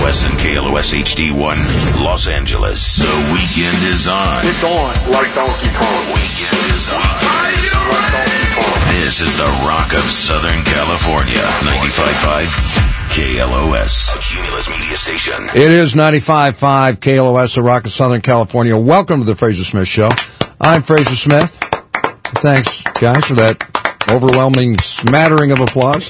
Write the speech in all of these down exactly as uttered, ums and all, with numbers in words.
S and K L O S H D one, Los Angeles. The weekend is on. It's on like Donkey Kong. Weekend is on. Like Donkey Kong. This is the Rock of Southern California. ninety-five point five K L O S, a Cumulus media station. It is ninety-five point five K L O S, the Rock of Southern California. Welcome to the Fraser Smith Show. I'm Fraser Smith. Thanks, guys, for that overwhelming smattering of applause.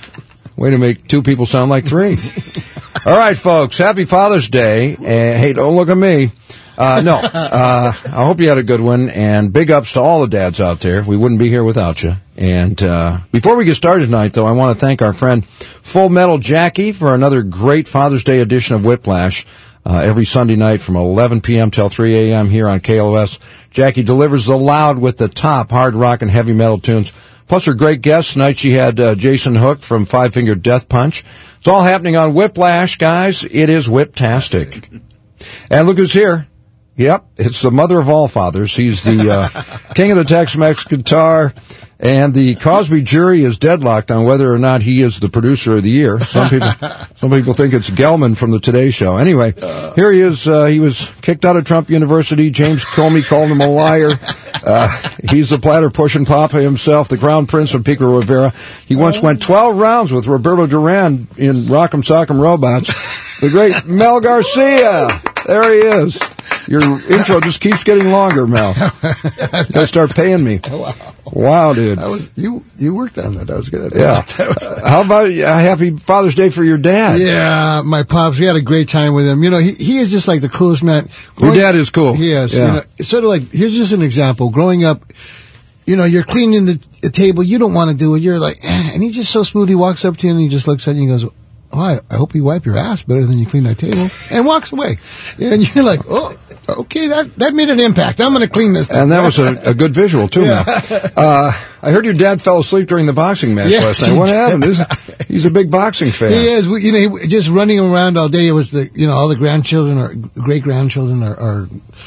Way to make two people sound like three. All right, folks, happy Father's Day. And hey, don't look at me. Uh, no, uh, I hope you had a good one, and big ups to all the dads out there. We wouldn't be here without you. And uh, before we get started tonight, though, I want to thank our friend Full Metal Jackie for another great Father's Day edition of Whiplash. Uh, every Sunday night from eleven p.m. till three a.m. here on K L O S. Jackie delivers the loud with the top hard rock and heavy metal tunes. Plus her great guests. Tonight she had uh, Jason Hook from Five Finger Death Punch. It's all happening on Whiplash, guys. It is whiptastic. And look who's here. Yep, it's the mother of all fathers. He's the uh, king of the Tex-Mex guitar, and the Cosby jury is deadlocked on whether or not he is the producer of the year. Some people, some people think it's Gelman from the Today Show. Anyway, here he is. Uh, he was kicked out of Trump University. James Comey called him a liar. Uh, he's the platter-pushing papa himself, the crown prince of Pico Rivera. He once went twelve rounds with Roberto Duran in Rock'em Sock'em Robots. The great Mel Garcia. There he is. Your intro just keeps getting longer, Mel. You gotta start paying me. Wow, wow dude. That was, you you worked on that. That was good. Yeah. Uh, how about a uh, happy Father's Day for your dad? Yeah, my pops. We had a great time with him. You know, he he is just like the coolest man. Growing, your dad is cool. He is. Yeah. You know, it's sort of like, here's just an example. Growing up, you know, you're cleaning the, the table. You don't want to do it. You're like, eh, and he's just so smooth. He walks up to you and he just looks at you and goes, oh, I, I hope you wipe your ass better than you clean that table, and walks away. And you're like, oh, okay, that that made an impact. I'm going to clean this thing. And that was a, a good visual, too, yeah. Mel. Uh, I heard your dad fell asleep during the boxing match yes, last night. What happened? This, he's a big boxing fan. He is. We, you know, he, just running around all day. It was the, you know, all the grandchildren or great-grandchildren are, are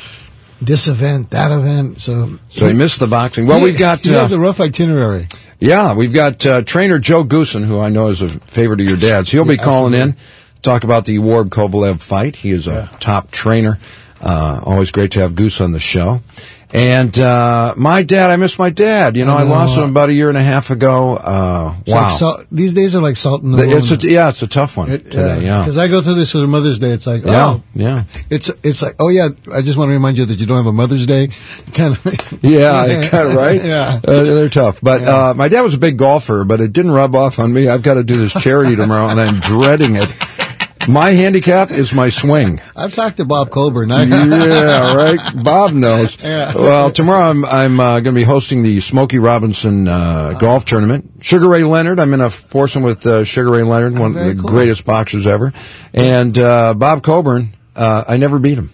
this event, that event. So so he missed the boxing. Well, he, we've got... He uh, has a rough itinerary. Yeah, we've got uh, trainer Joe Goosen, who I know is a favorite of your dad's. He'll be yeah, calling absolutely. in, talk about the Warb Kovalev fight. He is a yeah. top trainer. Uh, always great to have Goose on the show. And uh, my dad, I miss my dad. You know, I, I know. lost him about a year and a half ago. Uh, It's wow. like salt, these days are like salt in the It's wound. a, yeah, it's a tough one It- today, yeah. Because I go through this for Mother's Day. It's like, Yeah, oh, yeah. It's it's like, oh yeah, I just want to remind you that you don't have a Mother's Day. Kind of. Yeah, kind of right. Yeah. Uh, they're tough. But Yeah. uh, my dad was a big golfer, but it didn't rub off on me. I've got to do this charity tomorrow, and I'm dreading it. My handicap is my swing. I've talked to Bob Colburn. I, Yeah, right. Bob knows. Yeah. Well, tomorrow I'm I'm uh, going to be hosting the Smokey Robinson uh, golf tournament. Sugar Ray Leonard. I'm going to force him with uh, Sugar Ray Leonard, one of very the cool. greatest boxers ever. And uh, Bob Coburn. Uh, I never beat him.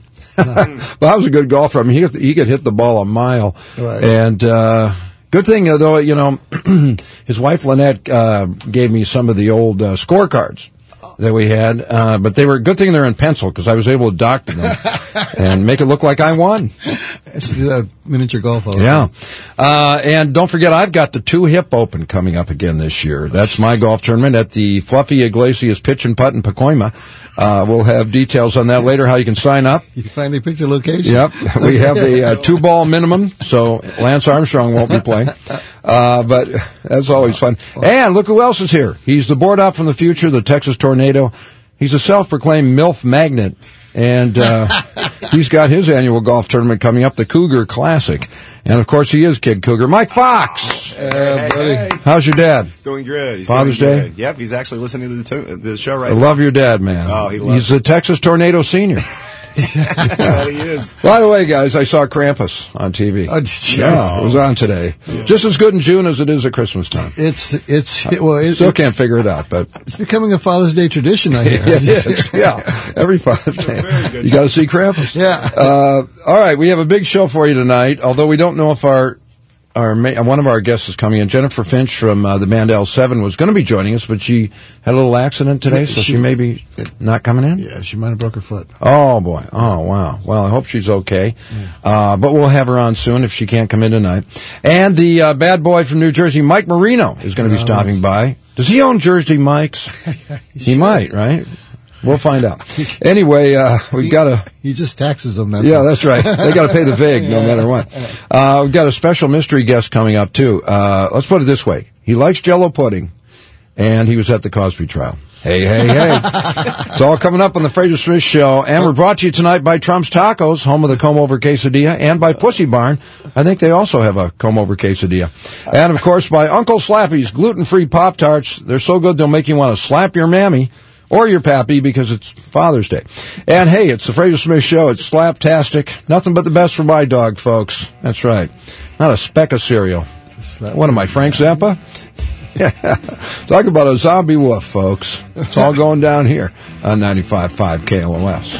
Bob's a good golfer. I mean, he he could hit the ball a mile. Right. And uh, good thing uh, though, you know, his wife Lynette uh, gave me some of the old uh, scorecards that we had, uh, but they were good thing they're in pencil because I was able to doctor them and make it look like I won. Let's do that miniature golf. All Yeah. Uh, and don't forget, I've got the Two Hip Open coming up again this year. That's my golf tournament at the Fluffy Iglesias Pitch and Putt in Pacoima. Uh, we'll have details on that later, how you can sign up. You finally picked a location. Yep. We have the uh, two-ball minimum, so Lance Armstrong won't be playing. Uh, but that's always fun. And look who else is here. He's the board out from the future, the Texas Tornado. He's a self-proclaimed MILF magnet. And uh, he's got his annual golf tournament coming up, the Cougar Classic. And, of course, he is Kid Cougar. Mike Fox! Uh, Hey, buddy. hey. How's your dad? He's doing good. He's Father's doing Day? good. Yep, he's actually listening to the, to- the show right I now. love your dad, man. Oh, he loves He's the Texas Tornado Senior. Yeah, he is. By the way, guys, I saw Krampus on T V. Oh, did you? Yeah, it was on today. Just as good in June as it is at Christmas time. It's it's well, it, Still can't figure it out, but it's becoming a Father's Day tradition. I hear. it is. Yeah, every Father's Day. good. You got to see Krampus. Yeah. Uh, all right, we have a big show for you tonight, although we don't know if our our ma- one of our guests is coming in. Jennifer Finch from uh, the band L seven was going to be joining us, but she had a little accident today, so she, She- may be not coming in. Yeah, she might have broke her foot. Oh, boy. Oh, wow. Well, I hope she's okay. Uh, but we'll have her on soon if she can't come in tonight. And the uh, bad boy from New Jersey, Mike Marino, is going to be stopping by. Does he own Jersey Mike's? He might, right? We'll find out. Anyway, uh, we've got a... He just taxes them. That's yeah, all. that's right. They got to pay the vig no matter what. Uh, we've got a special mystery guest coming up, too. Uh, let's put it this way. He likes Jell-O pudding, and he was at the Cosby trial. Hey, hey, hey. It's all coming up on the Fraser Smith Show. And we're brought to you tonight by Trump's Tacos, home of the comb-over quesadilla, and by Pussy Barn. I think they also have a comb-over quesadilla. And, of course, by Uncle Slappy's gluten-free Pop-Tarts. They're so good they'll make you want to slap your mammy or your pappy because it's Father's Day. And, hey, it's the Fraser Smith Show. It's slaptastic. Nothing but the best for my dog, folks. That's right. Not a speck of cereal. What am I, Frank Zappa? Yeah. Talk about a zombie wolf, folks. It's all going down here on ninety-five point five K L O S.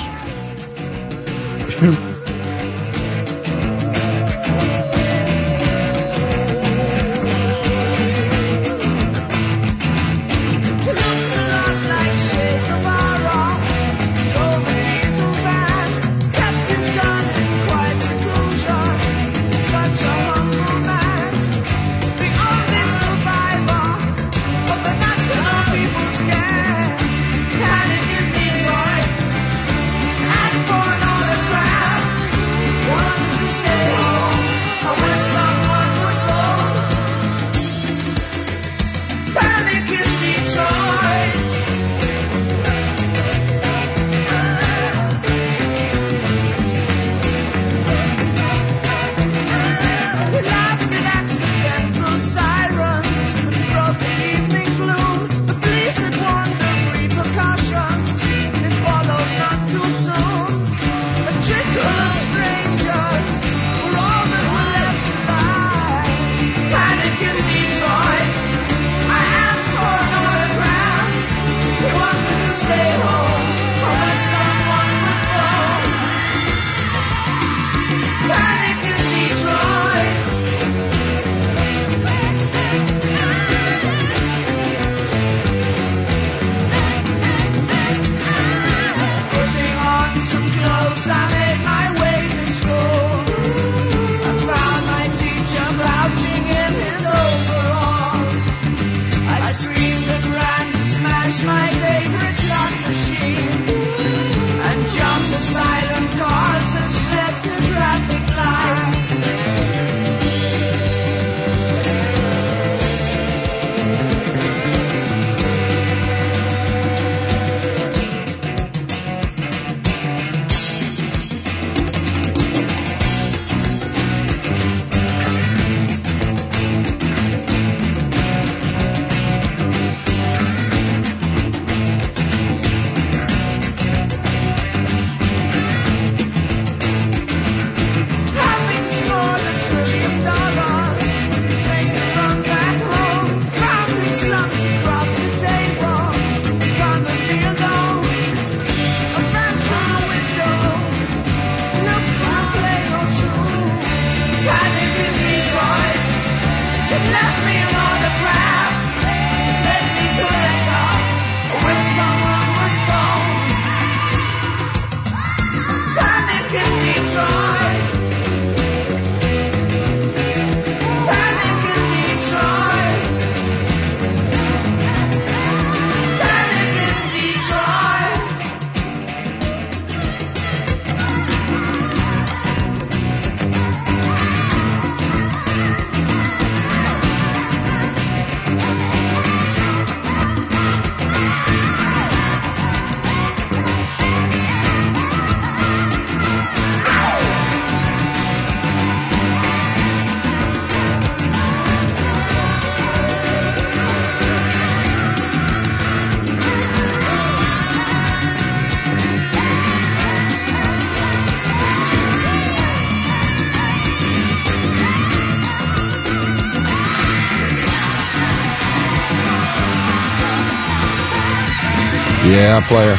Yeah, player.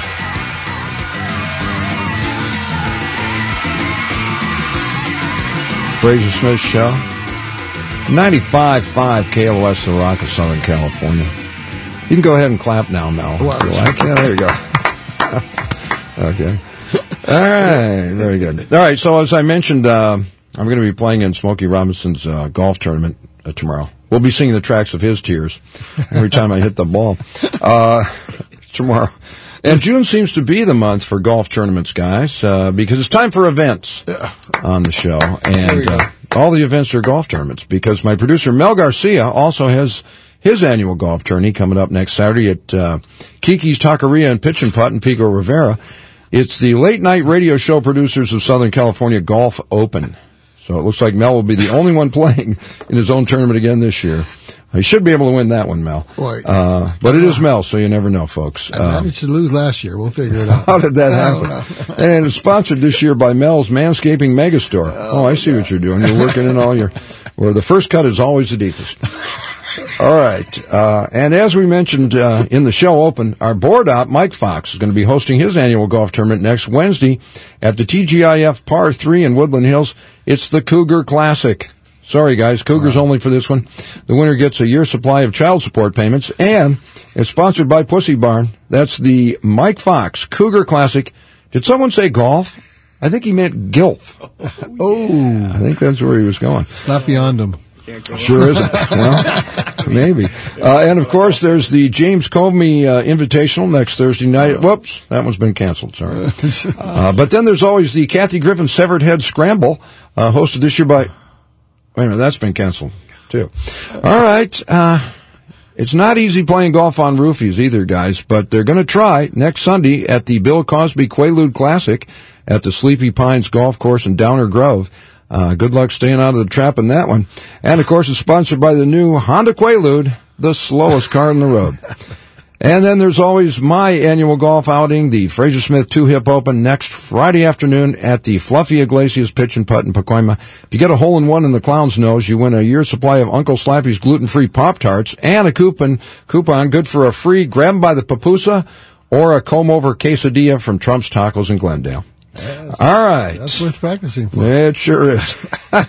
Fraser Smith Show. ninety-five point five K L O S, the Rock of Southern California. You can go ahead and clap now, Mel. If you like. Yeah, there you go. Okay. All right. Very good. All right. So as I mentioned, uh, I'm going to be playing in Smokey Robinson's uh, golf tournament uh, tomorrow. We'll be singing the tracks of his tears every time I hit the ball uh, tomorrow. And June seems to be the month for golf tournaments, guys, uh, because it's time for events on the show. And uh, all the events are golf tournaments, because my producer, Mel Garcia, also has his annual golf tourney coming up next Saturday at uh, Kiki's Taqueria and Pitch and Putt in Pico Rivera. It's the late-night radio show producers of Southern California Golf Open. So it looks like Mel will be the only one playing in his own tournament again this year. He should be able to win that one, Mel. Boy. Uh, but it is Mel, so you never know, folks. I managed to lose last year. We'll figure it out. How did that happen? And it's sponsored this year by Mel's Manscaping Megastore. Oh, oh I see God. What you're doing. You're working in all your, where the first cut is always the deepest. All right. Uh, and as we mentioned uh, in the show open, our board op, Mike Fox, is going to be hosting his annual golf tournament next Wednesday at the T G I F Par three in Woodland Hills. It's the Cougar Classic. Sorry, guys. Cougars only for this one. The winner gets a year's supply of child support payments, and it's sponsored by Pussy Barn. That's the Mike Fox Cougar Classic. Did someone say golf? I think he meant gilf. Oh, I think that's where he was going. It's not beyond him. Sure isn't. Well, maybe. Uh, and, of course, there's the James Comey uh, Invitational next Thursday night. Whoops, that one's been canceled, sorry. Uh, but then there's always the Kathy Griffin Severed Head Scramble, uh, hosted this year by... Wait a minute, that's been canceled, too. All right. Uh, it's not easy playing golf on roofies either, guys, but they're going to try next Sunday at the Bill Cosby Quaalude Classic at the Sleepy Pines Golf Course in Downer Grove. Uh, good luck staying out of the trap in that one. And, of course, it's sponsored by the new Honda Quaalude, the slowest car on the road. And then there's always my annual golf outing, the Fraser Smith Two Hip Open, next Friday afternoon at the Fluffy Iglesias Pitch and Putt in Pacoima. If you get a hole-in-one in the clown's nose, you win a year's supply of Uncle Slappy's gluten-free Pop-Tarts and a coupon, coupon good for a free grab 'em by the papusa or a comb-over quesadilla from Trump's Tacos in Glendale. Yes, all right. That's worth practicing for. It sure is.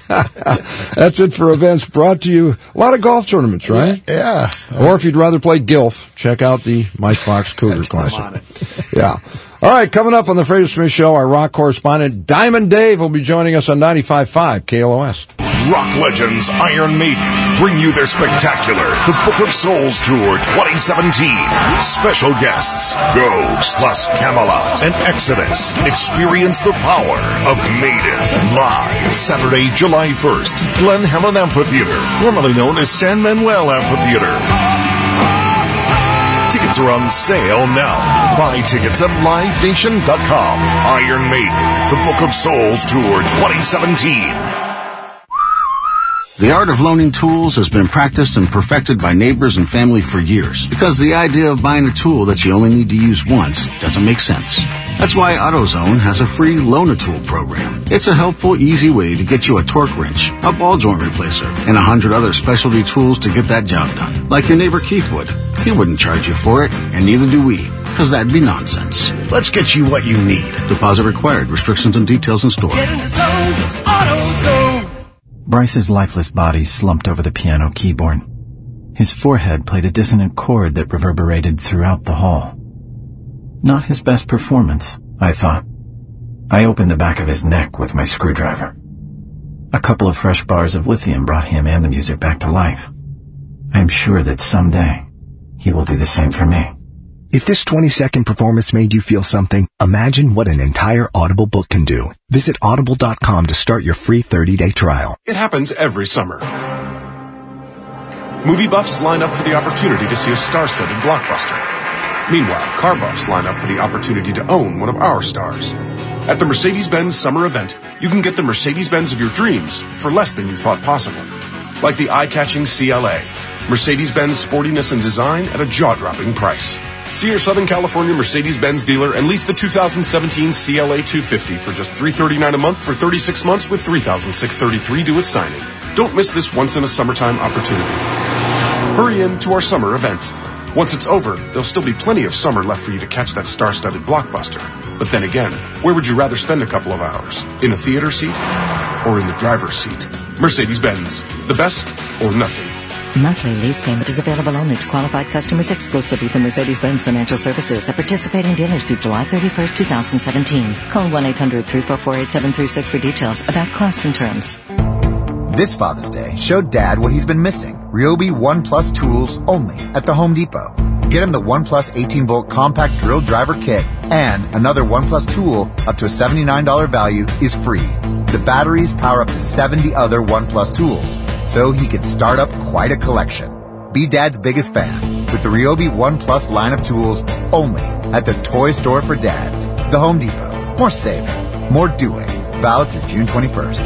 That's it for events brought to you. A lot of golf tournaments, right? Yeah. yeah. Or if you'd rather play Gilf, check out the Mike Fox Cougar Classic. Yeah. All right, coming up on the Fraser Smith Show, our rock correspondent, Diamond Dave, will be joining us on ninety-five point five K L O S. Rock legends Iron Maiden bring you their spectacular The Book of Souls Tour twenty seventeen. Special guests, Ghost plus Camelot and Exodus. Experience the power of Maiden live Saturday, July first, Glen Helen Amphitheater, formerly known as San Manuel Amphitheater. Tickets are on sale now. Buy tickets at live nation dot com. Iron Maiden, The Book of Souls Tour twenty seventeen. The art of loaning tools has been practiced and perfected by neighbors and family for years, because the idea of buying a tool that you only need to use once doesn't make sense. That's why AutoZone has a free Loan-A-Tool program. It's a helpful, easy way to get you a torque wrench, a ball joint replacer, and a hundred other specialty tools to get that job done. Like your neighbor Keith would. He wouldn't charge you for it, and neither do we, because that'd be nonsense. Let's get you what you need. Deposit required. Restrictions and details in store. Get in the zone, AutoZone. Bryce's lifeless body slumped over the piano keyboard. His forehead played a dissonant chord that reverberated throughout the hall. Not his best performance, I thought. I opened the back of his neck with my screwdriver. A couple of fresh bars of lithium brought him and the music back to life. I am sure that someday he will do the same for me. If this twenty-second performance made you feel something, imagine what an entire Audible book can do. Visit audible dot com to start your free thirty-day trial. It happens every summer. Movie buffs line up for the opportunity to see a star-studded blockbuster. Meanwhile, car buffs line up for the opportunity to own one of our stars. At the Mercedes-Benz Summer Event, you can get the Mercedes-Benz of your dreams for less than you thought possible. Like the eye-catching C L A, Mercedes-Benz sportiness and design at a jaw-dropping price. See your Southern California Mercedes-Benz dealer and lease the two thousand seventeen C L A two fifty for just three hundred thirty-nine dollars a month for thirty-six months with three thousand six hundred thirty-three dollars due at signing. Don't miss this once-in-a-summertime opportunity. Hurry in to our summer event. Once it's over, there'll still be plenty of summer left for you to catch that star-studded blockbuster. But then again, where would you rather spend a couple of hours? In a theater seat or in the driver's seat? Mercedes-Benz. The best or nothing. Monthly lease payment is available only to qualified customers exclusively through Mercedes-Benz Financial Services at participating dealers through July thirty-first, twenty seventeen. Call one eight hundred, three four four, eight seven three six for details about costs and terms. This Father's Day, show Dad what he's been missing. Ryobi One Plus tools only at the Home Depot. Get him the OnePlus eighteen volt compact drill driver kit, and another OnePlus tool up to a seventy-nine dollars value is free. The batteries power up to seventy other OnePlus tools, so he can start up quite a collection. Be Dad's biggest fan with the Ryobi OnePlus line of tools only at the Toy Store for Dads, the Home Depot. More saving, more doing. Valid through June twenty-first.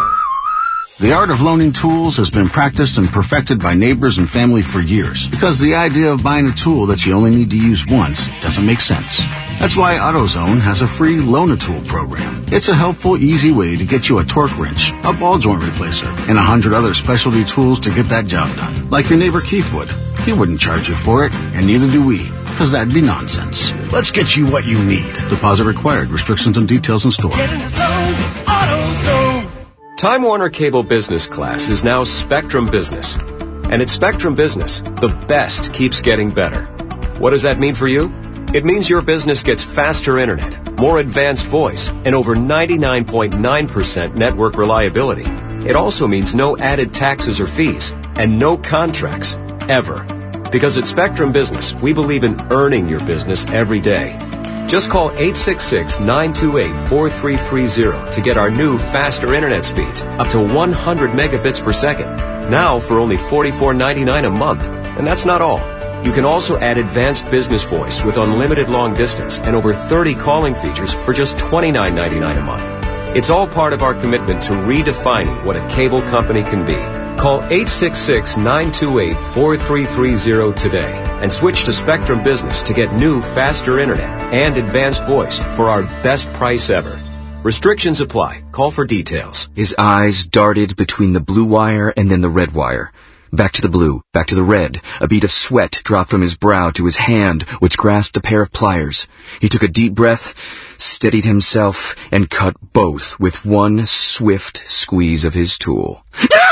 The art of loaning tools has been practiced and perfected by neighbors and family for years because the idea of buying a tool that you only need to use once doesn't make sense. That's why AutoZone has a free Loan-A-Tool program. It's a helpful, easy way to get you a torque wrench, a ball joint replacer, and a hundred other specialty tools to get that job done. Like your neighbor Keith would. He wouldn't charge you for it, and neither do we, because that'd be nonsense. Let's get you what you need. Deposit required. Restrictions and details in store. Get in the zone, AutoZone. Time Warner Cable Business Class is now Spectrum Business. And at Spectrum Business, the best keeps getting better. What does that mean for you? It means your business gets faster internet, more advanced voice, and over ninety-nine point nine percent network reliability. It also means no added taxes or fees, and no contracts, ever. Because at Spectrum Business, we believe in earning your business every day. Just call eight six six, nine two eight, four three three zero to get our new faster internet speeds, up to one hundred megabits per second. Now for only forty-four ninety-nine a month. And that's not all. You can also add advanced business voice with unlimited long distance and over thirty calling features for just twenty-nine ninety-nine a month. It's all part of our commitment to redefining what a cable company can be. Call eight six six, nine two eight, four three three zero today and switch to Spectrum Business to get new, faster internet and advanced voice for our best price ever. Restrictions apply. Call for details. His eyes darted between the blue wire and then the red wire. Back to the blue, back to the red. A bead of sweat dropped from his brow to his hand, which grasped a pair of pliers. He took a deep breath, steadied himself, and cut both with one swift squeeze of his tool.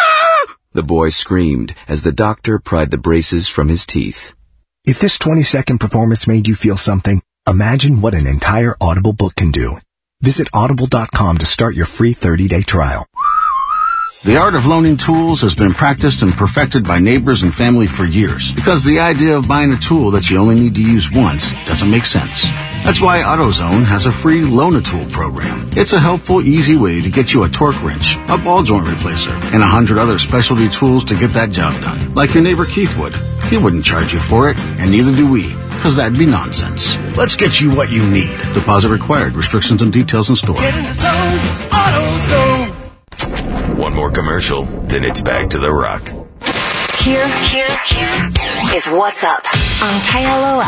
The boy screamed as the doctor pried the braces from his teeth. If this twenty-second performance made you feel something, imagine what an entire Audible book can do. Visit audible dot com to start your free thirty-day trial. The art of loaning tools has been practiced and perfected by neighbors and family for years because the idea of buying a tool that you only need to use once doesn't make sense. That's why AutoZone has a free Loan-A-Tool program. It's a helpful, easy way to get you a torque wrench, a ball joint replacer, and a hundred other specialty tools to get that job done. Like your neighbor Keith would. He wouldn't charge you for it, and neither do we, because that'd be nonsense. Let's get you what you need. Deposit required. Restrictions and details in store. Get in the zone, AutoZone. One more commercial, then it's back to the rock. Here, here, here is What's Up on K L O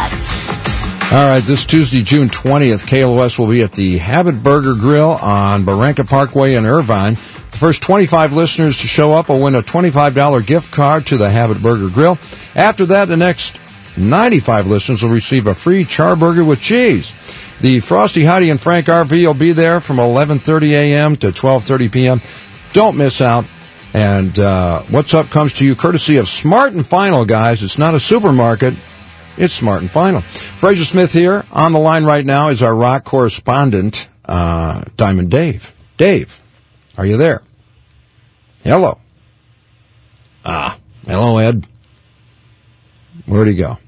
S. All right, this Tuesday, June twentieth, K L O S will be at the Habit Burger Grill on Barranca Parkway in Irvine. The first twenty-five listeners to show up will win a twenty-five dollars gift card to the Habit Burger Grill. After that, the next ninety-five listeners will receive a free charburger with cheese. The Frosty, Heidi, and Frank R V will be there from eleven thirty a.m. to twelve thirty p.m. Don't miss out. And uh, What's Up comes to you courtesy of Smart and Final, guys. It's not a supermarket. It's Smart and Final. Fraser Smith here. On the line right now is our rock correspondent, uh, Diamond Dave. Dave, are you there? Hello. Ah, hello, Ed. Where'd he go?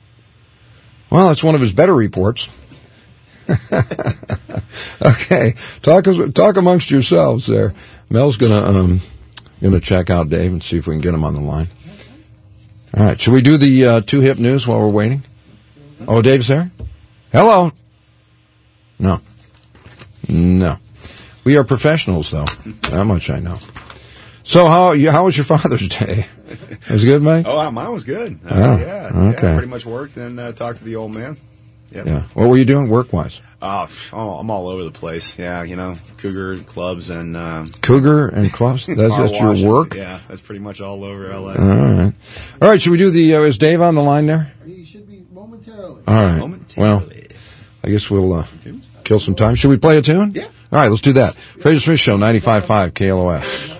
Well, that's one of his better reports. Okay, talk talk amongst yourselves there. Mel's gonna um gonna check out Dave and see if we can get him on the line. All right, should we do the uh, two hip news while we're waiting? Oh, Dave's there. Hello. No. No. We are professionals, though. That much I know. So, how you, how was your Father's Day? It was good, mate? Oh, mine was good. Uh, oh, yeah. Okay. Yeah, pretty much worked and uh, talked to the old man. Yep. Yeah. What were you doing work-wise? Uh, I'm all over the place. Yeah, you know, Cougar clubs and... Um, Cougar and clubs? That's just your work? Yeah, that's pretty much all over L A. All right. All right, should we do the... Uh, is Dave on the line there? He should be momentarily. All right. Momentarily. Well, I guess we'll uh, kill some time. Should we play a tune? Yeah. All right, let's do that. Fraser Smith Show, ninety-five point five K L O S.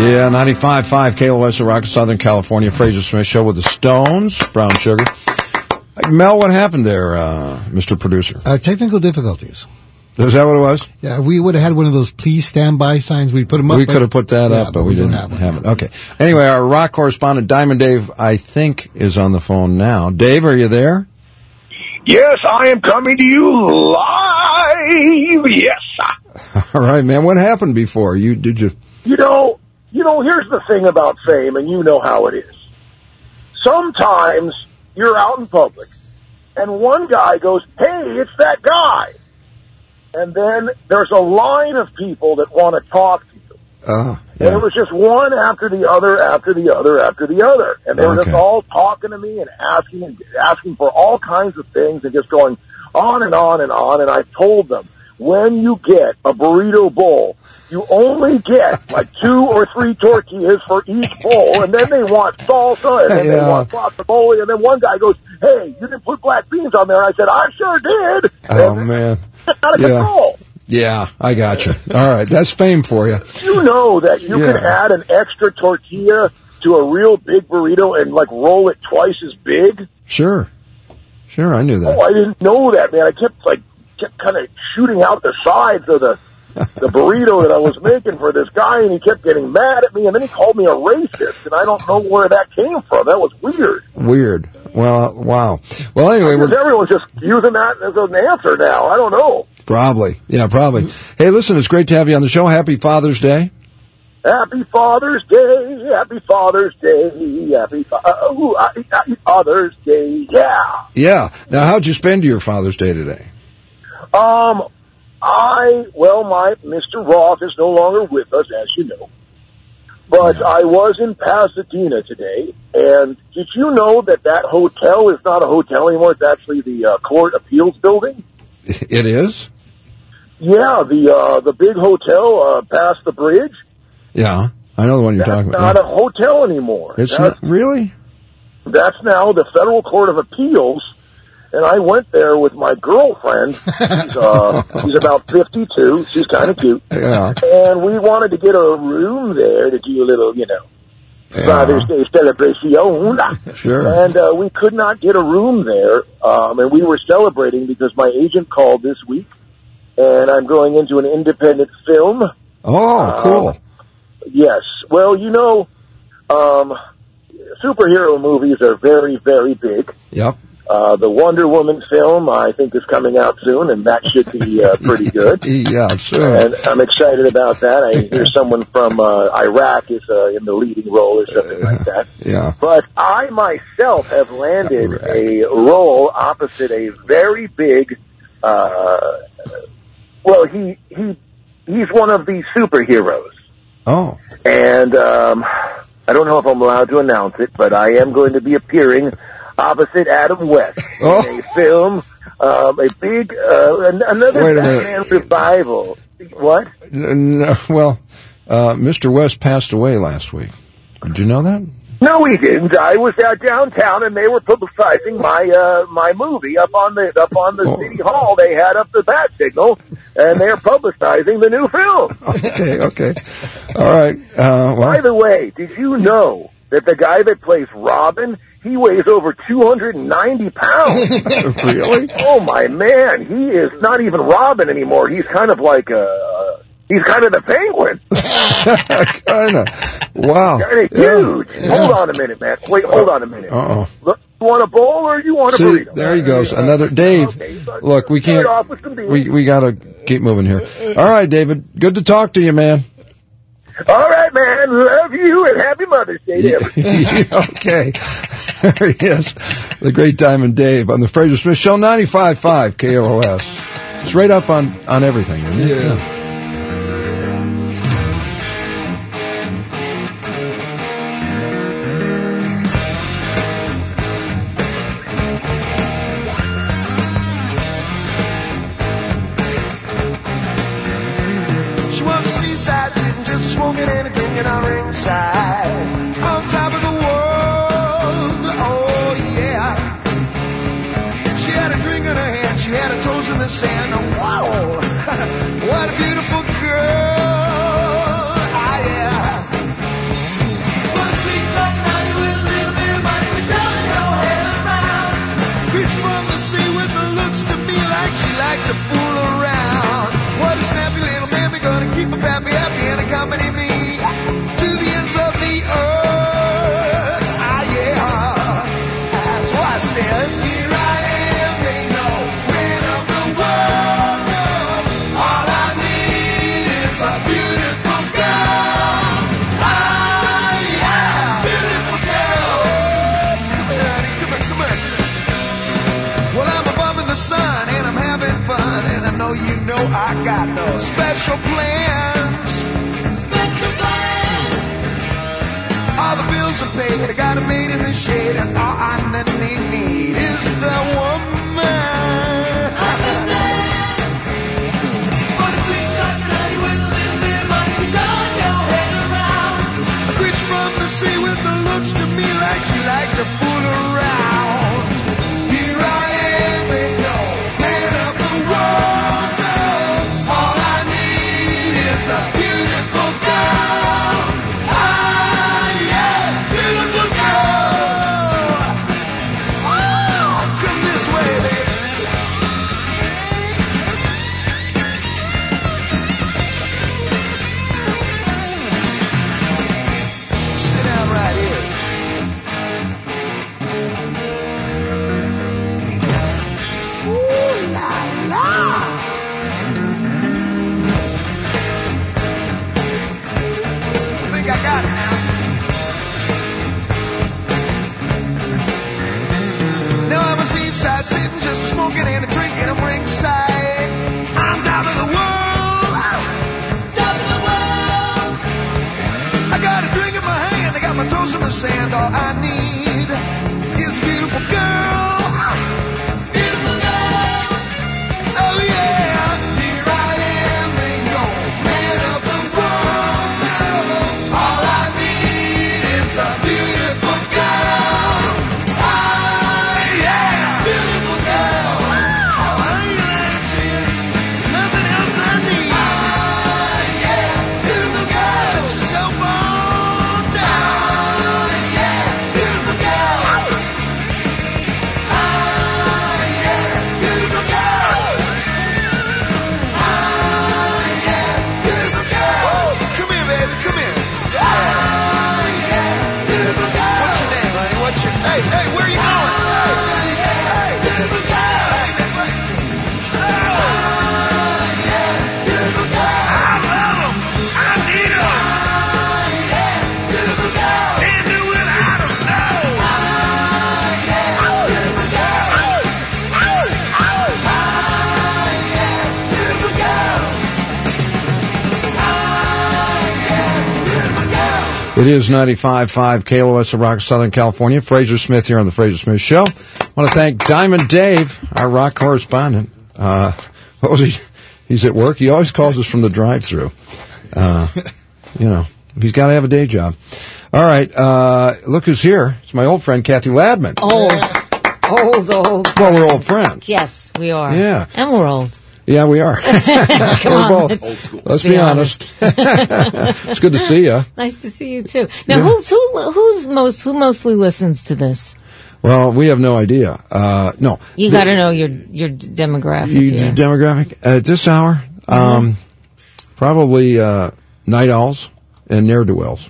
Yeah, ninety-five point five K L O S, Rock, Southern California. Fraser Smith Show with the Stones, Brown Sugar. Mel, what happened there, uh, Mister Producer? Uh, technical difficulties. Is that what it was? Yeah, we would have had one of those please stand by signs. We'd put them up. We could have put that yeah, up, but we, we didn't have, have it. Okay. Anyway, our rock correspondent, Diamond Dave, I think, is on the phone now. Dave, are you there? Yes, I am coming to you live. Yes. All right, man. What happened before? You did you? You know, you know. Here's the thing about fame, and you know how it is. Sometimes you're out in public, and one guy goes, "Hey, it's that guy." And then there's a line of people that want to talk to you. Oh, yeah. And it was just one after the other, after the other, after the other. And they were Okay. just all talking to me and asking and asking for all kinds of things and just going on and on and on. And I told them, when you get a burrito bowl, you only get like two or three tortillas for each bowl, and then they want salsa, and then Yeah. they want guacamole, and then one guy goes, "Hey, you didn't put black beans on there." And I said, "I sure did." Oh, man. Out of Yeah. control. Yeah, I got you. All right, that's fame for you. You know that you Yeah. can add an extra tortilla to a real big burrito and like roll it twice as big? Sure. Sure, I knew that. Oh, I didn't know that, man. I kept like kept kind of shooting out the sides of the the burrito that I was making for this guy, and he kept getting mad at me, and then he called me a racist, and I don't know where that came from. That was weird. Weird. Well, wow. Well, anyway, Because we're everyone's just using that as an answer now. I don't know. probably. Yeah, probably. Hey, listen, it's great to have you on the show. Happy Father's Day. Happy Father's Day, Happy Father's Day, Happy fa- uh, ooh, Happy Happy Father's Day, yeah. Yeah. Now, how'd you spend your Father's Day today? Um, I, well, my, Mister Roth is no longer with us, as you know. But I was in Pasadena today, and did you know that that hotel is not a hotel anymore? It's actually the uh, Court Appeals Building. It is? Yeah, the uh, the big hotel uh, past the bridge. Yeah. I know the one you're That's talking not about. a hotel anymore. It's That's- not, really? That's now the Federal Court of Appeals, and I went there with my girlfriend. She's, uh, she's about fifty-two. She's kind of cute. Yeah. And we wanted to get a room there to do a little, you know, Yeah. Father's Day celebration. Sure. And uh, we could not get a room there, um, and we were celebrating because my agent called this week, and I'm going into an independent film. Oh, cool. Um, yes. Well, you know, um, superhero movies are very, very big. Yep. Uh, the Wonder Woman film, I think, is coming out soon, and that should be uh, pretty good. Yeah, sure. And I'm excited about that. I hear someone from uh, Iraq is uh, in the leading role or something like that. Yeah. But I myself have landed a role opposite a very big, uh, well, he, he, he's one of the superheroes. Oh. And, um, I don't know if I'm allowed to announce it, but I am going to be appearing opposite Adam West Oh. in a film, um, a big, uh, an- another Wait a minute. Batman revival. What? No, well, uh, Mister West passed away last week. Did you know that? No, he didn't. I was out downtown, and they were publicizing my uh, my movie up on the up on the Oh. city hall. They had up the bat signal, and they're publicizing the new film. Okay, okay. All right. Uh, well, By the way, did you know that the guy that plays Robin, he weighs over two hundred ninety pounds? Really? Oh, my man. He is not even Robin anymore. He's kind of like a... He's kind of the Penguin. kind of. Wow. Kind of Yeah. huge. Yeah. Hold on a minute, man. Wait, hold on a minute. Uh-oh. Look, you want a bowl or you want a See, burrito? there he goes. Another Dave. Look, we can't. Start off with some beans. We we got to keep moving here. All right, David. Good to talk to you, man. All right, man. Love you and happy Mother's Day to everybody. Okay. There he is. The great Diamond Dave on the Fraser Smith Show, ninety-five point five K L O S. It's right up on, on everything, isn't it? Yeah. She was a seaside sitting, just smoking and a drinking on ringside, on top of the world. Oh yeah. She had a drink in her hand, she had her toes in the sand. Oh, wow, what a beautiful girl. Ah yeah. special plans. Special plans. All the bills are paid. I got a maid in the shade, and all I need, need is the woman. Understand? But it seems like an honey with a little bit of money. She don't know head around. A creature from the sea with the looks to me like she likes to fool around. Here I am, and no man of the world. No. All I need is a beautiful girl. Ah, yeah, beautiful girl. Oh, come this way, baby. Sit down right here. Ooh la la. I think I got it now. Now I'm a seaside sitting, just a smoking and a drinking. I'm ringside. I'm top of the world. Top of the world. I got a drink in my hand. I got my toes in the sand. All I need is a beautiful girl. Beautiful girl. Oh yeah. Here I am, ain't no man of the world. No. All I need is a beautiful girl. Ah yeah, beautiful girl. Oh, I ain't to you. Nothing else I need. Ah yeah, beautiful girl. Set yourself on down. Ah yeah, beautiful girl. Ah yeah, beautiful girl. Ah yeah, beautiful girl. Come here, baby, come here. Ah yeah, beautiful girl. What's your name, honey? What's your hey, hey, where are you going? Hey, hey, beautiful girl. Hey, that's right. Ah yeah, beautiful girl. I love 'em. I need 'em. Ah yeah, beautiful girl. Can't do without 'em, no. Ah yeah, beautiful girl. Ah yeah, beautiful girl. Ah yeah, beautiful girl. It is ninety-five point five K L O S of Rock, Southern California. Fraser Smith here on the Fraser Smith Show. I want to thank Diamond Dave, our rock correspondent. Uh, what was he? He's at work. He always calls us from the drive-thru. Uh, you know, he's got to have a day job. All right. Uh, look who's here. It's my old friend, Kathy Ladman. Old. Old, old. Well, we're old friends. Yes, we are. Yeah. And we're old. Yeah, we are. Come we're on, both. let's- Old school. let's Let's be, be honest. It's good to see you. Nice to see you too. Now, who's who? Who's most? Who mostly listens to this? Well, we have no idea. Uh, no. You The- got to know your your demographic. You, here. demographic at this hour, um, probably uh, night owls and ne'er do wells.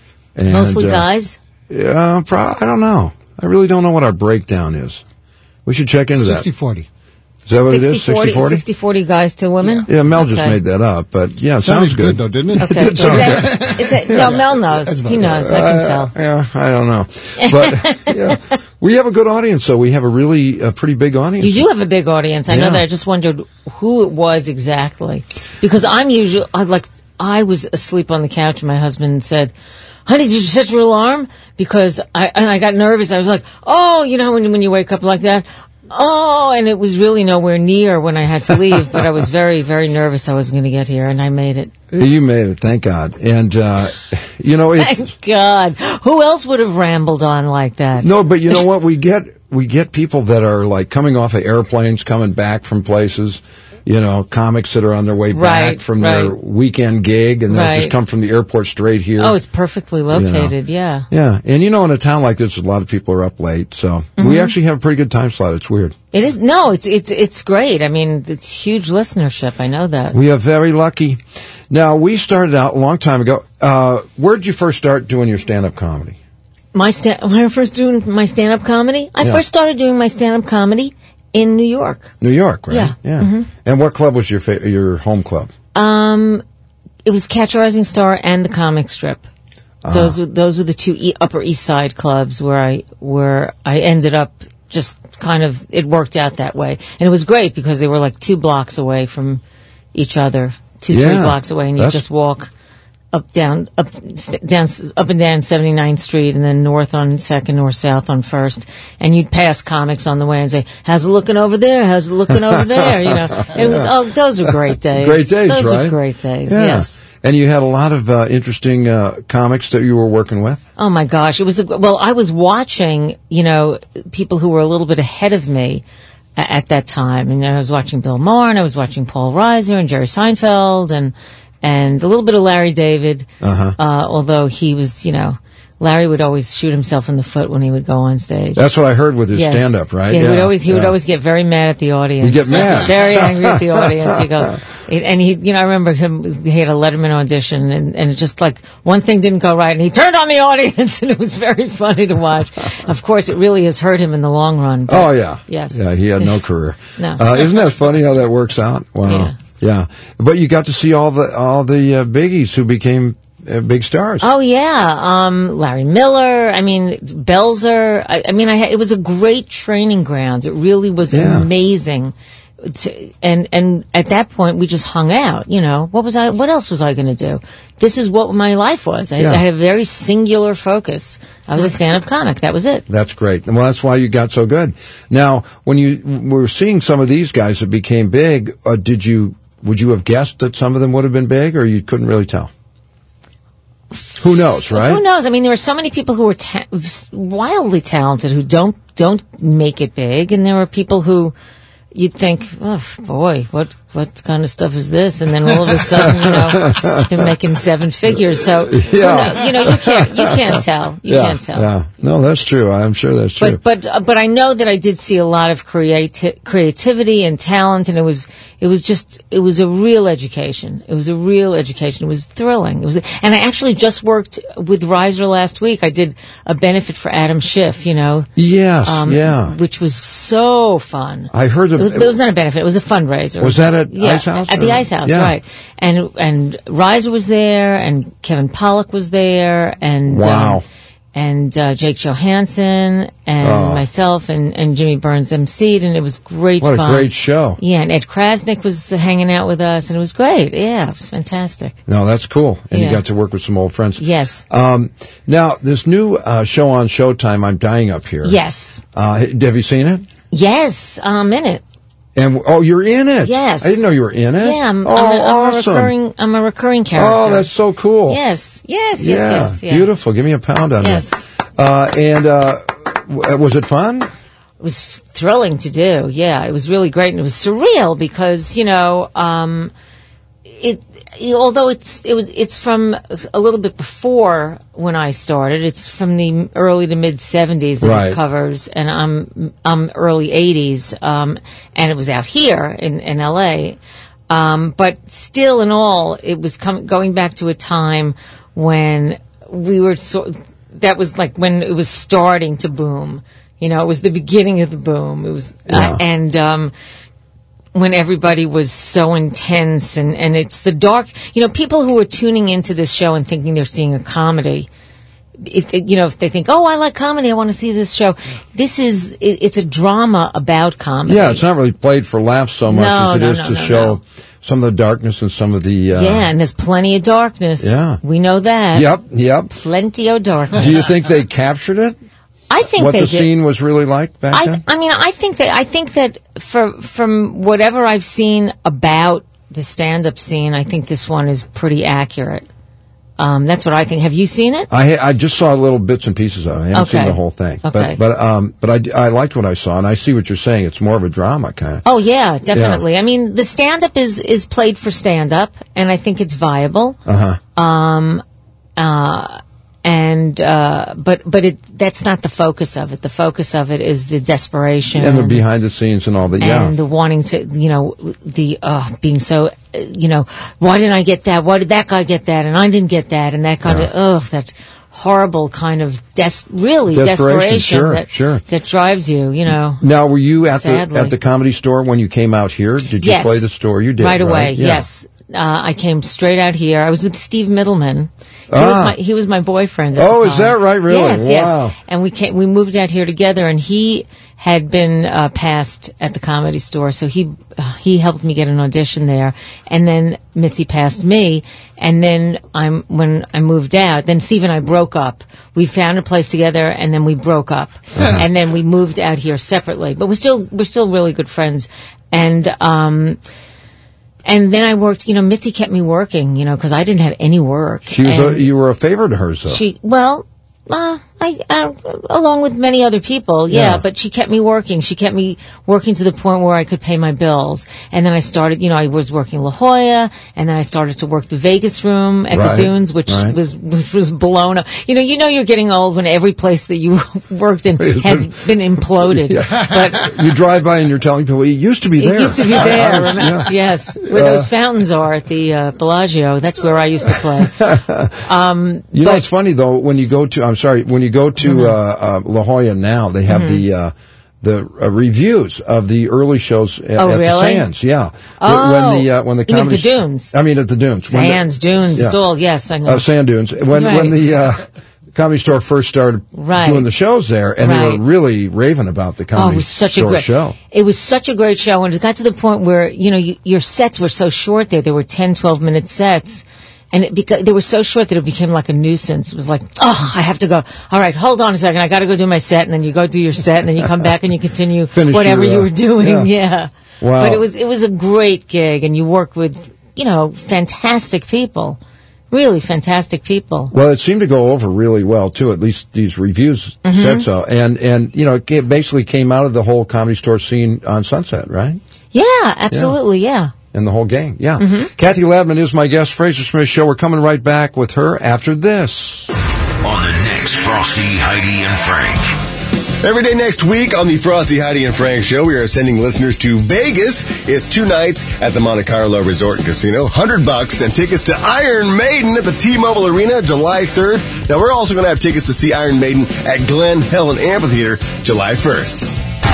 Mostly guys? Yeah, pro- I don't know. I really don't know what our breakdown is. We should check into sixty that. forty. Is that what it is? sixty forty? sixty forty guys to women? Yeah, Mel just Okay. made that up, but yeah, it Sounded sounds good, good. though, didn't it? It Okay. did sound Is that- good. is that- no, Mel knows. He knows. I can tell. Uh, yeah, I don't know. But yeah, we have a good audience, so we have a really a pretty big audience. You do have a big audience. I know Yeah. that. I just wondered who it was exactly. Because I'm usually, I like, I was asleep on the couch and my husband said, honey, did you set your alarm? Because I, and I got nervous. I was like, oh, you know, when, when you wake up like that. Oh, and it was really nowhere near when I had to leave, but I was very, very nervous I was going to get here, and I made it. You made it, thank God. And, uh, you know, it's... Thank God. Who else would have rambled on like that? No, but you know what? We get, we get people that are like coming off of airplanes, coming back from places, you know, comics that are on their way back Right, from their right. weekend gig, and they'll Right. just come from the airport straight here. Oh, it's perfectly located, yeah. Yeah, and you know, in a town like this, a lot of people are up late, so we Mhm. actually have a pretty good time slot. It's weird. It is, no, it's, it's, it's great. I mean, it's huge listenership. I know that. We are very lucky. Now, we started out a long time ago. Uh, where did you first start doing your stand-up comedy? My sta- when I first doing my stand-up comedy, I Yeah. first started doing my stand-up comedy in New York. New York, right? Yeah. Yeah. Mhm. And what club was your fa- your home club? Um, it was Catch a Rising Star and the Comic Strip. Ah. Those were those were the two e- Upper East Side clubs where I where I ended up just kind of it worked out that way, and it was great because they were like two blocks away from each other two, Yeah, three blocks away, and you that's- just walk up, down, up, s- down, s- up and down seventy-ninth Street, and then north on Second or south on First, and you'd pass comics on the way and say, "How's it looking over there? How's it looking over there?" You know, it was. Oh, those are great days. Great days, those right? are great days. Yeah. Yes. And you had a lot of uh, interesting uh, comics that you were working with. Oh my gosh, it was a, well. I was watching, you know, people who were a little bit ahead of me a- at that time, and I was watching Bill Maher, and I was watching Paul Reiser and Jerry Seinfeld, and and a little bit of Larry David. Uh-huh. Uh, although he was, you know, Larry would always shoot himself in the foot when he would go on stage. That's what I heard with his Yes. stand-up, right? Yeah, he would always he would yeah. always get very mad at the audience. He'd get mad. very angry at the audience. He go, and he, you know, I remember him. He had a Letterman audition, and and it just like one thing didn't go right, and he turned on the audience, and it was very funny to watch. Of course, it really has hurt him in the long run. But Oh yeah. yes. Yeah, he had no career. No. Uh, isn't that funny how that works out? Wow. Yeah. Yeah. But you got to see all the all the uh, biggies who became uh, big stars. Oh yeah, um, Larry Miller. I mean, Belzer. I, I mean, I, ha- it was a great training ground. It really was Yeah. amazing. To, and and at that point, we just hung out. You know, what was I? What else was I going to do? This is what my life was. I, Yeah. I had a very singular focus. I was a stand-up comic. That was it. That's great. Well, that's why you got so good. Now, when you were seeing some of these guys that became big, uh, did you would you have guessed that some of them would have been big, or you couldn't really tell? Who knows, right? Who knows? I mean, there are so many people who are ta- wildly talented who don't don't make it big, and there are people who you'd think, oh boy, what what kind of stuff is this? And then all of a sudden, you know, they're making seven figures. So Yeah. you know, you can't you can't tell. You yeah, can't tell. Yeah. No, that's true. I'm sure that's true. But but uh, but I know that I did see a lot of creati- creativity and talent, and it was it was just it was a real education. It was a real education. It was thrilling. It was, and I actually just worked with Reiser last week. I did a benefit for Adam Schiff. You know, Yes, um, yeah. which was so fun. I heard It of was, it was not a benefit. It was a fundraiser. Was that at yeah, Ice House, At the or- Ice House, Yeah. right? And and Reiser was there, and Kevin Pollak was there, and Wow. um, and uh, Jake Johansson, and Oh. myself, and, and Jimmy Burns emceed, and it was great What a fun. great show. Yeah, and Ed Krasnick was hanging out with us, and it was great. Yeah, it was fantastic. No, that's cool. And you Yeah. got to work with some old friends. Yes. Um, now, this new uh, show on Showtime, I'm Dying Up Here. Yes. Uh, have you seen it? Yes, I'm in it. And oh, you're in it. Yes. I didn't know you were in it. Yeah, I'm, oh, I'm, a, I'm awesome. a recurring. I'm a recurring character. Oh, that's so cool. Yes, yes, yes, yeah, yes. Yeah. beautiful. Give me a pound on Yes. that. Uh, and uh, w- was it fun? It was thrilling to do. Yeah, it was really great, and it was surreal because you know, um, it. Although it's it was it's from a little bit before when I started. It's from the early to mid seventies that Right. it covers, and I'm I'm early eighties, um, and it was out here in in L A. Um, but still, in all, it was com- going back to a time when we were sort. That was like when it was starting to boom. You know, it was the beginning of the boom. It was, Yeah. uh, and um, when everybody was so intense, and and it's the dark. You know, people who are tuning into this show and thinking they're seeing a comedy. If you know, if they think, "Oh, I like comedy, I want to see this show," this is it, it's a drama about comedy. Yeah, it's not really played for laughs so much No, as it no, is no, to no, show no. some of the darkness and some of the. Uh, Yeah, and there's plenty of darkness. Yeah. We know that. Yep, yep. Plenty of darkness. Do you think they captured it? I think what they the did. scene was really like back I, then? I mean, I think that I think that for, from whatever I've seen about the stand-up scene, I think this one is pretty accurate. Um, that's what I think. Have you seen it? I I just saw little bits and pieces of it. I haven't Okay. seen the whole thing. Okay. But but um but I, I liked what I saw, and I see what you're saying. It's more of a drama kind of. Oh yeah, definitely. I mean, the stand-up is is played for stand-up, and I think it's viable. Uh huh. Um, uh, and uh, but but it that's not the focus of it. The focus of it is the desperation And the behind the scenes and all that. Yeah. and the wanting to, you know, the uh, being so, uh, you know, why didn't I get that? Why did that guy get that? And I didn't get that, and that kind Yeah. of, ugh, that horrible kind of des- really Desperation, desperation, sure, that sure. that drives you, you know. Now, were you at Sadly. the at the Comedy Store when you came out here? Did you Yes. play the store? You did right away. Yeah. Yes. uh, I came straight out here. I was with Steve Middleman. He, Ah. was, my, he was my boyfriend at Oh, the is time. that right? Really? Yes, Wow. yes. And we came, we moved out here together, and he had been uh, passed at the Comedy Store, so he uh, he helped me get an audition there. And then Mitzi passed me, and then I'm when I moved out, then Steve and I broke up. We found a place together, and then we broke up, and then we moved out here separately. But we're still we're still really good friends, and um. And then I worked, you know, Mitzi kept me working, you know, because I didn't have any work. She was. And A, you were a favorite of hers, though. She, well, uh, I, uh, along with many other people, yeah, Yeah. but she kept me working. She kept me working to the point where I could pay my bills. And then I started, you know, I was working La Jolla, and then I started to work the Vegas room at Right, the Dunes, which right. was, which was blown up. You know, you know you're getting old when every place that you worked in has been imploded. But You drive by and you're telling people it used to be there. it used to be there. remember- Yeah. Yes, where Uh, those fountains are at the uh, Bellagio. That's where I used to play. Um, You know, but- it's funny though when you go to. I'm sorry, when you go to Mhm. uh, uh, La Jolla now, they have Mhm. the uh, the uh, reviews of the early shows at, Oh, at the really? Sands. Yeah, Oh. when the uh, when the You mean comedy the Dunes? I mean at the Dunes. When the- Sands, Dunes, yeah. Stoll, yes, I know. Uh, Sand Dunes. When Right. when the uh, Comedy Store first started Right. doing the shows there, and they Right. were really raving about the Oh, Comedy it was such Store a great show. It was such a great show, and it got to the point where you know you, your sets were so short. There, there were ten, twelve minute sets, and it beca- they were so short that it became like a nuisance. It was like, oh, I have to go. All right, hold on a second. I got to go do my set, and then you go do your set, and then you come back and you continue Finish whatever your, you uh, were doing. yeah. Yeah. Wow. But it was it was a great gig, and you worked with you know fantastic people, really fantastic people. Well, it seemed to go over really well too. At least these reviews Mhm. said so, and and you know it ca- basically came out of the whole Comedy Store scene on Sunset, right? Yeah, absolutely. Yeah. And the whole gang, yeah. Mhm. Kathy Labman is my guest. Fraser Smith Show. We're coming right back with her after this. On the next Frosty, Heidi, and Frank. Every day next week on the Frosty, Heidi, and Frank Show, we are sending listeners to Vegas. It's two nights at the Monte Carlo Resort and Casino, hundred bucks, and tickets to Iron Maiden at the T-Mobile Arena, July third. Now, we're also going to have tickets to see Iron Maiden at Glen Helen Amphitheater, July first.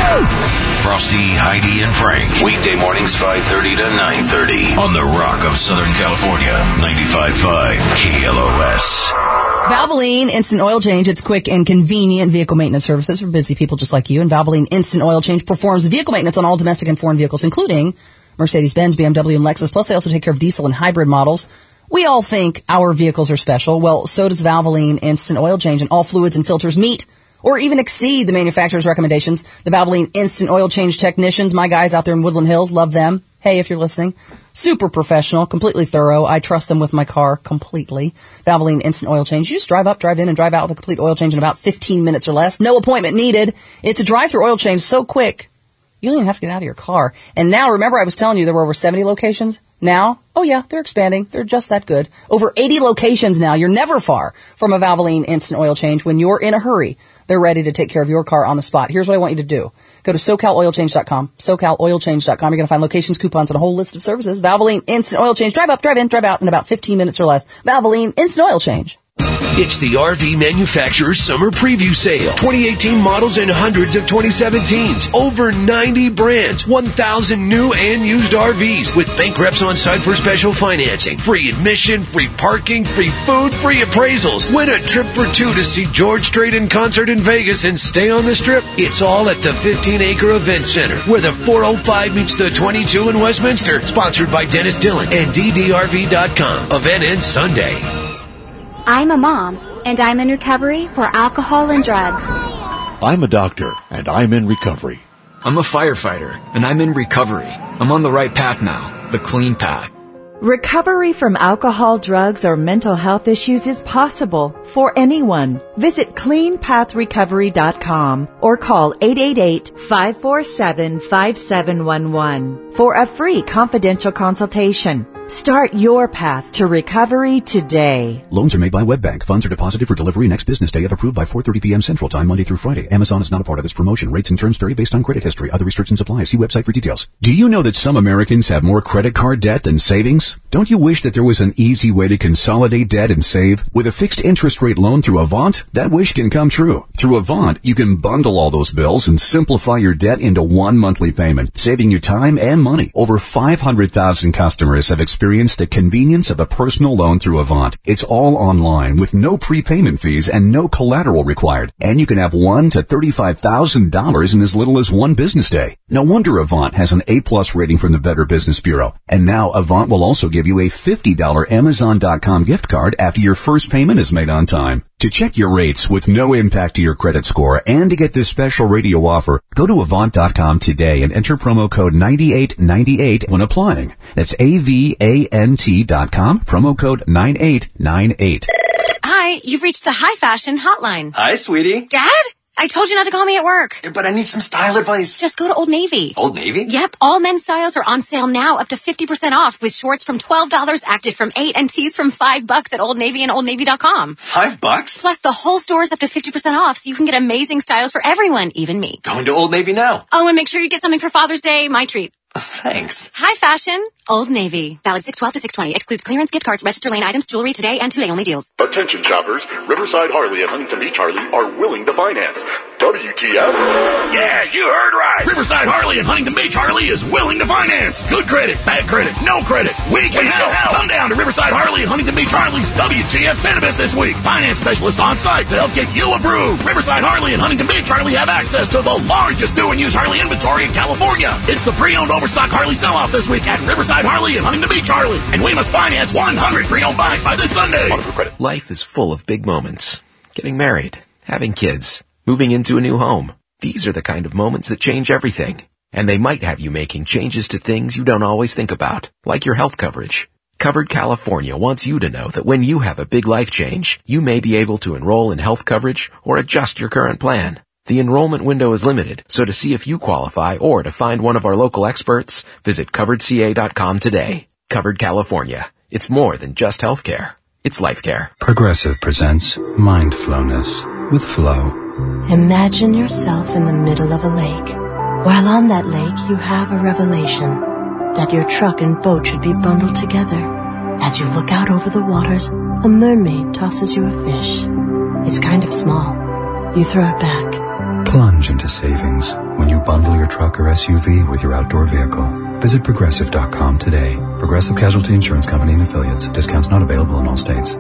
Frosty, Heidi, and Frank. Weekday mornings, five thirty to nine thirty. On the Rock of Southern California, ninety-five point five K L O S. Valvoline Instant Oil Change. It's quick and convenient vehicle maintenance services for busy people just like you. And Valvoline Instant Oil Change performs vehicle maintenance on all domestic and foreign vehicles, including Mercedes-Benz, B M W, and Lexus. Plus, they also take care of diesel and hybrid models. We all think our vehicles are special. Well, so does Valvoline Instant Oil Change, and all fluids and filters meet or even exceed the manufacturer's recommendations. The Valvoline Instant Oil Change technicians, my guys out there in Woodland Hills, love them. Hey, if you're listening, super professional, completely thorough. I trust them with my car completely. Valvoline Instant Oil Change. You just drive up, drive in, and drive out with a complete oil change in about fifteen minutes or less. No appointment needed. It's a drive-through oil change so quick, you don't even have to get out of your car. And now, remember I was telling you there were over seventy locations? Now, oh yeah, they're expanding. They're just that good. Over eighty locations now. You're never far from a Valvoline Instant Oil Change. When you're in a hurry, they're ready to take care of your car on the spot. Here's what I want you to do. Go to SoCal Oil Change dot com, SoCal Oil Change dot com. You're going to find locations, coupons, and a whole list of services. Valvoline Instant Oil Change. Drive up, drive in, drive out in about fifteen minutes or less. Valvoline Instant Oil Change. It's the R V Manufacturer's Summer Preview Sale. twenty eighteen models and hundreds of twenty seventeens. Over ninety brands. one thousand new and used R Vs. With bank reps on site for special financing. Free admission, free parking, free food, free appraisals. Win a trip for two to see George Strait in concert in Vegas and stay on the Strip. It's all at the fifteen acre Event Center, where the four oh five meets the twenty-two in Westminster. Sponsored by Dennis Dillon and D D R V dot com. Event ends Sunday. I'm a mom, and I'm in recovery for alcohol and drugs. I'm a doctor, and I'm in recovery. I'm a firefighter, and I'm in recovery. I'm on the right path now, the clean path. Recovery from alcohol, drugs, or mental health issues is possible for anyone. Visit clean path recovery dot com or call eight eight eight, five four seven, five seven one one for a free confidential consultation. Start your path to recovery today. Loans are made by WebBank. Funds are deposited for delivery next business day if approved by four thirty p.m. Central Time, Monday through Friday. Amazon is not a part of this promotion. Rates and terms vary based on credit history. Other restrictions apply. See website for details. Do you know that some Americans have more credit card debt than savings? Don't you wish that there was an easy way to consolidate debt and save? With a fixed interest rate loan through Avant, that wish can come true. Through Avant, you can bundle all those bills and simplify your debt into one monthly payment, saving you time and money. Over five hundred thousand customers have experienced experience the convenience of a personal loan through Avant. It's all online with no prepayment fees and no collateral required. And you can have one to thirty-five thousand dollars in as little as one business day. No wonder Avant has an A-plus rating from the Better Business Bureau. And now Avant will also give you a fifty dollars Amazon dot com gift card after your first payment is made on time. To check your rates with no impact to your credit score and to get this special radio offer, go to Avant dot com today and enter promo code ninety-eight ninety-eight when applying. That's A V A N T dot com, promo code nine eight nine eight. Hi, you've reached the High Fashion Hotline. Hi, sweetie. Dad? I told you not to call me at work. But I need some style advice. Just go to Old Navy. Old Navy? Yep, all men's styles are on sale now, up to fifty percent off, with shorts from twelve dollars, active from eight dollars, and tees from five bucks at Old Navy and Old Navy dot com. Five bucks? Plus, the whole store is up to fifty percent off, so you can get amazing styles for everyone, even me. Going to Old Navy now. Oh, and make sure you get something for Father's Day, my treat. Thanks. High Fashion, Old Navy. Valid six twelve to six twenty. Excludes clearance, gift cards, register lane items, jewelry today and today only deals. Attention shoppers, Riverside Harley and Huntington Beach Harley are willing to finance. W T F? Yeah, you heard right. Riverside Harley and Huntington Beach Harley is willing to finance. Good credit, bad credit, no credit. We can help. Come down to Riverside Harley and Huntington Beach Harley's W T F ten event this week. Finance specialists on site to help get you approved. Riverside Harley and Huntington Beach Harley have access to the largest new and used Harley inventory in California. It's the pre-owned overstock Harley sell-off this week at Riverside Harley and Huntington Beach Harley. And we must finance one hundred pre-owned buys by this Sunday. Life is full of big moments. Getting married, having kids, moving into a new home. These are the kind of moments that change everything. And they might have you making changes to things you don't always think about, like your health coverage. Covered California wants you to know that when you have a big life change, you may be able to enroll in health coverage or adjust your current plan. The enrollment window is limited, so to see if you qualify or to find one of our local experts, visit covered c a dot com today. Covered California. It's more than just health care. It's life care. Progressive presents Mindfulness with Flow. Imagine yourself in the middle of a lake. While on that lake, you have a revelation that your truck and boat should be bundled together. As you look out over the waters, a mermaid tosses you a fish. It's kind of small. You throw it back. Plunge into savings when you bundle your truck or S U V with your outdoor vehicle. Visit Progressive dot com today. Progressive Casualty Insurance Company and Affiliates. Discounts not available in all states.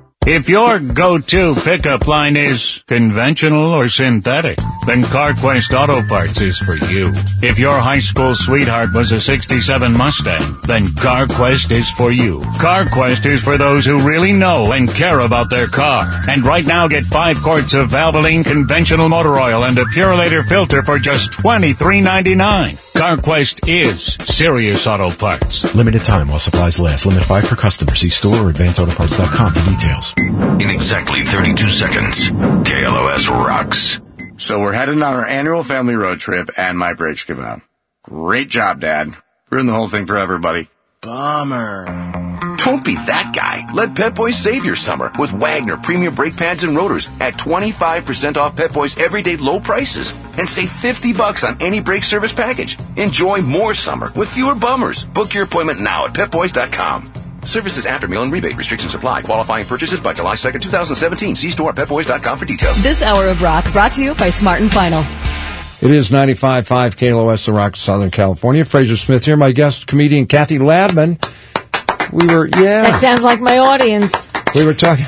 If your go-to pickup line is conventional or synthetic, then CarQuest Auto Parts is for you. If your high school sweetheart was a sixty-seven Mustang, then CarQuest is for you. CarQuest is for those who really know and care about their car. And right now, get five quarts of Valvoline conventional motor oil and a Purolator filter for just twenty-three ninety-nine. CarQuest is serious auto parts. Limited time while supplies last. Limit five per customer. See store or advance auto parts dot com for details. In exactly thirty-two seconds, K L O S rocks. So we're heading on our annual family road trip, and my brakes give out. Great job, Dad. Ruined the whole thing for everybody. Bummer. Don't be that guy. Let Pep Boys save your summer with Wagner premium brake pads and rotors at twenty-five percent off Pep Boys' everyday low prices. And save fifty bucks on any brake service package. Enjoy more summer with fewer bummers. Book your appointment now at pep boys dot com. Services after meal and rebate restrictions apply. Qualifying purchases by July second, twenty seventeen. See store at pep boys dot com for details. This hour of Rock brought to you by Smart and Final. It is ninety-five point five K L O S, the Rock, Southern California. Fraser Smith here. My guest, comedian Kathy Ladman. We were, yeah. That sounds like my audience. We were talking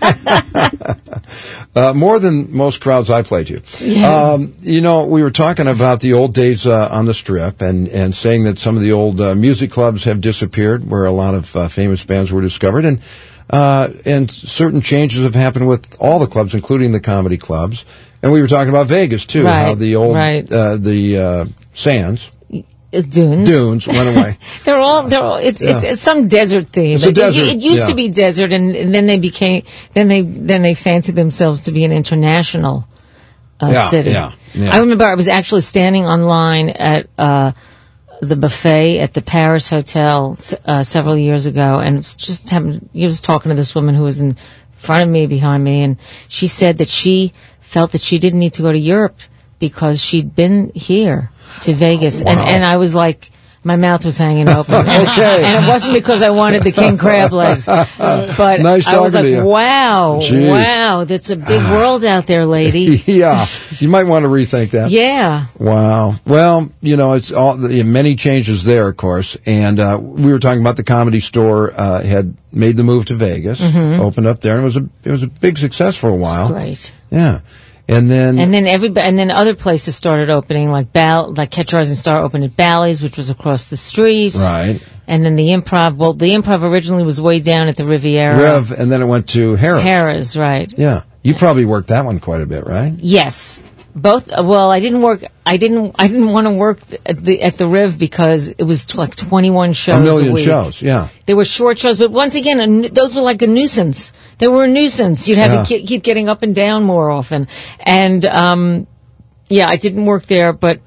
uh, more than most crowds I played to. Yes. Um, you know, we were talking about the old days uh, on the Strip and, and saying that some of the old uh, music clubs have disappeared where a lot of uh, famous bands were discovered. And uh, and certain changes have happened with all the clubs, including the comedy clubs. And we were talking about Vegas, too, right, how the old, right. uh, the uh, Sands. Dunes. Dunes went away. they're all, they're all, it's, yeah. it's, it's some desert theme. It's a it, desert, it, it used yeah. to be desert and, and then they became, then they, then they fancied themselves to be an international, uh, yeah, city. Yeah, yeah. I remember I was actually standing online at, uh, the buffet at the Paris Hotel, uh, several years ago and it's just having, he was talking to this woman who was in front of me, behind me, and she said that she felt that she didn't need to go to Europe because she'd been here to Vegas. Wow. And, and I was like, My mouth was hanging open. Okay. And it wasn't because I wanted the king crab legs. But Nice I was talking like, to you. wow, Jeez. wow, that's a big world out there, lady. Yeah. You might want to rethink that. Yeah. Wow. Well, you know, it's all the, many changes there, of course. And uh, we were talking about the Comedy Store uh, had made the move to Vegas, Mhm. opened up there, and it was a it was a big success for a while. Great. Yeah. And then And then every and then other places started opening, like Ball, like Catch a Rising Star opened at Bally's, which was across the street. Right. And then the Improv. Well, the Improv originally was way down at the Riviera. Rev, and then it went to Harris. Harris, right? Yeah. You probably worked that one quite a bit, right? Yes. Both. Well, I didn't work. I didn't. I didn't want to work at the at the Riv because it was t- like twenty-one shows A million week. shows, yeah. They were short shows, but once again, a nu- those were like a nuisance. They were a nuisance. You'd have Yeah. to ke- keep getting up and down more often. And um, yeah, I didn't work there. But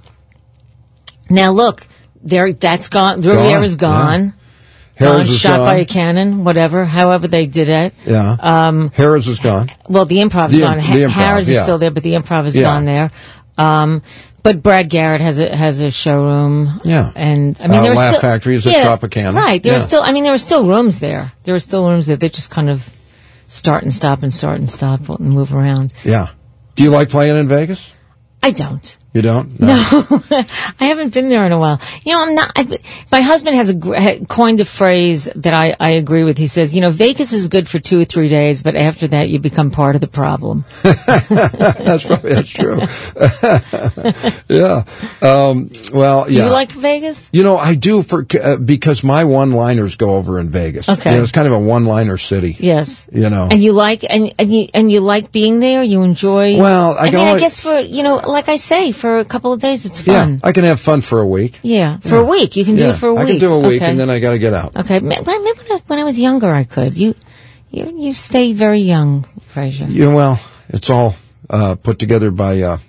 now look, there. That's gone. The Gone, Riviera's gone. yeah. Harris Gone, is shot gone. by a cannon, whatever. However they did it. Yeah. Um, Harris is gone. well, the Improv's The gone. imp- Ha- the Improv, Harris is yeah. still there, but the Improv is Yeah. gone there. Um, but Brad Garrett has a has a showroom. Yeah. And I mean, Uh, there are Laugh still Factory is at yeah, Tropicana. right? There Yeah. are still. I mean, there are still rooms there. There are still rooms there. They just kind of start and stop and start and stop and move around. Yeah. Do you like playing in Vegas? I don't. You don't? No, I haven't been there in a while. You know, I'm not. I, my husband has a gr- ha- coined a phrase that I, I agree with. He says, "You know, Vegas is good for two or three days, but after that, you become part of the problem." That's probably that's true. Yeah. Um, well, Do yeah. you like Vegas? You know, I do for uh, because my one-liners go over in Vegas. Okay. You know, it's kind of a one-liner city. Yes. You know. And you like and and you and you like being there. You enjoy. Well, I I can mean, I always- guess for you know, like I say, for a couple of days, it's Yeah, fun. I can have fun for a week. Yeah, for a week you can do Yeah, it for a week. I can do a week, Okay. and then I got to get out. Okay, Ma- well, maybe when I- when I was younger, I could. You, you, you stay very young, Fraser. Yeah, well, it's all uh, put together by. Uh,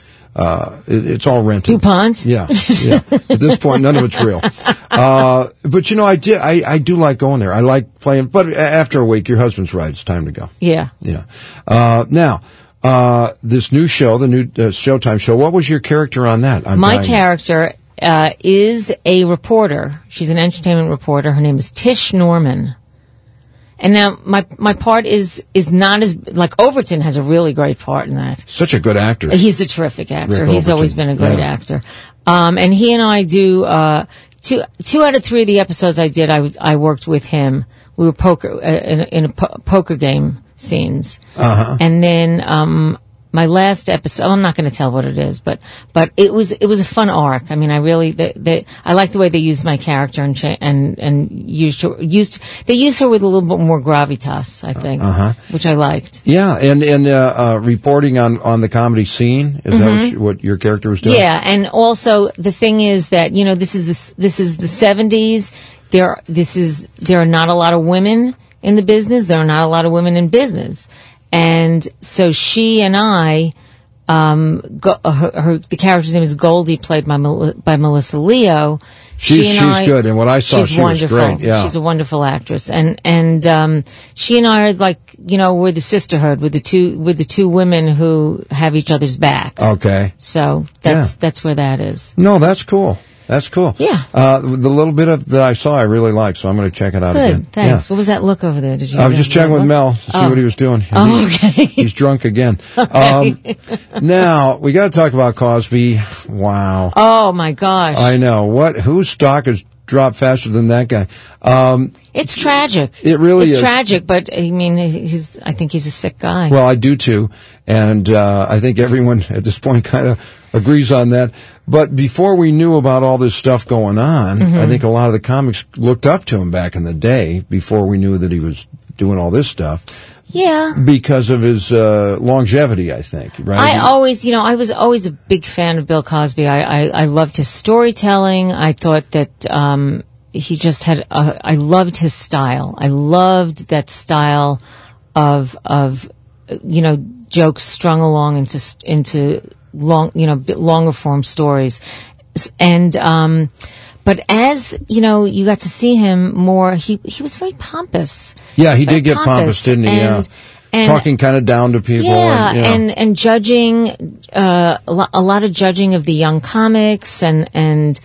uh, it, it's all rented. DuPont? Yeah, yeah. At this point, none of it's real. Uh, but you know, I did. I, I do like going there. I like playing. But a- after a week, your husband's right. It's time to go. Yeah. Yeah. Uh, now, uh, this new show, the new uh, Showtime show. What was your character on that? I'm My dying. character uh, is a reporter. She's an entertainment reporter. Her name is Tish Norman. And now my my part is is not as like Overton has a really great part in that. Such a good actor. He's a terrific actor. Rick He's always Overton. been a great Yeah. actor. Um, and he and I do uh, two two out of three of the episodes I did. I I worked with him. We were poker uh, in, a- in a po- poker game scenes. Uh-huh. And then um, my last episode. I'm not going to tell what it is, but but it was it was a fun arc. I mean, I really they, they, I like the way they used my character and cha- and and used her, used they used her with a little bit more gravitas. I think, Uh-huh. which I liked. Yeah, and and uh, uh, reporting on, on the comedy scene is that what, Mhm. you, what your character was doing? Yeah, and also the thing is that you know this is the, this is the seventies. There this is there are not a lot of women in the business. There are not a lot of women in business, and so she and I, um, go, uh, her, her the character's name is Goldie, played by Mel- by Melissa Leo. She's- She and she's I- good, and what I saw, she's she was wonderful. great, yeah. She's a wonderful actress, and and um, she and I are like you know we're the sisterhood with the two with the two women who have each other's backs. Okay. So that's Yeah. that's where that is. No, that's cool. That's cool. Yeah. Uh, the little bit of that I saw, I really liked, so I'm going to check it out Good, again. thanks. What was that look over there? Did you? Yeah. I was give just him checking that with look? Mel to see Oh. what he was doing. Oh, He- okay. He's drunk again. Um, now we got to talk about Cosby. Wow. Oh my gosh. I know what. Whose stock has dropped faster than that guy? Um, It's tragic. It really it's is. tragic, but I mean, he's. I think he's a sick guy. Well, I do too, and uh, I think everyone at this point kind of agrees on that. But before we knew about all this stuff going on, Mhm. I think a lot of the comics looked up to him back in the day before we knew that he was doing all this stuff yeah. because of his uh, longevity, I think, right? I always, you know, I was always a big fan of Bill Cosby. I, I, I loved his storytelling. I thought that um, he just had. A, I loved his style. I loved that style of of you know jokes strung along into into long you know bit longer form stories, S- and um, but as you know, you got to see him more. He he was very pompous. yeah, he was very did get pompous, didn't he? And, yeah. and Talking kind of down to people. yeah, and, you know. and and judging uh, a, lo- a lot of judging of the young comics, and and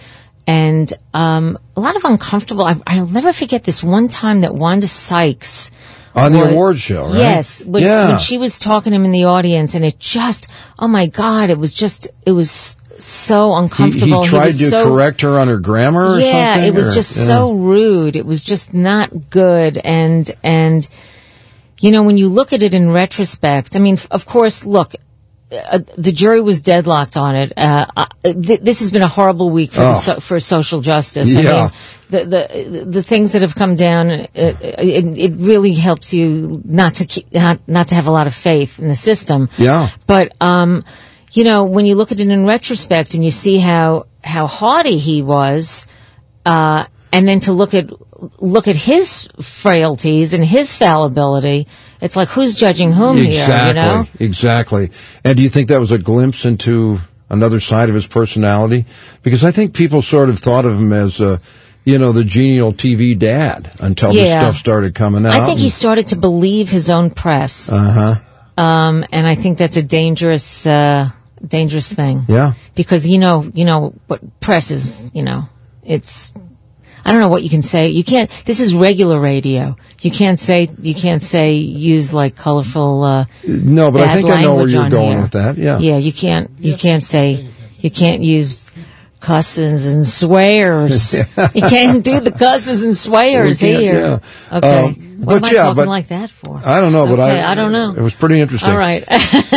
and um, a lot of uncomfortable. I, I'll never forget this one time that Wanda Sykes. On the was, award show, right? Yes. When, yeah. when she was talking to him in the audience, and it just, oh my God, it was just, it was so uncomfortable. He, he tried he to so, correct her on her grammar or yeah, something? Yeah, it was or, just yeah. so rude. It was just not good. And, and, you know, when you look at it in retrospect, I mean, of course, look, Uh, the jury was deadlocked on it. Uh, uh, th- this has been a horrible week for oh. the so- for social justice. Yeah. I mean, the, the the things that have come down, it, it, it really helps you not to keep, not, not to have a lot of faith in the system. Yeah. But um, you know, when you look at it in retrospect and you see how how haughty he was, uh, and then to look at look at his frailties and his fallibility. It's like, who's judging whom exactly, here, you know? Exactly. And do you think that was a glimpse into another side of his personality? Because I think people sort of thought of him as, a, you know, the genial T V dad until yeah. this stuff started coming out. I think he started to believe his own press. Uh-huh. Um, and I think that's a dangerous, uh, dangerous thing. Yeah. Because, you know, you know, what press is, you know, it's, I don't know what you can say. You can't, this is regular radio. You can't say, you can't say, use like colorful, uh, no, but I think I know where you're going here. with that. Yeah. Yeah, you can't, you can't say, you can't use cusses and swears. You can't do the cusses and swears here. Yeah. Okay. Um, what but am I yeah, talking but like that for? I don't know, but okay, I, I don't know. It was pretty interesting. All right.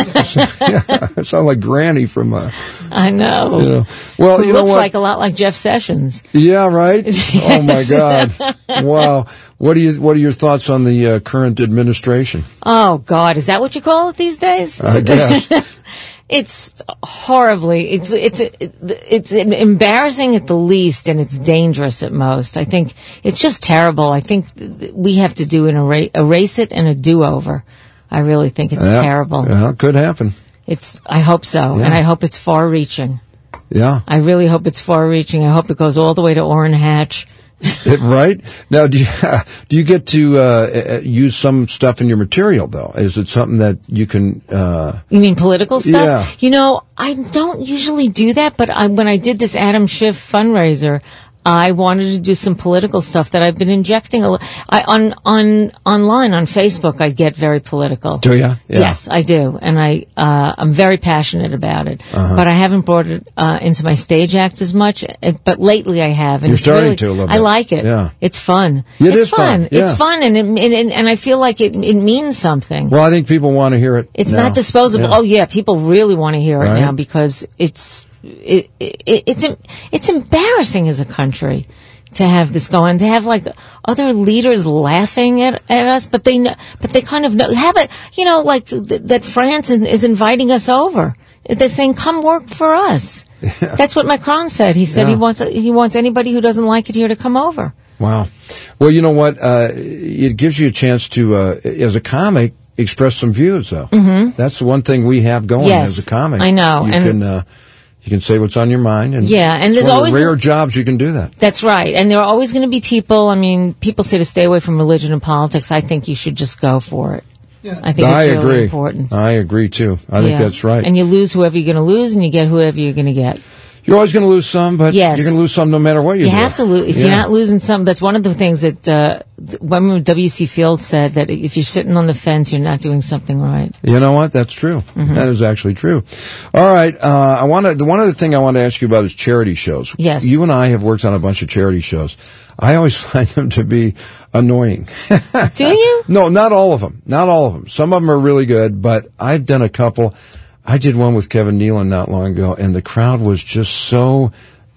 yeah, I sound like Granny from, uh, I know. You know. Well, Who you know looks what? like a lot like Jeff Sessions. Yeah, right? Yes. Oh my God. Wow. What do you, what are your thoughts on the uh, current administration? Oh God, is that what you call it these days? I guess. It's horribly, it's, it's, it's embarrassing at the least, and it's dangerous at most. I think it's just terrible. I think we have to do an erase, erase it and a do-over. I really think it's yeah, terrible. Yeah, it could happen. It's, I hope so, yeah. and I hope it's far-reaching. Yeah. I really hope it's far-reaching. I hope it goes all the way to Orrin Hatch. Right? Now, do you, do you get to uh, use some stuff in your material, though? Is it something that you can... Uh, you mean political stuff? Yeah. You know, I don't usually do that, but I, when I did this Adam Schiff fundraiser, I wanted to do some political stuff that I've been injecting. A, I, on on online on Facebook, I get very political. Do you? Yeah. Yes, I do, and I uh, I'm very passionate about it. Uh-huh. But I haven't brought it uh, into my stage act as much. But lately, I have. And You're it's starting really, to a little bit. I like it. Yeah. It's fun. It it's is fun. fun. Yeah. It's fun, and, it, and and I feel like it it means something. Well, I think people want to hear it. It's now. not disposable. Yeah. Oh yeah, people really want to hear it Right. now because it's it, it it's it's embarrassing as a country to have this go on, to have like other leaders laughing at, at us, but they know, but they kind of know, have it, you know, like th- that France is, is inviting us over. They're saying, come work for us. Yeah. That's what Macron said. He said Yeah. he wants, he wants anybody who doesn't like it here to come over. Wow. Well, you know what? Uh, it gives you a chance to, uh, as a comic, express some views, though. Mm-hmm. That's the one thing we have going Yes, as a comic. I know. You And can, uh, you can say what's on your mind. And Yeah, and it's there's one always of the rare jobs you can do that. That's right. And there are always going to be people, I mean, people say to stay away from religion and politics. I think you should just go for it. Yeah. I think I it's really agree. important. I agree, too. I think Yeah. that's right. And you lose whoever you're going to lose, and you get whoever you're going to get. You're always going to lose some, but Yes. you're going to lose some no matter what you, You do. have to lose. If Yeah. you're not losing some, that's one of the things that, uh, th- I remember W C Fields said that if you're sitting on the fence, you're not doing something right. You know what? That's true. Mm-hmm. That is actually true. All right. Uh, I want to, the one other thing I want to ask you about is charity shows. Yes. You and I have worked on a bunch of charity shows. I always find them to be annoying. Do you? No, not all of them. Not all of them. Some of them are really good, but I've done a couple. I did one with Kevin Nealon not long ago, and the crowd was just so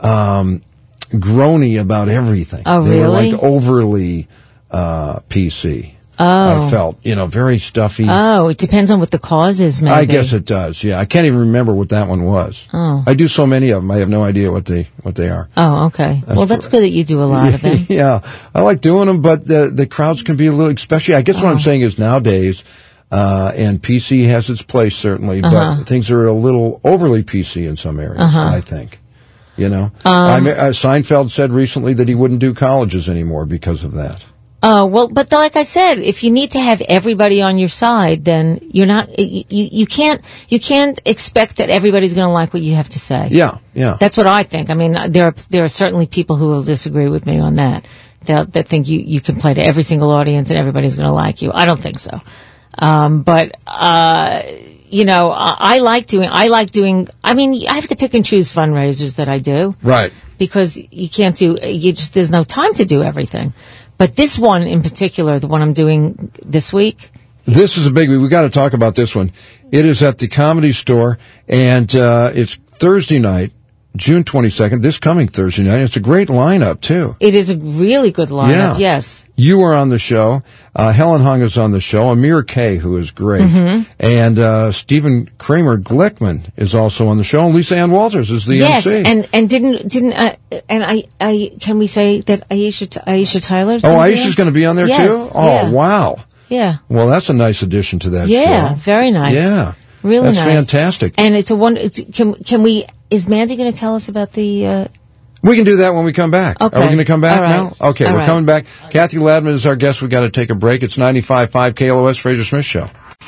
um, groany about everything. Oh, they really? were like overly uh, P C. Oh. I felt, you know, very stuffy. Oh, it depends on what the cause is, maybe. I guess it does. Yeah, I can't even remember what that one was. Oh. I do so many of them. I have no idea what they what they are. Oh, okay. That's well, that's good that you do a lot of them. Yeah, I like doing them, but the the crowds can be a little, especially. I guess what I'm saying is nowadays, uh, and P C has its place certainly, Uh-huh. but things are a little overly P C in some areas. Uh-huh. I think. You know, Um, I mean, uh, Seinfeld said recently that he wouldn't do colleges anymore because of that. Uh, well, but like I said, if you need to have everybody on your side, then you're not, you, you, you can't, you can't expect that everybody's going to like what you have to say. Yeah, yeah. That's what I think. I mean, there are, there are certainly people who will disagree with me on that. That, that think you, you can play to every single audience and everybody's going to like you. I don't think so. Um, but, uh, you know, I, I like doing, I like doing, I mean, I have to pick and choose fundraisers that I do. Right. Because you can't do, you just, there's no time to do everything. But this one in particular, the one I'm doing this week. This is a big week. We got to talk about this one. It is at the Comedy Store, and uh, it's Thursday night, June twenty-second, this coming Thursday night. It's a great lineup, too. It is a really good lineup, yeah. yes. You are on the show. Uh, Helen Hung is on the show. Amir K, who is great. Mm-hmm. And uh, Stephen Kramer Glickman is also on the show. And Lisa Ann Walters is the yes, M C. Yes, and, and didn't, didn't, uh, and I, I, can we say that Aisha, Aisha Tyler's Oh, Aisha's going to be on there, yes, too? Oh, yeah. wow. Yeah. Well, that's a nice addition to that yeah, show. Yeah, very nice. Yeah. Really that's nice. That's fantastic. And it's a one, it's, can, can we, is Mandy going to tell us about the, uh, we can do that when we come back. Okay. Are we going to come back All right. now? Okay, All we're right. coming back. Kathy Ladman is our guest. We got to take a break. It's ninety-five point five K L O S Fraser Smith Show.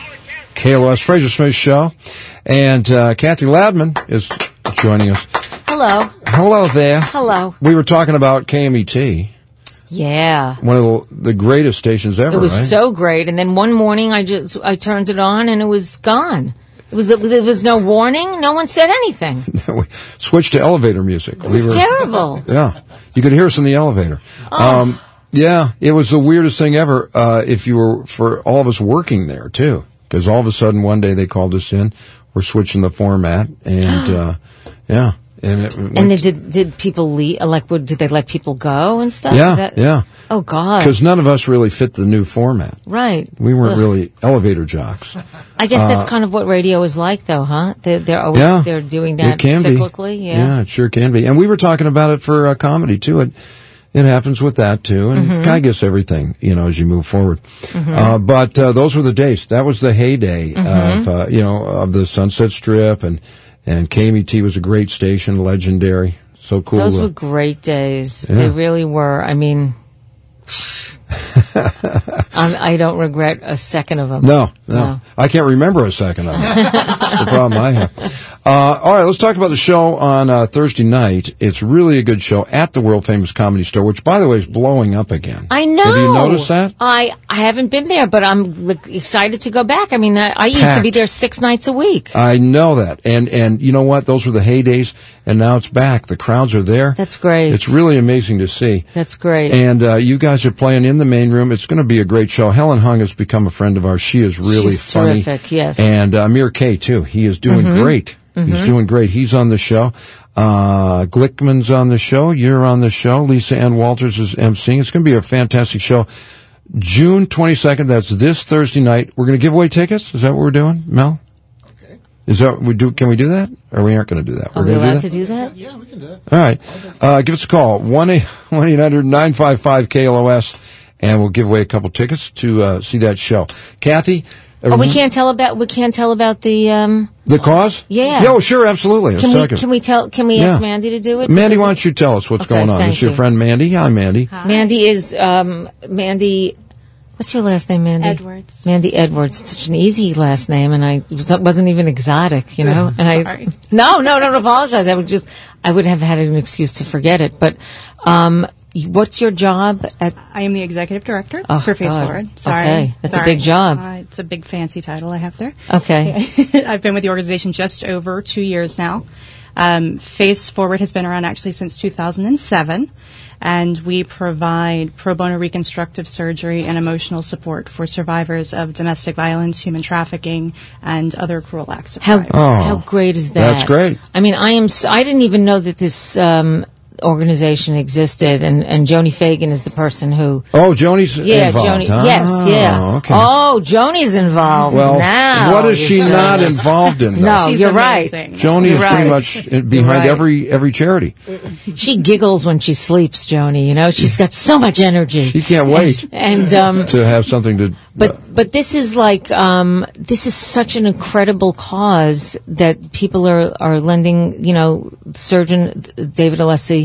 K L O S Fraser Smith Show. And uh, Kathy Ladman is joining us. Hello. Hello there. Hello. We were talking about K M E T. Yeah. One of the, the greatest stations ever, It was right? so great. And then one morning I just, I turned it on and it was gone. It was, there was no warning. No one said anything. We switched to elevator music. It was we were, terrible. Yeah. You could hear us in the elevator. Oh. Um, yeah, it was the weirdest thing ever, uh, if you were, for all of us working there, too. Because all of a sudden, one day they called us in. We're switching the format, and, uh, yeah. And, it went and they did, did people leave, like, would, did they let people go and stuff? Yeah, Is that, yeah. Oh, God. Because none of us really fit the new format. Right. We weren't Ugh. really elevator jocks. I guess that's Uh, kind of what radio is like, though, huh? They're, they're always, yeah, they're doing that it can cyclically, be. yeah. Yeah, it sure can be. And we were talking about it for uh, comedy, too. It, it happens with that, too. And Mhm. I guess everything, you know, as you move forward. Mhm. Uh, but uh, those were the days. That was the heyday Mhm. of, uh, you know, of the Sunset Strip. And, and K M E T was a great station, legendary. So cool. Those uh, were great days. Yeah. They really were. I mean, I'm, I don't regret a second of them. No, no, I can't remember a second of it. That's the problem I have. Uh, all right, let's talk about the show on uh, Thursday night. It's really a good show at the world famous Comedy Store, which, by the way, is blowing up again. I know. Have you noticed that? I, I haven't been there, but I'm like, excited to go back. I mean, I, I used to be Packed. there six nights a week. I know that, and and you know what? Those were the heydays, and now it's back. The crowds are there. That's great. It's really amazing to see. That's great. And uh, you guys are playing in the main room. It's going to be a great show. Helen Hung has become a friend of ours. She is really She's funny. terrific, yes. And uh, Amir K, too. He is doing Mhm. great. He's Mhm. doing great. He's on the show. Uh, Glickman's on the show. You're on the show. Lisa Ann Walters is emceeing. It's going to be a fantastic show. June twenty-second, that's this Thursday night. We're going to give away tickets? Is that what we're doing, Mel? Okay. Is that, we do, can we do that? Or we aren't going to do that? Are We're we going allowed to to do that? Yeah, we can do it. All right. Uh, give us a call. one eight hundred nine five five K L O S, and we'll give away a couple tickets to uh, see that show. Kathy? Oh, we can't tell about, we can't tell about the, um, The cause? Yeah. Yeah, well, sure, absolutely. In can a we, second. can we tell, can we Yeah. ask Mandy to do it? Mandy, why don't you tell us what's Okay, going on? thank This is your you. friend Mandy. Hi, Mandy. Mandy is, um, Mandy, what's your last name, Mandy? Edwards. Mandy Edwards. It's such an easy last name, and I was, wasn't even exotic, you know? And Sorry. I, no, no, don't apologize. I would just, I would have had an excuse to forget it. But, um, what's your job at? I am the executive director Oh, for Face God. Forward. Sorry. Okay, that's a Sorry. big job. Uh, it's a big fancy title I have there. Okay. I've been with the organization just over two years now. Um, Face Forward has been around actually since two thousand seven, and we provide pro bono reconstructive surgery and emotional support for survivors of domestic violence, human trafficking, and other cruel acts of How crime. Oh, how great is that? that's great. I mean, I am. s- I didn't even know that this um, organization existed, and and Joni Fagan is the person who. Oh, Joni's Yeah, involved, Joni. huh? Yes, Oh, yeah. okay. Oh, Joni's involved. Well, now what is you're she saying not it. involved in, though? No, She's you're amazing. right. Joni You're is right. pretty much behind You're right. every every charity. She giggles when she sleeps, Joni. You know, she's got so much energy. She can't wait And, um, to have something to. But but this is like um, this is such an incredible cause that people are are lending. You know, surgeon David Alessi,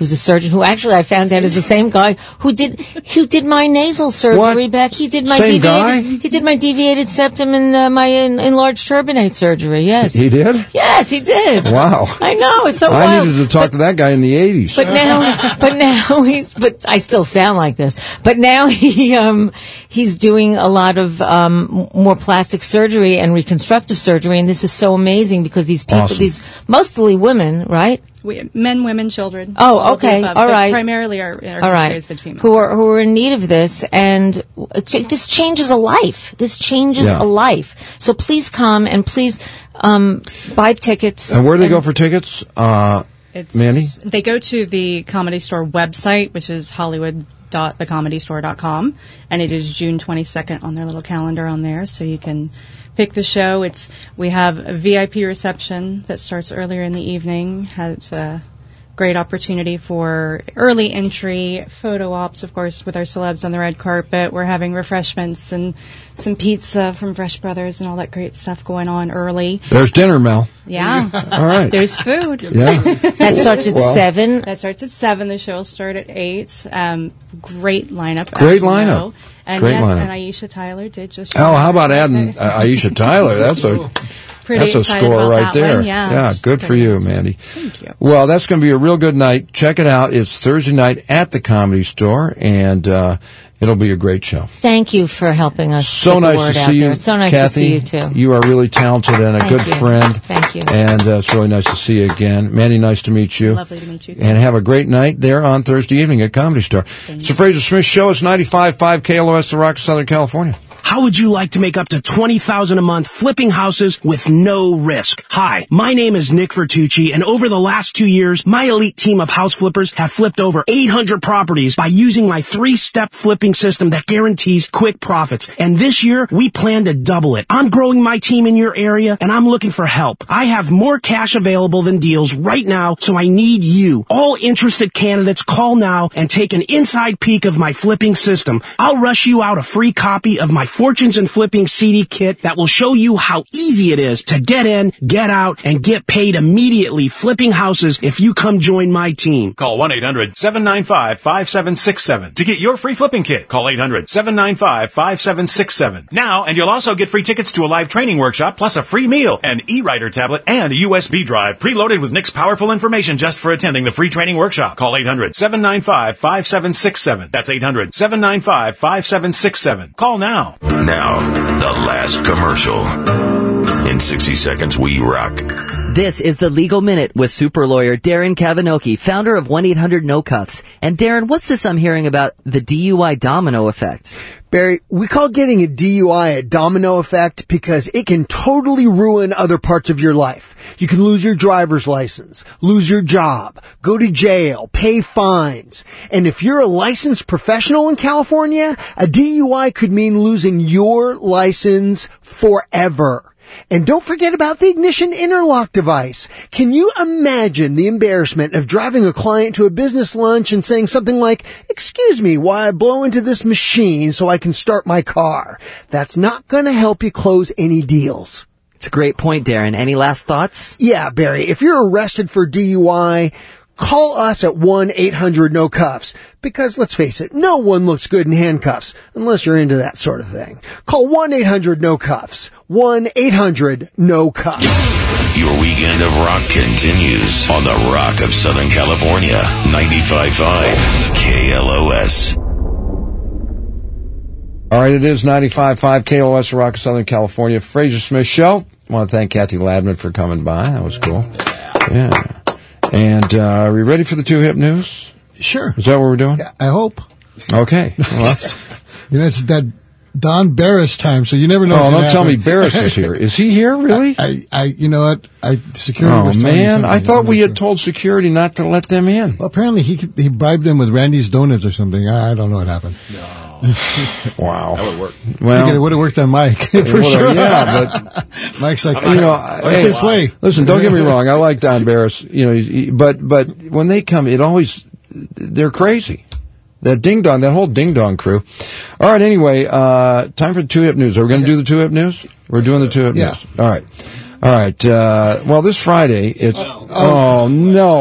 who's a surgeon, who actually I found out is the same guy who did who did my nasal surgery What? back. He did my Same deviated, guy? he did my deviated septum and uh, my en- enlarged turbinate surgery. Yes, He did? yes, he did. Wow. I know, it's so I wild. needed to talk to that guy in the eighties. But now, but now he's, but I still sound like this. But now he, um, he's doing a lot of, um, more plastic surgery and reconstructive surgery. And this is so amazing because these people, Awesome. these mostly women, right? We, men, women, children. Oh, all of the okay. above, All but right. Primarily our, our All right. has been female. Who are, who are in need of this. And this changes a life. This changes Yeah. a life. So please come and please, um, buy tickets. And where do they go for tickets? Uh, It's, Mandy? They go to the Comedy Store website, which is hollywood dot the comedy store dot com, and it is June twenty-second on their little calendar on there, so you can pick the show. It's we have a V I P reception that starts earlier in the evening, has a great opportunity for early entry, photo ops, of course, with our celebs on the red carpet. We're having refreshments and some pizza from Fresh Brothers and all that great stuff going on early. There's dinner, Mel. Yeah. All right. There's food. Yeah. That starts at Well, seven. That starts at seven. The show will start at eight. Um, great lineup. Great as you lineup. know. And Great yes, lineup. and Aisha Tyler did just. Oh, how about adding uh, Aisha Tyler? That's a Pretty that's a excited score about right that there. one, yeah. yeah, She's good for pretty you, Mandy. Thank you. Well, that's going to be a real good night. Check it out. It's Thursday night at the Comedy Store, and uh, it'll be a great show. Thank you for helping us. So get the nice word to out see you, there. So nice Kathy. to see you too. You are really talented and a Thank good you. friend. Thank you. And uh, it's really nice to see you again. Mandy, nice to meet you. Lovely to meet you. And have a great night there on Thursday evening at Comedy Store. It's the Fraser Smith Show. It's ninety-five point five K L O S, The Rock of Southern California. How would you like to make up to twenty thousand dollars a month flipping houses with no risk? Hi, my name is Nick Vertucci, and over the last two years, my elite team of house flippers have flipped over eight hundred properties by using my three-step flipping system that guarantees quick profits. And this year, we plan to double it. I'm growing my team in your area, and I'm looking for help. I have more cash available than deals right now, so I need you. All interested candidates, call now and take an inside peek of my flipping system. I'll rush you out a free copy of my Fortunes and Flipping C D kit that will show you how easy it is to get in, get out, and get paid immediately flipping houses if you come join my team. Call one eight hundred seven nine five five seven six seven to get your free flipping kit. Call eight hundred seven nine five five seven six seven now, and you'll also get free tickets to a live training workshop, plus a free meal, an e-writer tablet, and a U S B drive preloaded with Nick's powerful information just for attending the free training workshop. Call eight hundred seven nine five five seven six seven. That's eight hundred seven nine five five seven six seven. Call now. Now, the last commercial. In sixty seconds, we rock. This is the Legal Minute with super lawyer Darren Kavanoki, founder of one eight hundred no cuffs. And Darren, what's this I'm hearing about the D U I domino effect? Barry, we call getting a D U I a domino effect because it can totally ruin other parts of your life. You can lose your driver's license, lose your job, go to jail, pay fines. And if you're a licensed professional in California, a D U I could mean losing your license forever. And don't forget about the ignition interlock device. Can you imagine the embarrassment of driving a client to a business lunch and saying something like, "Excuse me while I blow into this machine so I can start my car"? That's not going to help you close any deals. It's a great point, Darren. Any last thoughts? Yeah, Barry, if you're arrested for D U I, call us at one eight hundred no cuffs. Because, let's face it, no one looks good in handcuffs, unless you're into that sort of thing. Call one eight hundred no cuffs. one eight hundred no cuffs. Your weekend of rock continues on the Rock of Southern California, ninety-five point five K L O S. All right, it is ninety-five point five K L O S, Rock of Southern California. Fraser Smith Show. I want to thank Kathy Ladman for coming by. That was cool. Yeah. And uh, are we ready for the Two Hip News? Sure. Is that what we're doing? Yeah, I hope. Okay. Well, you know, it's that Don Barris time, so you never know. Oh, what's don't gonna tell me happen. Barris is here. Is he here, really? I, I, you know what? I security. Oh, was telling me man. something. I thought I'm we not had told security not to let them in. Well, apparently he he bribed them with Randy's Donuts or something. I, I don't know what happened. No. Wow. That would work. Well, it would have worked on Mike for well, sure. Yeah, but Mike's like, you know, right hey, this way. Listen, don't get me wrong. I like Don Barris, you know, he, but but when they come, it always they're crazy. That ding dong, that whole ding dong crew. All right. Anyway, uh, time for the Two Hip News. Are we going to do the Two Hip News? We're doing the Two Hip Yeah. News. All right. All right. Uh, well, this Friday, it's oh, oh no.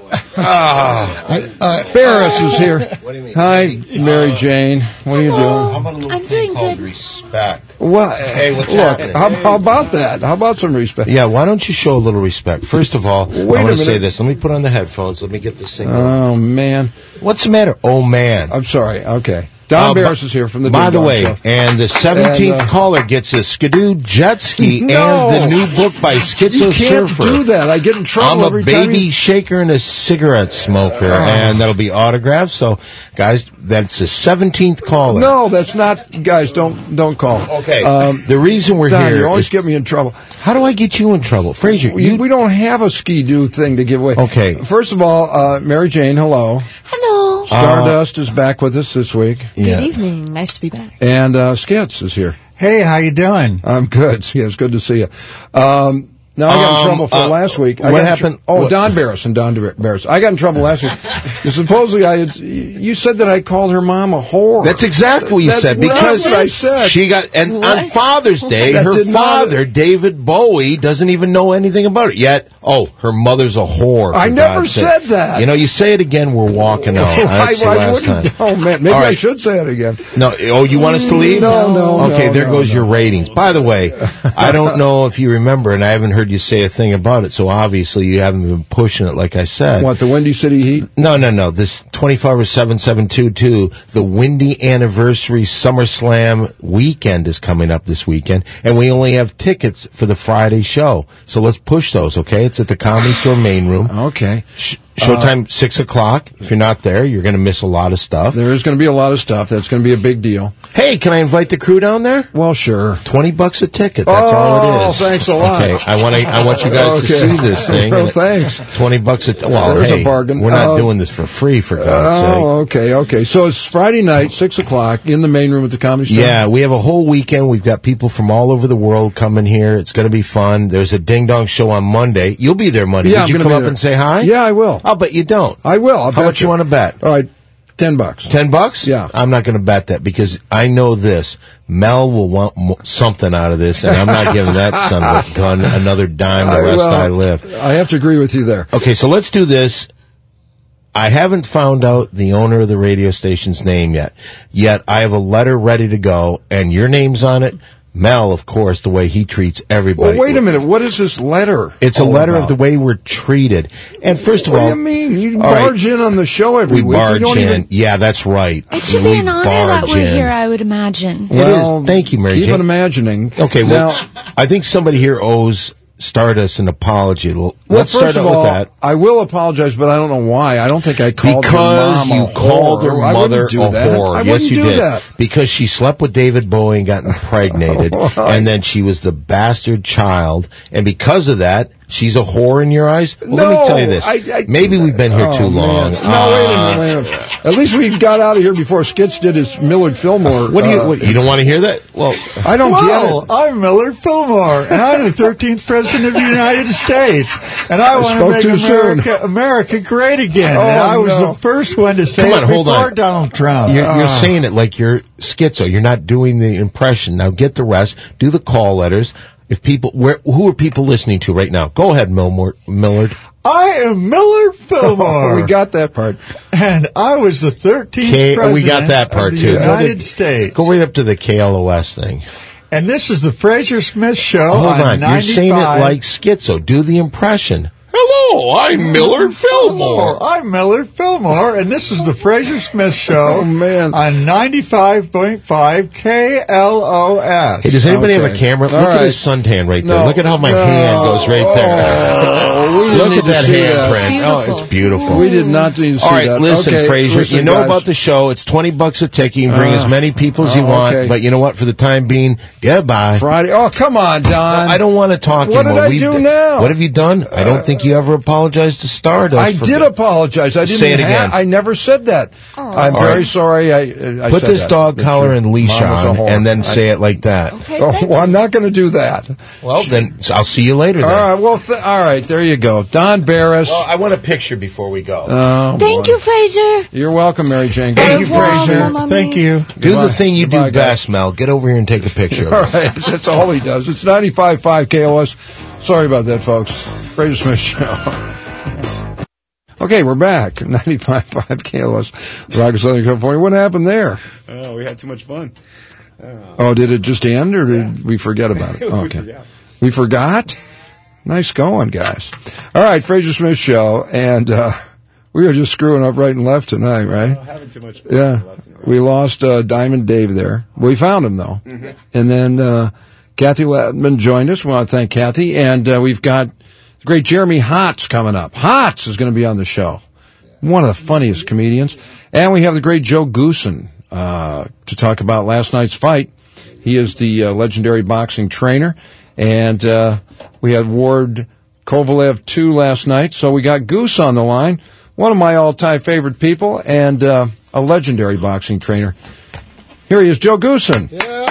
Ah, uh, Ferris is here. What do you mean? Hi, Mary Jane. What are you doing? How about a little I'm thing doing called good. respect? What? Hey, what's Look, happening? how, how about that? How about some respect? Yeah, why don't you show a little respect? First of all, Wait I a want to minute. say this. Let me put on the headphones. Let me get this thing going. Oh, man. What's the matter? Oh, man. I'm sorry. Okay. Don Uh, Barris bu- is here from the By Ding the Dong way, Show. and the seventeenth And, uh, caller gets a Skidoo jet ski No. and the new book by Schizo You can't Surfer. do that. I get in trouble I'm a every time baby you- shaker and a cigarette smoker, Oh. and that'll be autographed. So, guys, that's the seventeenth caller. No, that's not. Guys, don't don't call. Okay. Um, the reason we're Don, here you always is- get me in trouble. How do I get you in trouble? Fraser, We, you... we don't have a ski-doo thing to give away. Okay. First of all, uh, Mary Jane, hello. Hello. Stardust is back with us this week. Good evening. Nice to be back. And uh, Skits is here. Hey, how you doing? I'm good. Yeah, it's good to see you. Um, now, I got in Um, trouble for uh, last week. I what got in tr- happened? oh, What? Don Barris and Don Barris. I got in trouble last week. Supposedly, I had, you said that I called her mom a whore. That's exactly what you That's said not because what I said. she got and on What? Father's Day, That her did not- father, David Bowie, doesn't even know anything about it yet. Oh, her mother's a whore. for I never God's sake. said that. You know, you say it again, we're walking out. I, That's the I last wouldn't. time. Oh man, maybe All I right. should say it again. No, oh, you want us to leave? No, no, Okay, no, there no, goes no. your ratings. By the way, I don't know if you remember, and I haven't heard you say a thing about it. So obviously, you haven't been pushing it, like I said. What, the Windy City Heat? No, no, no. This twenty-five or seven seven two two, the Windy Anniversary SummerSlam weekend is coming up this weekend, and we only have tickets for the Friday show. So let's push those, okay? It's at the Comedy Store main room. Okay. Sh- Showtime, six o'clock. If you're not there, you're going to miss a lot of stuff. There is going to be a lot of stuff. That's going to be a big deal. Hey, can I invite the crew down there? Well, sure. Twenty bucks a ticket. That's oh, all it is. thanks a lot. Okay, I want to. I want you guys to Okay. see this thing. Well, and it- thanks. Twenty bucks a. Well, There's a hey, bargain. we're not Uh, doing this for free, for God's sake. Oh, okay, okay. So it's Friday night, six o'clock, in the main room at the Comedy Store? Yeah, we have a whole weekend. We've got people from all over the world coming here. It's going to be fun. There's a Ding Dong show on Monday. You'll be there Monday. Yeah, Would I'm you gonna come be up there. and say hi? Yeah, I will. I'll bet you don't. I will. I'll How bet much you want to bet? All right, ten bucks. Ten bucks? Yeah. I'm not going to bet that because I know this. Mel will want mo- something out of this, and I'm not giving that son of a gun another dime the I rest will. I live. I have to agree with you there. Okay, so let's do this. I haven't found out the owner of the radio station's name yet. Yet I have a letter ready to go, and your name's on it. Mel, of course, the way he treats everybody. Well, wait a minute. What is this letter? It's a all letter about? of the way we're treated. And first of What all, do you mean? You all right, barge in on the show every we week. barge you don't in. Even... Yeah, that's right. It should we be an honor that barge we're in. here, I would imagine. Well, it is. Thank you, Mary keep Jane. on imagining. Okay, well, Now- I think somebody here owes Stardust an apology. Let's Well, start first out of all, with that. I will apologize, but I don't know why. I don't think I called Because her mom you a called whore. her I mother wouldn't do a that. whore. I yes, wouldn't you do did. that. Because she slept with David Bowie and got impregnated, and then she was the bastard child, and because of that, she's a whore in your eyes? Well, no, let me tell you this. I, I, Maybe we've been here oh, too long. man. No, wait a minute, wait a minute. At least we got out of here before Skits did his Millard Fillmore. What do you? uh, What, you don't want to hear that? Well, I don't well, get it. I'm Millard Fillmore, and I'm the thirteenth president of the United States, and I, I want spoke to too make soon. America, America great again. Oh, and I was no. the first one to say Come on, it hold before on. Donald Trump. You're, you're Uh, saying it like you're schizo. You're not doing the impression. Now get the rest. Do the call letters. If people, where, who are people listening to right now? Go ahead, Milmore, Millard. I am Millard Fillmore. we got that part. And I was the thirteenth K, president we got that part of the too. United Go to- States. Go right up to the K L O S thing. And this is the Fraser Smith Show. Hold on, on you're saying it ninety-five. like schizo. Do the impression. Hello, I'm Millard Fillmore. I'm Millard Fillmore, and this is the Fraser Smith Show Oh, man. on ninety-five point five K L O S. Hey, does anybody have Okay. a camera? All Look right. at his suntan right there. No. Look at how my No. hand goes right there. Oh, we didn't Look need at to that see that. handprint. Oh, it's beautiful. We did not need to see All right, that. listen, Okay, Fraser. listen, you know guys. about the show. It's twenty bucks a ticket. You can bring Uh, as many people as you oh, want. okay. But you know what? For the time being, goodbye. Friday. Oh, come on, Don. I don't want to talk What anymore. did I We've do d- now? What have you done? I don't think you ever apologized to Stardust. I for did me. apologize. I didn't Say it ha- again. I never said that. I'm All very right. sorry. I, I Put said this that. dog That's collar true. and leash Mom was a on, whore. and then I- say it like that. Oh, well, I'm not going to do that. Well, then I'll see you later. Then. All right. Well, th- all right. There you go, Don Barris. Well, I want a picture before we go. Oh, Thank boy. you, Fraser. You're welcome, Mary Jane. Thank you, Au revoir, Fraser. mon ami. Thank you. Do Goodbye. the thing you Goodbye, do guys. best, Mel. Get over here and take a picture All of us. right. That's all he does. It's ninety-five point five K O S. Sorry about that, folks. Fraser Smith Show. Okay, we're back. ninety-five point five K L O S, Rock of Southern California. What happened there? Oh, we had too much fun. Oh, oh did it just end, or did yeah. we forget about it? Okay. we, forgot. we forgot? Nice going, guys. All right, Fraser Smith Show, and uh, we are just screwing up right and left tonight, right? Oh, having too much fun. Yeah. Right. We lost uh, Diamond Dave there. We found him, though. Mm-hmm. And then uh, Kathy Latman joined us. We want to thank Kathy. And uh, we've got the great Jeremy Hotz coming up. Hotz is going to be on the show. One of the funniest comedians. And we have the great Joe Goosen uh, to talk about last night's fight. He is the uh, legendary boxing trainer. And uh, we had Ward Kovalev two last night. So we got Goose on the line, one of my all-time favorite people, and uh, a legendary boxing trainer. Here he is, Joe Goosen. Yeah.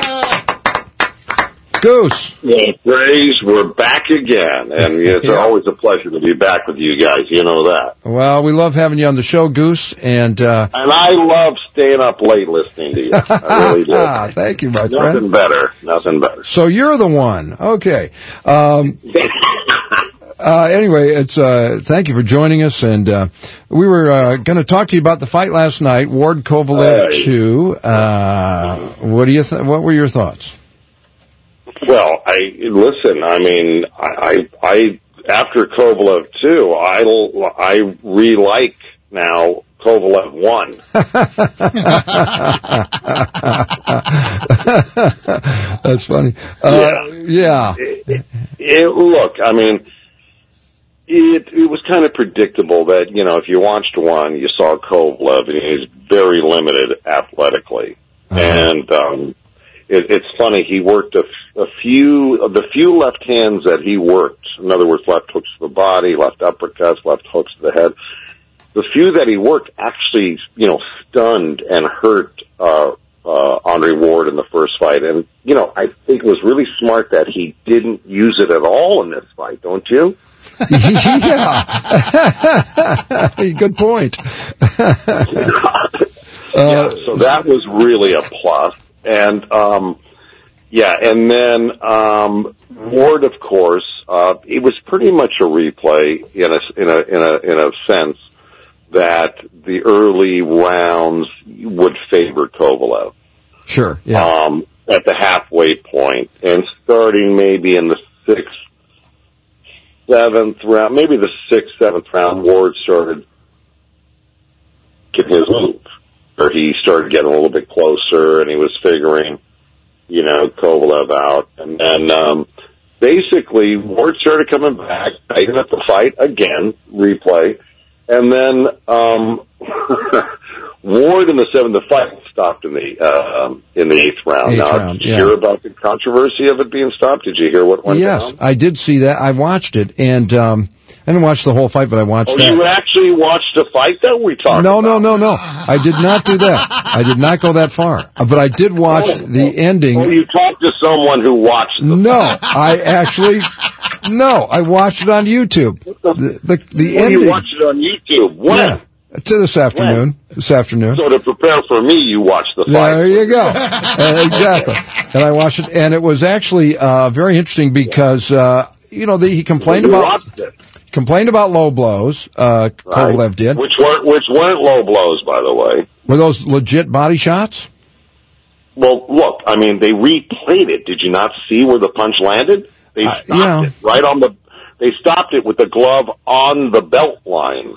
Goose. Well, praise, we're back again, and it's yeah. always a pleasure to be back with you guys. You know that. Well, we love having you on the show, Goose, and uh, and I love staying up late listening to you. I really do. Thank you, my Nothing friend. Nothing better. Nothing better. So you're the one. Okay. Um, Uh, anyway, it's, uh, thank you for joining us, and, uh, we were, uh, gonna talk to you about the fight last night, Ward Kovalev two. Uh, what do you th- what were your thoughts? Well, I, listen, I mean, I, I, I after Kovalev two, I, I re-like now Kovalev one. That's funny. Uh, yeah. yeah. It, it, look, I mean, It it was kind of predictable that, you know, if you watched one, you saw Kovalev, and he's very limited athletically. Uh-huh. And um, it, it's funny, he worked a, a few, of the few left hands that he worked, in other words, left hooks to the body, left uppercuts, left hooks to the head, the few that he worked actually, you know, stunned and hurt uh, uh, Andre Ward in the first fight. And, you know, I think it was really smart that he didn't use it at all in this fight, don't you? Yeah. Good point. yeah, so that was really a plus. And, um, yeah, and then, um, Ward, of course, uh, it was pretty much a replay in a, in a, in a, in a sense that the early rounds would favor Kovalev. Sure, yeah. Um, at the halfway point, and starting maybe in the sixth, seventh round, maybe the sixth, seventh round, Ward started getting his move, or he started getting a little bit closer, and he was figuring, you know, Kovalev out. And then, um, basically, Ward started coming back, tightened up the fight again, replay, and then, um, Ward in the seventh, the fight stopped in the, uh, in the eighth round. Eighth now, round, did you yeah. hear about the controversy of it being stopped? Did you hear what went yes, down? I did see that. I watched it, and um, I didn't watch the whole fight, but I watched oh, that. You actually watched the fight that we talked no, about? No, no, no, no. I did not do that. I did not go that far. But I did watch oh, the ending. Oh, you talked to someone who watched the No, fight. I actually... No, I watched it on YouTube. The, the, the well, ending... You watched it on YouTube. When? Yeah. To this afternoon. When? This afternoon. So to prepare for me, you watched the fight. There you go. uh, exactly. And I watched it, and it was actually uh, very interesting because, uh, you know, the, he complained well, about complained about low blows. Uh, right. Kovalev did, which weren't which weren't low blows, by the way. Were those legit body shots? Well, look, I mean, they replayed it. Did you not see where the punch landed? They stopped uh, yeah. it right on the. They stopped it with the glove on the belt line.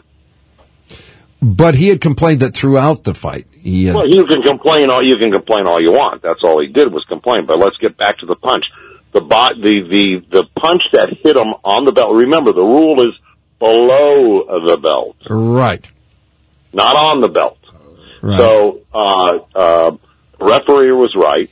But he had complained that throughout the fight, he had... Well, you can complain all you can complain all you want. That's all he did was complain. But let's get back to the punch. The bo- the the the punch that hit him on the belt. Remember, the rule is below the belt, right? Not on the belt. Right. So, uh, uh, referee was right,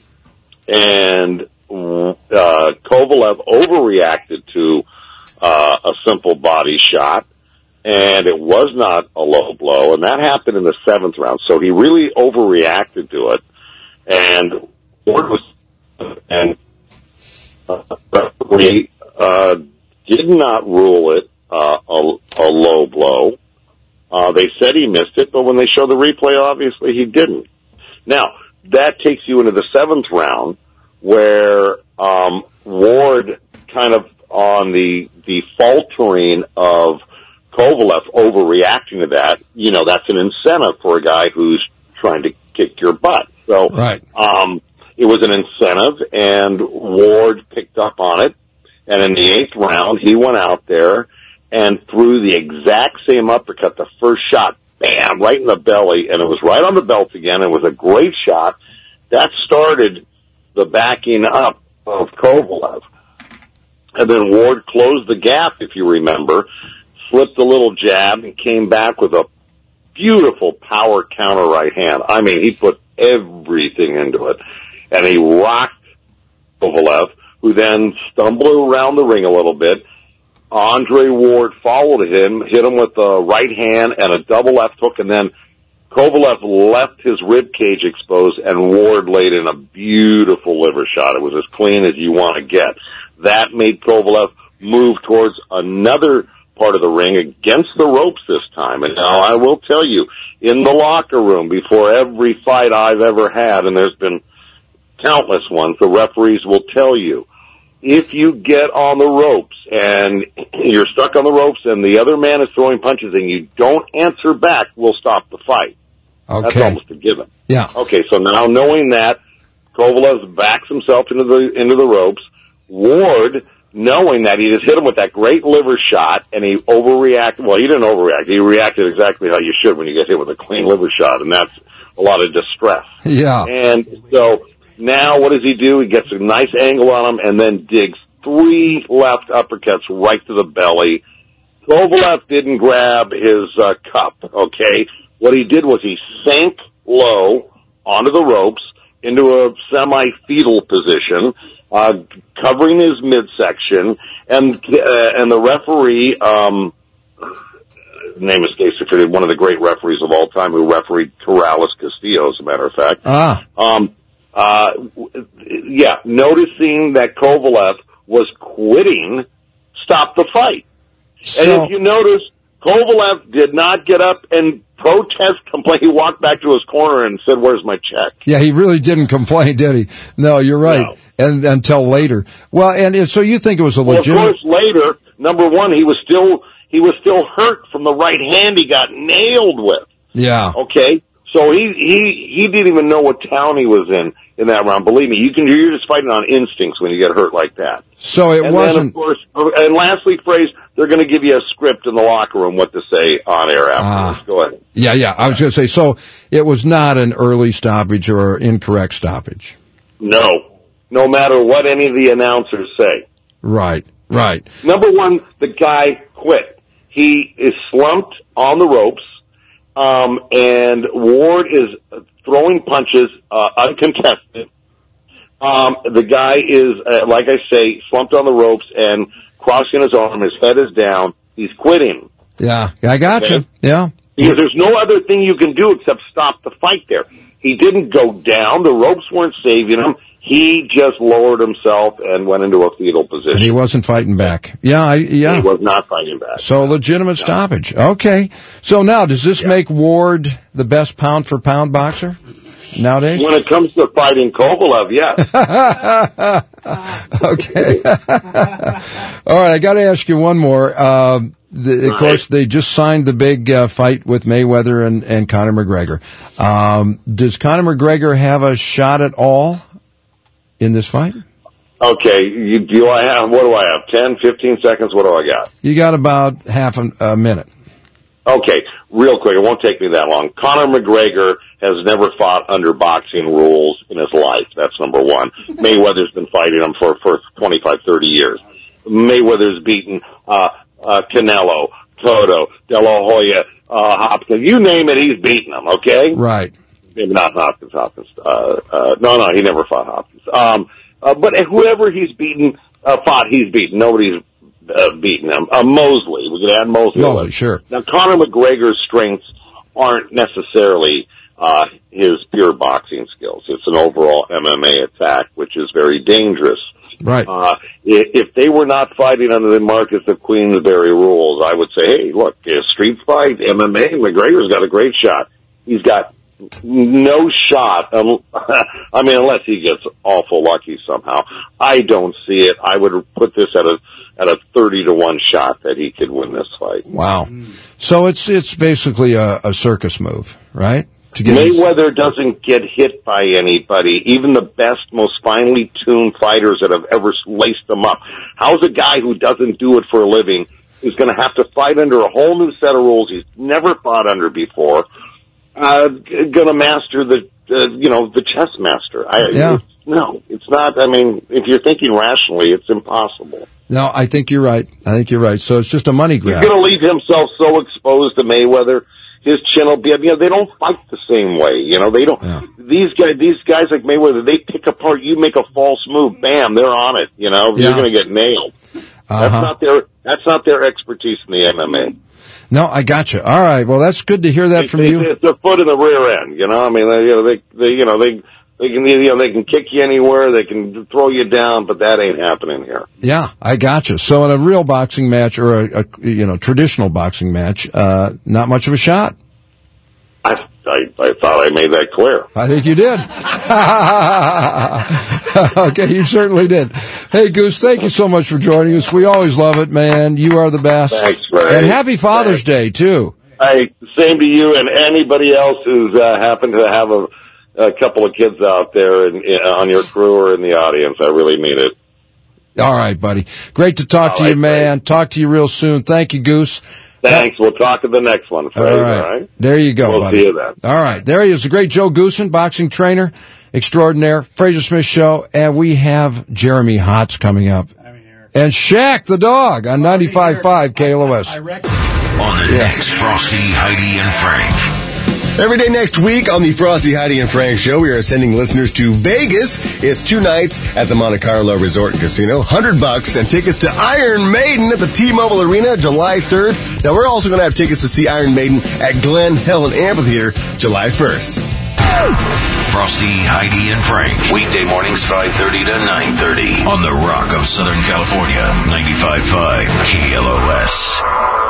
and uh, Kovalev overreacted to uh, a simple body shot. And it was not a low blow, and that happened in the seventh round. So he really overreacted to it, and Ward was and uh, referee uh, did not rule it uh, a, a low blow. Uh, they said he missed it, but when they show the replay, obviously he didn't. Now that takes you into the seventh round, where um, Ward kind of on the the faltering of Kovalev overreacted. incentive for a guy who's trying to kick your butt. So, right. um, it was an incentive, and Ward picked up on it. And in the eighth round, he went out there and threw the exact same uppercut, the first shot, bam, right in the belly, and it was right on the belt again. It was a great shot. That started the backing up of Kovalev. And then Ward closed the gap, if you remember, slipped a little jab, and came back with a beautiful power counter right hand. I mean, he put everything into it. And he rocked Kovalev, who then stumbled around the ring a little bit. Andre Ward followed him, hit him with a right hand and a double left hook, and then Kovalev left his rib cage exposed, and Ward laid in a beautiful liver shot. It was as clean as you want to get. That made Kovalev move towards another part of the ring against the ropes this time. And now I will tell you, in the locker room, before every fight I've ever had, and there's been countless ones, the referees will tell you, if you get on the ropes and you're stuck on the ropes and the other man is throwing punches and you don't answer back, we'll stop the fight. Okay. That's almost a given. Yeah. Okay, so now knowing that, Kovalev backs himself into the into the ropes. Ward, knowing that, he just hit him with that great liver shot, and he overreacted. Well, he didn't overreact. He reacted exactly how you should when you get hit with a clean liver shot, and that's a lot of distress. Yeah. And so now what does he do? He gets a nice angle on him and then digs three left uppercuts right to the belly. Kovalev didn't grab his uh, cup, okay? What he did was he sank low onto the ropes into a semi-fetal position, uh, covering his midsection, and uh, and the referee, um, name escapes me, one of the great referees of all time who refereed Corrales Castillo, as a matter of fact. Ah. Um, uh, yeah, noticing that Kovalev was quitting, stopped the fight. So, and if you notice, Kovalev did not get up and protest, complain. He walked back to his corner and said, "Where's my check?" Yeah, he really didn't complain, did he? No, you're right. No. And until later. Well, and, and so you think it was a legitimate... Well, of course, later, number one, he was still he was still hurt from the right hand he got nailed with. Yeah. Okay? So he, he, he didn't even know what town he was in in that round. Believe me, you can, you're just fighting on instincts when you get hurt like that. So it and wasn't... Then, of course, and lastly, phrase, they're going to give you a script in the locker room what to say on air afterwards. Ah. Go ahead. Yeah, yeah. I was going to say, so it was not an early stoppage or incorrect stoppage. No. No matter what any of the announcers say. Right, right. Number one, the guy quit. He is slumped on the ropes, um, and Ward is throwing punches uh, uncontested. Um, the guy is, uh, like I say, slumped on the ropes and crossing his arm. His head is down. He's quitting. Yeah, I got Okay? you. Yeah. Because there's no other thing you can do except stop the fight there. He didn't go down. The ropes weren't saving him. He just lowered himself and went into a fetal position. And he wasn't fighting back. Yeah, I, yeah. He was not fighting back. So legitimate stoppage. Okay. So now, does this Yeah. make Ward the best pound for pound boxer nowadays? When it comes to fighting Kovalev, yes. Okay. All right, I got to ask you one more. Uh, the, of Right. course, they just signed the big uh, fight with Mayweather and, and Conor McGregor. Um, does Conor McGregor have a shot at all in this fight? Okay, you, do I have, what do I have, ten, fifteen seconds? What do I got? You got about half a, a minute. Okay, real quick, it won't take me that long. Conor McGregor has never fought under boxing rules in his life. That's number one. Mayweather's been fighting him for, for twenty-five, thirty years. Mayweather's beaten, uh, uh, Canelo, Cotto, De La Hoya, uh, Hopkins. You name it, he's beaten him, okay? Right. Maybe not Hopkins, Hopkins. Uh, uh, no, no, he never fought Hopkins. Um, uh, but whoever he's beaten, uh, fought, he's beaten. Nobody's uh, beaten him. Uh, Mosley. We could add Mosley. Mosley, sure. Now, Conor McGregor's strengths aren't necessarily uh, his pure boxing skills. It's an overall M M A attack, which is very dangerous. Right. Uh, if, if they were not fighting under the Marcus of Queensberry rules, I would say, hey, look, a street fight, M M A, McGregor's got a great shot. He's got no shot. Um, I mean, unless he gets awful lucky somehow. I don't see it. I would put this at a at a thirty to one shot that he could win this fight. Wow. So it's it's basically a, a circus move, right? To get Mayweather doesn't get hit by anybody, even the best, most finely tuned fighters that have ever laced them up. How's a guy who doesn't do it for a living is going to have to fight under a whole new set of rules he's never fought under before, uh, going to master the, uh, you know, the chess master? I, Yeah. It's, no, it's not. I mean, if you're thinking rationally, it's impossible. No, I think you're right. I think you're right. So it's just a money grab. He's going to leave himself so exposed to Mayweather. His chin will be, you know, they don't fight the same way. You know, they don't, yeah. these guys, these guys like Mayweather, they pick apart, you make a false move, bam, they're on it, you know, Yeah. you're going to get nailed. Uh-huh. That's not their, that's not their expertise in the M M A. No, I got you. All right. Well, that's good to hear that from They- you. It's their foot in the rear end, you know, I mean, they, you know, they, they, you know, they, they can, you know, they can kick you anywhere, they can throw you down, but that ain't happening here. Yeah, I got you. So in a real boxing match or a, a you know, traditional boxing match, uh, not much of a shot. I, I, I thought I made that clear. I think you did. Okay, you certainly did. Hey, Goose, thank you so much for joining us. We always love it, man. You are the best. Thanks, Ray. And happy Father's Day, too. Hey, same to you and anybody else who's uh, happened to have a, a couple of kids out there in, in, on your crew or in the audience. I really mean it. All right, buddy. Great to talk All to right, you, man. Talk to you real soon. Thank you, Goose. Thanks. We'll talk to the next one, Fraser, All right. all right? There you go, We'll buddy. see you then. All right. There he is, the great Joe Goosen, boxing trainer extraordinaire, Fraser Smith Show, and we have Jeremy Hotz coming up. And Shaq the dog on ninety-five point five K L O S. On the next Frosty, Heidi, and Frank. Every day next week on the Frosty, Heidi, and Frank Show, we are sending listeners to Vegas. It's two nights at the Monte Carlo Resort and Casino, one hundred bucks, and tickets to Iron Maiden at the T-Mobile Arena July third. Now, we're also going to have tickets to see Iron Maiden at Glen Helen Amphitheater July first. Frosty, Heidi, and Frank. Weekday mornings five thirty to nine thirty on the Rock of Southern California, ninety-five point five K L O S.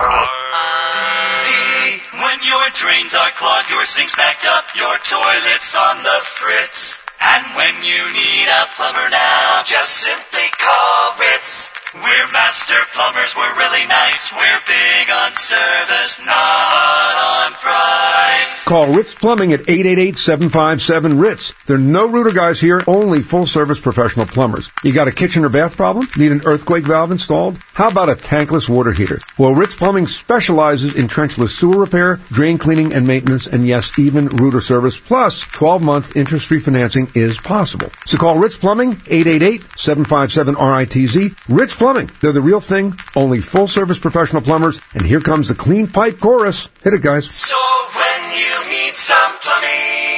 When your drains are clogged, your sink's backed up, your toilet's on the fritz. And when you need a plumber now, just simply call Ritz. We're master plumbers, we're really nice. We're big on service, not on price. Call Ritz Plumbing at eight eight eight, seven five seven, RITZ. There are no rooter guys here, only full-service professional plumbers. You got a kitchen or bath problem? Need an earthquake valve installed? How about a tankless water heater? Well, Ritz Plumbing specializes in trenchless sewer repair, drain cleaning and maintenance, and yes, even rooter service. Plus, twelve-month interest-free financing is possible. So call Ritz Plumbing, eight eight eight, seven five seven, R I T Z. Ritz Plumbing. They're the real thing, only full-service professional plumbers. And here comes the clean pipe chorus. Hit it, guys. So when you need some plumbing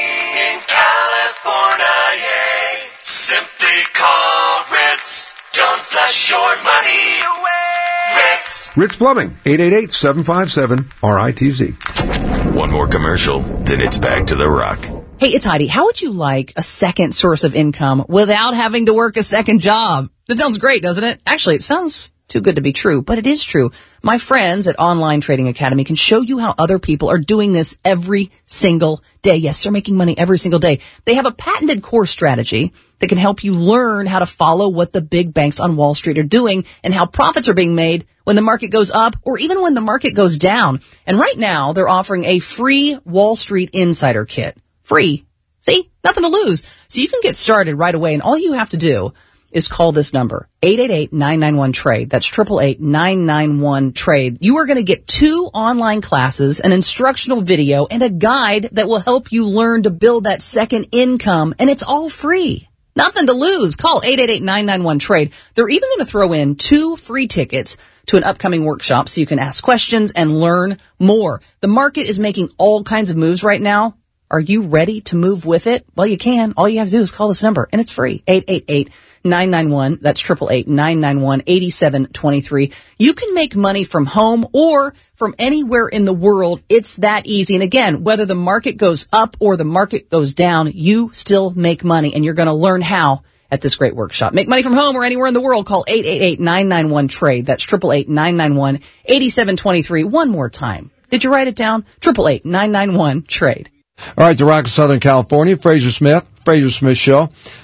in California, yeah, simply call Ritz. Don't flush your money away. Ritz. Ritz Plumbing, eight eight eight, seven five seven, R I T Z. One more commercial, then it's back to the Rock. Hey, it's Heidi. How would you like a second source of income without having to work a second job? That sounds great, doesn't it? Actually, it sounds too good to be true, but it is true. My friends at Online Trading Academy can show you how other people are doing this every single day. Yes, they're making money every single day. They have a patented core strategy that can help you learn how to follow what the big banks on Wall Street are doing and how profits are being made when the market goes up or even when the market goes down. And right now, they're offering a free Wall Street Insider Kit. Free. See? Nothing to lose. So you can get started right away, and all you have to do is call this number, eight eight eight, nine nine one, trade. That's eight eight eight, nine nine one, trade. You are going to get two online classes, an instructional video, and a guide that will help you learn to build that second income, and it's all free. Nothing to lose. Call eight eight eight, nine nine one, trade. They're even going to throw in two free tickets to an upcoming workshop so you can ask questions and learn more. The market is making all kinds of moves right now. Are you ready to move with it? Well, you can. All you have to do is call this number, and it's free. eight eight eight, nine nine one. That's eight eight eight, nine nine one, eight seven two three. You can make money from home or from anywhere in the world. It's that easy. And again, whether the market goes up or the market goes down, you still make money, and you're going to learn how at this great workshop. Make money from home or anywhere in the world. Call eight eight eight, nine nine one, trade. That's eight eight eight, nine nine one, eight seven two three. One more time. Did you write it down? eight eight eight, nine nine one, trade. All right, the Rock of Southern California, Fraser Smith, Fraser Smith Show.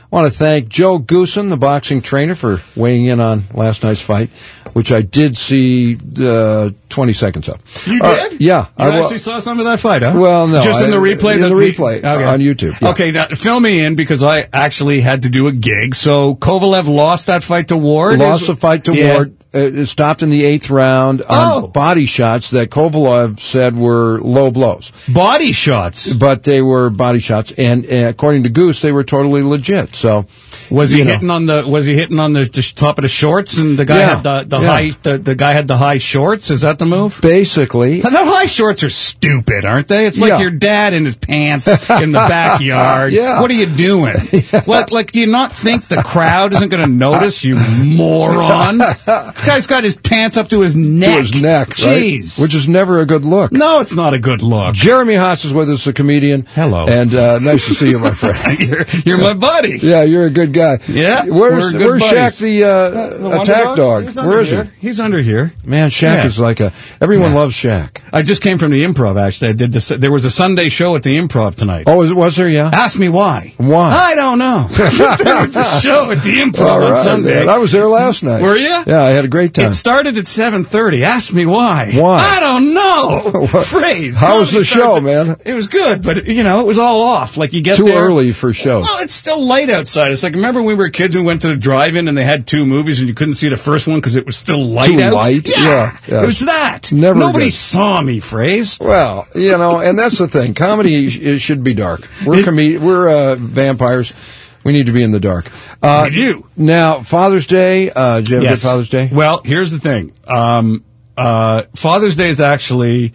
want to thank Joe Goosen, the boxing trainer, for weighing in on last night's fight, which I did see uh, twenty seconds of. You Uh, did? yeah. You I, well, actually saw some of that fight, huh? Well, no. Just in the I- replay? in that the we- replay, okay. on YouTube, yeah. Okay, now, fill me in, because I actually had to do a gig. So Kovalev lost that fight to Ward? Lost Is- the fight to Yeah. Ward. Uh, It stopped in the eighth round on Oh. body shots that Kovalev said were low blows. Body shots? But they were body shots, and uh, according to Goose, they were totally legit. So, Was he you know. hitting on the Was he hitting on the, the top of the shorts, and the guy Yeah, had the, the yeah. high the, the guy had the high shorts? Is that the move? Basically, the high shorts are stupid, aren't they? It's like Yeah. your dad in his pants in the backyard. Yeah. What are you doing? What, like, do you not think the crowd isn't going to notice, you moron? Guy's got his pants up to his neck. to his neck, right? Jeez. Which is never a good look. No, it's not a good look. Jeremy Haas is with us, a comedian. Hello. And uh, nice to see you, my friend. you're, you're my buddy. Yeah, you're a good guy. Yeah, Where's, we're good where's buddies. Shaq, the, uh, The Wonder attack dog? He's under Where is here. he? He's under here. Man, Shaq Yeah. is like a... Everyone loves Shaq. I just came from the Improv, actually. I did this. There was a Sunday show at the Improv tonight. Oh, was, was there, yeah? Ask me why. Why? I don't know. there was a show at the Improv All on right, Sunday. man. I was there last night. Were you? Yeah, I had a great time. It started at seven thirty. Ask me why. Why? I don't know. Phrase. How was Comedy the show, starts at- man? It was good, but, you know, it was all off. Like, you get Too there. early for shows. Well, it's still light outside. It's like, remember when we were kids and we went to the drive-in and they had two movies and you couldn't see the first one because it was still light Too out? light? Yeah. Yeah, yeah. It was that. Never Nobody good. saw me, Phrase. Well, you know, and that's the thing. Comedy sh- it should be dark. We're com- we're uh, vampires. We need to be in the dark. Uh, We do. Now, Father's Day. Uh, did you have a Yes. good Father's Day? Well, here's the thing. Um, uh, Father's Day is actually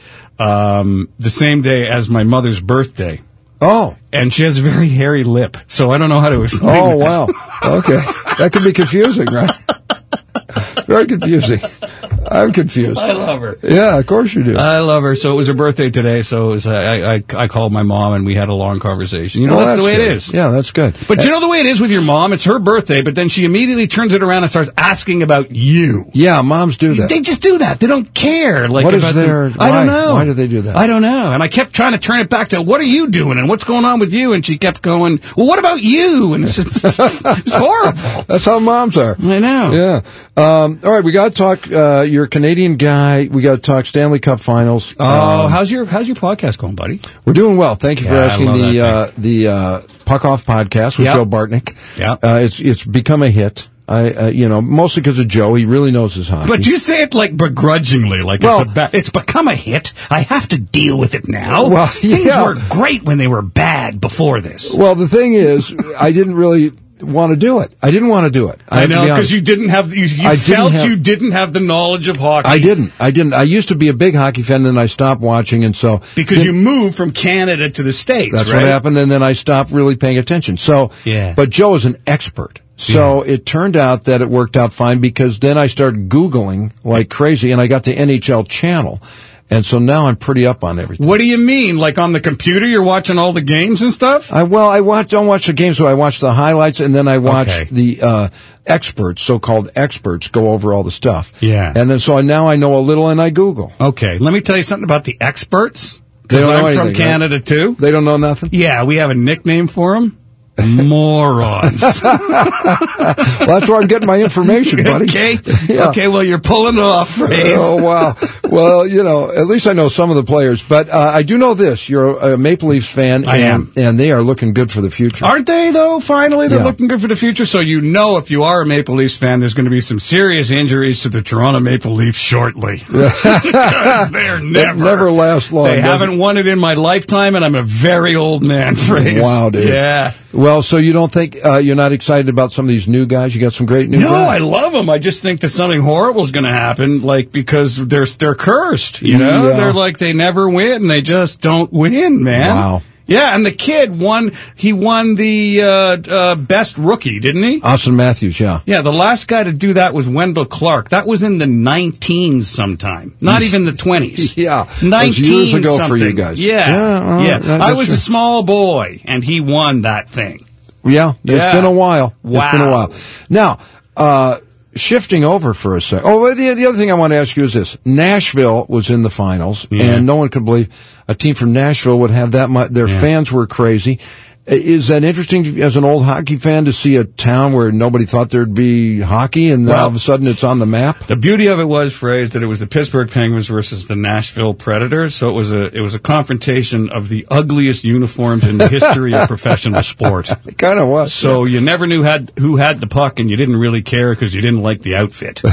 um, the same day as my mother's birthday. Oh. And she has a very hairy lip, so I don't know how to explain Oh, that. wow. Okay. That could be confusing, right? Very confusing. I'm confused. I love her. Yeah, of course you do. I love her. So it was her birthday today. So it was, I, I, I called my mom and we had a long conversation. You know, Well, that's, the way good. it is. Yeah, that's good. But you know the way it is with your mom? It's her birthday, but then she immediately turns it around and starts asking about you. Yeah, moms do that. They just do that. They don't care. Like, What is about their- them. I don't why- know. why do they do that? I don't know. And I kept trying to turn it back to, what are you doing? And what's going on with you? And she kept going, well, what about you? And it's, just, it's horrible. That's how moms are. I know. Yeah. Um, all right, we got to talk. Uh, you're a Canadian guy. We got to talk Stanley Cup Finals. Oh, Um, how's your how's your podcast going, buddy? We're doing well. Thank you for Yeah, I asking. love The that uh, the uh, Puck Off podcast with Yep. Joe Bartnick. Yeah, uh, it's it's become a hit. I uh, you know mostly because of Joe. He really knows his hockey. But you say it like begrudgingly, like Well- it's a ba- it's become a hit. I have to deal with it now. Well, Things yeah. were great when they were bad before this. Well, the thing is, I didn't really want to do it. I didn't want to do it. I, I have to know be because honest. you didn't have you, you I didn't felt have- you didn't have the knowledge of hockey. I didn't. I didn't. I used to be a big hockey fan, then I stopped watching, and so because then- you moved from Canada to the States. That's right? what happened, and then I stopped really paying attention. So, Yeah. But Joe is an expert. So it turned out that it worked out fine because then I started Googling like crazy, and I got the N H L channel. And so now I'm pretty up on everything. What do you mean? Like on the computer, you're watching all the games and stuff? I, well, I watch, don't watch the games, but I watch the highlights, and then I watch Okay. the uh, experts, so-called experts, go over all the stuff. Yeah. And then so I, now I know a little, and I Google. Okay, let me tell you something about the experts. They Because don't know I'm from anything, right? Canada too. They don't know nothing? Yeah, we have a nickname for them. Morons. Well, that's where I'm getting my information, buddy. Okay. Yeah. Okay, well, you're pulling it off, Phrase. Oh, wow. Well, you know, at least I know some of the players. But uh, I do know this. You're a Maple Leafs fan. I and, am. And they are looking good for the future. Aren't they, though? Finally, they're Yeah. looking good for the future. So you know if you are a Maple Leafs fan, there's going to be some serious injuries to the Toronto Maple Leafs shortly. Because they're never... It never lasts long. They does haven't it? won it in my lifetime, and I'm a very old man, Phrase. Wow, dude. Yeah. Well, so you don't think uh, you're not excited about some of these new guys? You got some great new No, guys. I love them. I just think that something horrible is going to happen, like because they're they're cursed. You know, Yeah. they're like they never win. They just don't win, man. Wow. Yeah, and the kid won. He won the uh, uh, best rookie, didn't he? Austin Matthews, yeah. Yeah, the last guy to do that was Wendell Clark. That was in the nineteens sometime, not even the twenties. Yeah, that was nineteen years ago something. for you guys. Yeah, Yeah, uh, yeah. that- I that's was true. a small boy, and he won that thing. Yeah, it's Yeah. been a while. Wow. It's been a while. Now, uh, shifting over for a sec. Oh, well, the, the other thing I want to ask you is this. Nashville was in the finals, Yeah. and no one could believe a team from Nashville would have that much. Their Yeah. fans were crazy. Is that interesting as an old hockey fan to see a town where nobody thought there'd be hockey and then Well, all of a sudden it's on the map? The beauty of it was, Phrase, that it was the Pittsburgh Penguins versus the Nashville Predators. So it was a it was a confrontation of the ugliest uniforms in the history of professional sport. It kind of was. So you never knew had who had the puck, and you didn't really care because you didn't like the outfit.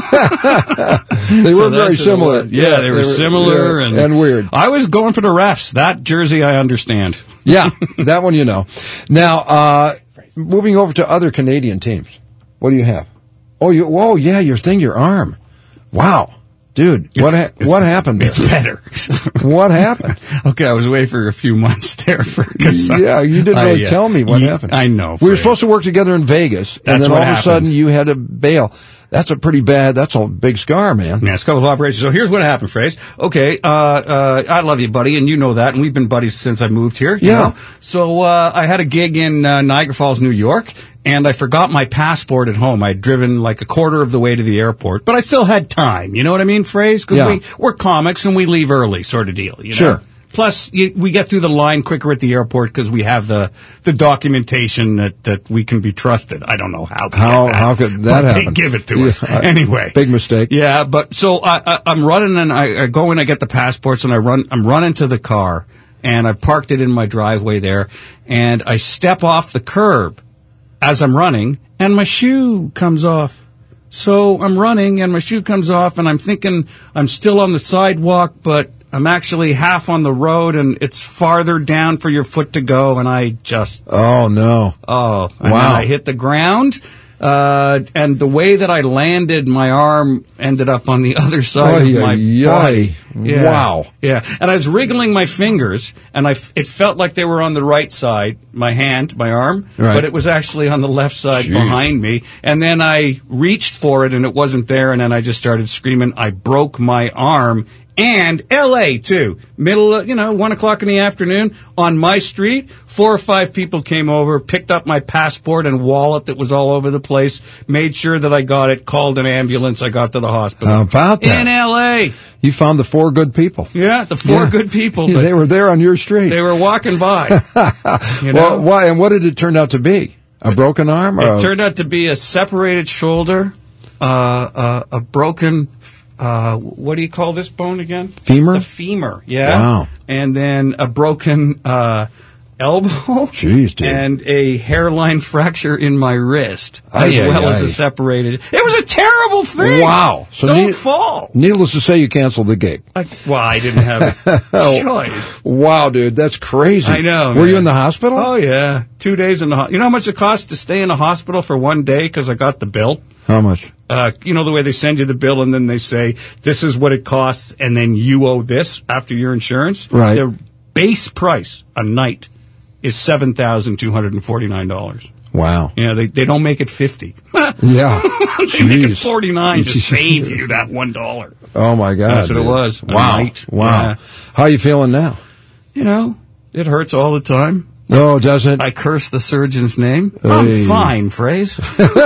They So were very that's what it similar. was. Yeah, they were similar yeah, and, and weird. I was going for the refs. That jersey, I understand. Yeah, that one you know. Now, uh, moving over to other Canadian teams. What do you have? Oh, you, whoa, yeah, your thing, your arm. Wow. Dude, It's- what ha- it's- what happened there? It's better. What happened? Okay, I was away for a few months there. For, cause Yeah, you didn't I, really uh, tell me what ye- happened. I know. We were Fred. supposed to work together in Vegas, and That's then what all of a happened. sudden you had to bail. That's a pretty bad, that's a big scar, man. Yeah, it's a couple of operations. So here's what happened, Phrase. Okay, uh, uh, I love you, buddy, and you know that, and we've been buddies since I moved here. you Yeah. know? So, uh, I had a gig in, uh, Niagara Falls, New York, and I forgot my passport at home. I'd driven like a quarter of the way to the airport, but I still had time. You know what I mean, Phrase? Because Yeah. we, we're comics and we leave early, sort of deal. You know? Sure. Plus, you, we get through the line quicker at the airport because we have the, the documentation that, that we can be trusted. I don't know how. we How get that, how could that but happen? They give it to us. Yeah, uh, Anyway. Big mistake. Yeah, but so I, I, I'm running and I, I go in, I get the passports and I run, I'm running to the car and I parked it in my driveway there and I step off the curb as I'm running and my shoe comes off. So I'm running and my shoe comes off and I'm thinking I'm still on the sidewalk, but I'm actually half on the road and it's farther down for your foot to go and I just, Oh, no. oh, and Wow. then I hit the ground. Uh, and the way that I landed, my arm ended up on the other side Ay, of my ay, body. ay. Yeah. Wow. Yeah. And I was wriggling my fingers, and I f- it felt like they were on the right side, my hand, my arm, Right. but it was actually on the left side Jeez. behind me. And then I reached for it, and it wasn't there, and then I just started screaming. I broke my arm. And L A too. Middle, of, you know, one o'clock in the afternoon on my street. Four or five people came over, picked up my passport and wallet that was all over the place, made sure that I got it, called an ambulance. I got to the hospital. How about that? In L A. You found the four good people. Yeah, the four Yeah. good people. Yeah, but they were there on your street. they were walking by. You know? Well, why, and what did it turn out to be? A broken arm? Or It turned out to be a separated shoulder, uh, uh, a broken, uh, what do you call this bone again? Femur? The femur, yeah. Wow. And then a broken, uh, elbow. Jeez, dude. And a hairline fracture in my wrist, Ay, as ay, well as ay. a separated. It was a terrible thing. Wow. So Don't ne- fall. Needless to say, you canceled the gig. I, well, I didn't have a choice. Wow, dude, that's crazy. I know. Were man. you in the hospital? Oh, yeah. Two days in the hospital. You know how much it costs to stay in a hospital for one day because I got the bill? How much? Uh, you know the way they send you the bill and then they say, this is what it costs and then you owe this after your insurance? Right. The base price a night is seven thousand two hundred forty-nine dollars. Wow. Yeah, they, they don't make it fifty. Yeah. They make it Jeez. forty-nine to save you that one dollar. Oh, my God. That's what it dude. was. A Wow. night. Wow. Yeah. How you feeling now? You know, it hurts all the time. Oh, does it? I curse the surgeon's name. I'm Hey. fine, Phrase.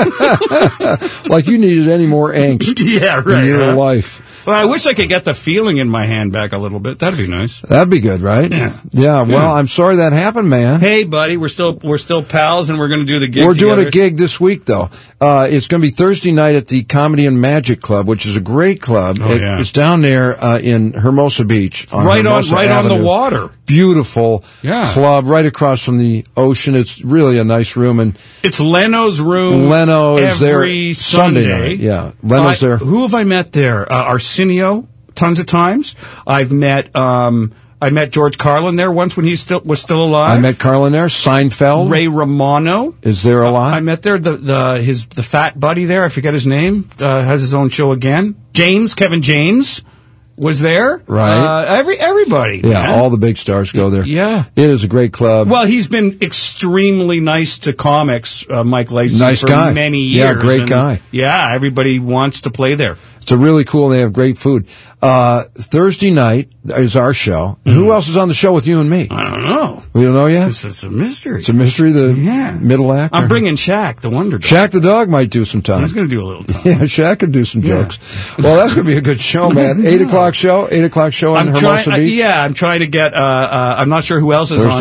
Like you needed any more angst Yeah, right, in your huh? life. Well, I wish I could get the feeling in my hand back a little bit. That'd be nice. That'd be good, right? Yeah. Yeah, well, Yeah. I'm sorry that happened, man. Hey, buddy, we're still we're still pals, and we're going to do the gig. We're doing together. a gig this week, though. Uh, it's going to be Thursday night at the Comedy and Magic Club, which is a great club. Oh, It- yeah. It's down there uh, in Hermosa Beach. On right on Hermosa right on the Avenue. water. Beautiful Yeah. club right across from the ocean. It's really a nice room, and It's Leno's room. Leno is there every Sunday Sunday. night, yeah. Leno's I- there. Who have I met there? Uh, Arsenio, tons of times. I've met um, I met George Carlin there once when he still was still alive. I met Carlin there. Seinfeld Ray Romano. is there a lot. I met there the the his the fat buddy there. I forget his name. Uh, has his own show again. James Kevin James was there. Right. Uh, every everybody. yeah, man. all the big stars go there. Yeah. It is a great club. Well, he's been extremely nice to comics, uh, Mike Lacey, Nice for guy. many Yeah, years. great and, guy. Yeah, everybody wants to play there. It's a really cool. They have great food. Uh, Thursday night is our show. Who else is on the show with you and me? I don't know. We don't know yet. It's, it's a mystery. It's a mystery. The Yeah. middle actor. I'm bringing Shaq, the Wonder Dog. Shaq the dog might do some time. He's going to do a little time. Yeah, Shaq could do some Yeah. jokes. Well, that's going to be a good show, man. Eight o'clock show. Eight o'clock show in I'm Hermosa trying, Beach. yeah, I'm trying to get. Uh, uh, I'm not sure who else is Thursday on, night? but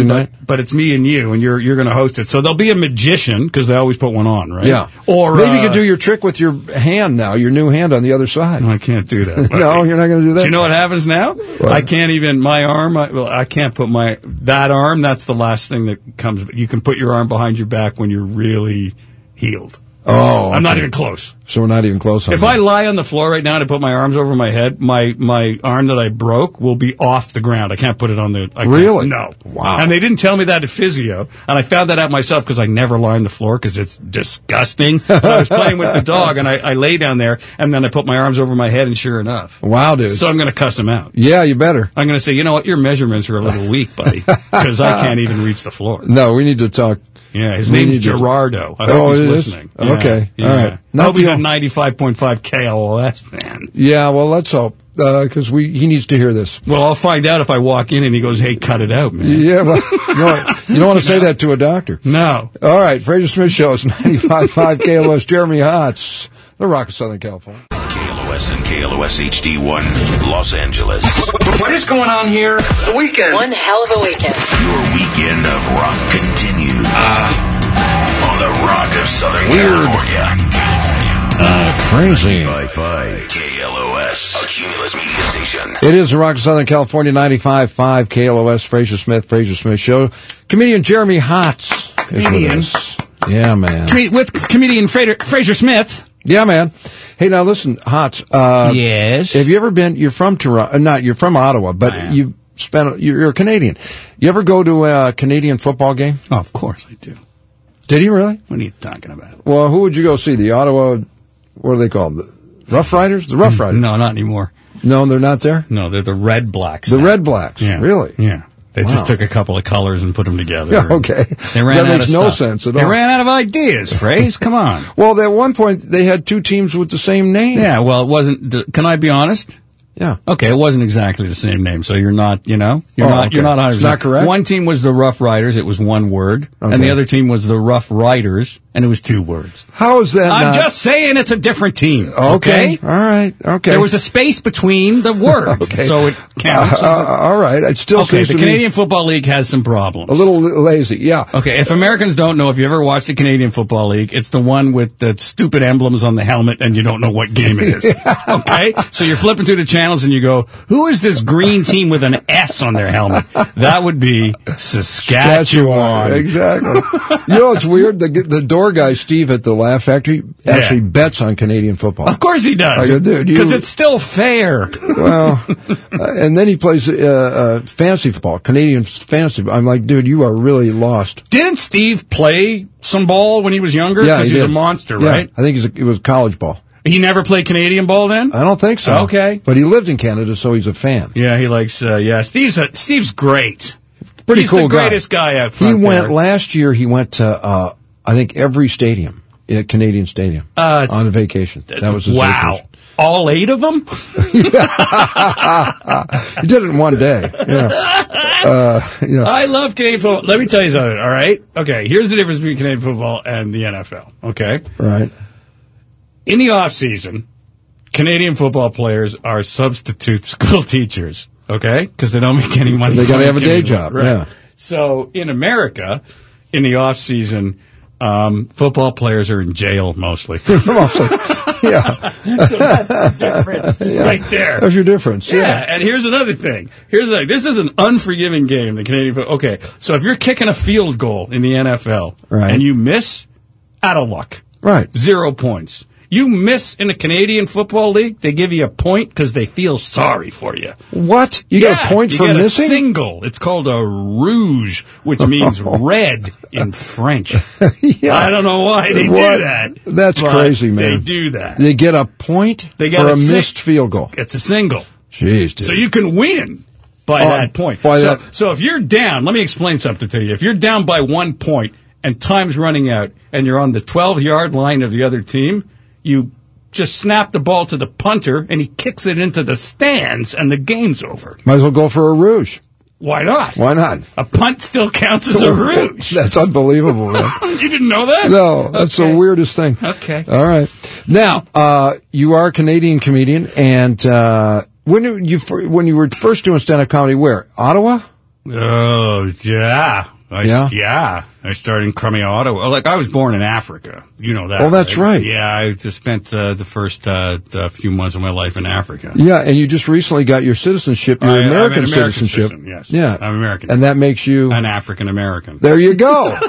but it's me and you, and you're you're going to host it. So there'll be a magician because they always put one on, right? Yeah. Or maybe uh, you could do your trick with your hand now, your new hand on the other side. No, I can't do that. No, you're not going to do that. Do you know what happens now? What? I can't even my arm. I, well, I can't put my that arm. That's the last thing that comes. You can put your arm behind your back when you're really healed. Oh, okay. I'm not even close. So we're not even close on If that. I lie on the floor right now and I put my arms over my head, my, my arm that I broke will be off the ground. I can't put it on the... I can't- Really? No. Wow. And they didn't tell me that at physio. And I found that out myself because I never lie on the floor because it's disgusting. But I was playing with the dog and I, I lay down there and then I put my arms over my head and sure enough. Wow, dude. So I'm going to cuss him out. Yeah, you better. I'm going to say, you know what, your measurements are a little weak, buddy, because I can't even reach the floor. No, we need to talk. Yeah, his We name's need to- Gerardo. I Oh, hope he's it is? listening. Yeah, Okay, yeah. all right. I hope he's Not a the- ninety-five point five K L O S fan. Yeah, well, let's hope, because we he needs to hear this. Well, I'll find out if I walk in and he goes, hey, cut it out, man. Yeah, well, you, know, you don't want to say that to a doctor. No. All right, Fraser Smith Show is ninety-five point five K L O S. Jeremy Hotz, the Rock of Southern California. K L O S and K L O S H D one, Los Angeles. What is going on here? The weekend. One hell of a weekend. Your weekend of rock continues. Uh, on the Rock of Southern Weird. California. Uh, crazy. ninety-five point five K L O S, a Cumulus media station. It is the Rock of Southern California, ninety-five point five K L O S, Fraser Smith, Fraser Smith Show. Comedian Jeremy Hotz is Comedian. with us. Yeah, man. Com- with comedian Fraser, Fraser Smith. Yeah, man. Hey, now listen, Hotz. Uh, Yes. Have you ever been, you're from Toronto, uh, not, you're from Ottawa, but you spent, you're, you're a Canadian. You ever go to a Canadian football game? Oh, of course I do. Did he really? What are you talking about? Well, who would you go see? The Ottawa, what are they called? The Rough Riders? The Rough Riders? No, not anymore. No, they're not there? No, they're the Red Blacks. The now. Red Blacks? Yeah. Really? Yeah. They Wow. just took a couple of colors and put them together. Yeah, okay. They ran That out makes of no stuff. sense at They all. ran out of ideas, Phrase. Come on. Well, at one point, they had two teams with the same name. Yeah, well, it wasn't. The, can I be honest? Yeah. Okay, it wasn't exactly the same name, so you're not, you know, you're Oh, not, okay. you're not one hundred percent. It's not correct? One team was the Rough Riders, it was one word, Okay. and the other team was the Rough Riders, and it was two words. How is that I'm not- just saying it's a different team. Okay. Okay. All right. Okay. There was a space between the words, Okay. so it counts. Uh, uh, all right. It still okay, seems the to Canadian Football League has some problems. be a little lazy. Yeah. Okay, if Americans don't know, if you ever watched the Canadian Football League, it's the one with the stupid emblems on the helmet and you don't know what game it is. Okay? So you're flipping through the channels and you go, who is this green team with an S on their helmet? That would be Saskatchewan. Exactly. You know, it's weird. The the door guy, Steve, at the Laugh Factory, actually Yeah. bets on Canadian football. Of course he does. I go, dude, you- Because it's still fair. Well, uh, and then he plays uh, uh, fantasy football, Canadian fantasy. I'm like, dude, you are really lost. Didn't Steve play some ball when he was younger? Yeah, Because he he's did. a monster, Yeah, right? I think he's a, it was college ball. He never played Canadian ball then? I don't think so. Okay. But he lived in Canada, so he's a fan. Yeah, he likes, uh, yeah, Steve's a, Steve's great. Pretty He's cool the greatest guy, out He front went there. last year. He went to uh, I think every stadium, uh, Canadian stadium, Uh, it's- on a vacation. That was his Wow. vacation. All eight of them? He did it in one day. Yeah. Uh, you know. I love Canadian football. Let me tell you something, all right? Okay, here's the difference between Canadian football and the N F L, okay? Right. In the off season, Canadian football players are substitute school teachers, okay? Because they don't make any money. They gotta playing have a day Canadian job, football, yeah. So in America, in the off season, um, football players are in jail mostly. Mostly. Yeah. So that's the difference Yeah. right there. There's your difference. Yeah. Yeah. and here's another thing. Here's like this is an unforgiving game, the Canadian football. Okay, so if you're kicking a field goal in the N F L Right. and you miss, out of luck. Right. Zero points. You miss in the Canadian Football League, they give you a point because they feel sorry for you. What? You yeah, got a point you for get missing? a single. It's called a rouge, which means red in French. Yeah. I don't know why they What? do that. That's but crazy, man. They do that. They get a point They get for a a sing- missed field goal. It's a single. Jeez, dude. So you can win by Oh, that point. by so, that- so if you're down, let me explain something to you. If you're down by one point and time's running out and you're on the twelve-yard line of the other team, you just snap the ball to the punter and he kicks it into the stands and the game's over. Might as well go for a rouge. Why not? Why not? A punt still counts as a rouge. That's unbelievable, man. You didn't know that? No, that's Okay. the weirdest thing. Okay. All right. Now, uh, you are a Canadian comedian, and uh, when you you fir- when you were first doing stand-up comedy, where? Ottawa? Oh, yeah. I, Yeah? yeah. I started in Crimea Auto. Like, I was born in Africa. You know that. Oh, that's right. Yeah, I just spent uh, the first uh, uh, few months of my life in Africa. Yeah, and you just recently got your citizenship, your I- I'm an American, American citizenship. citizen, yes. Yeah. I'm American. And that makes you... An African American. There you go.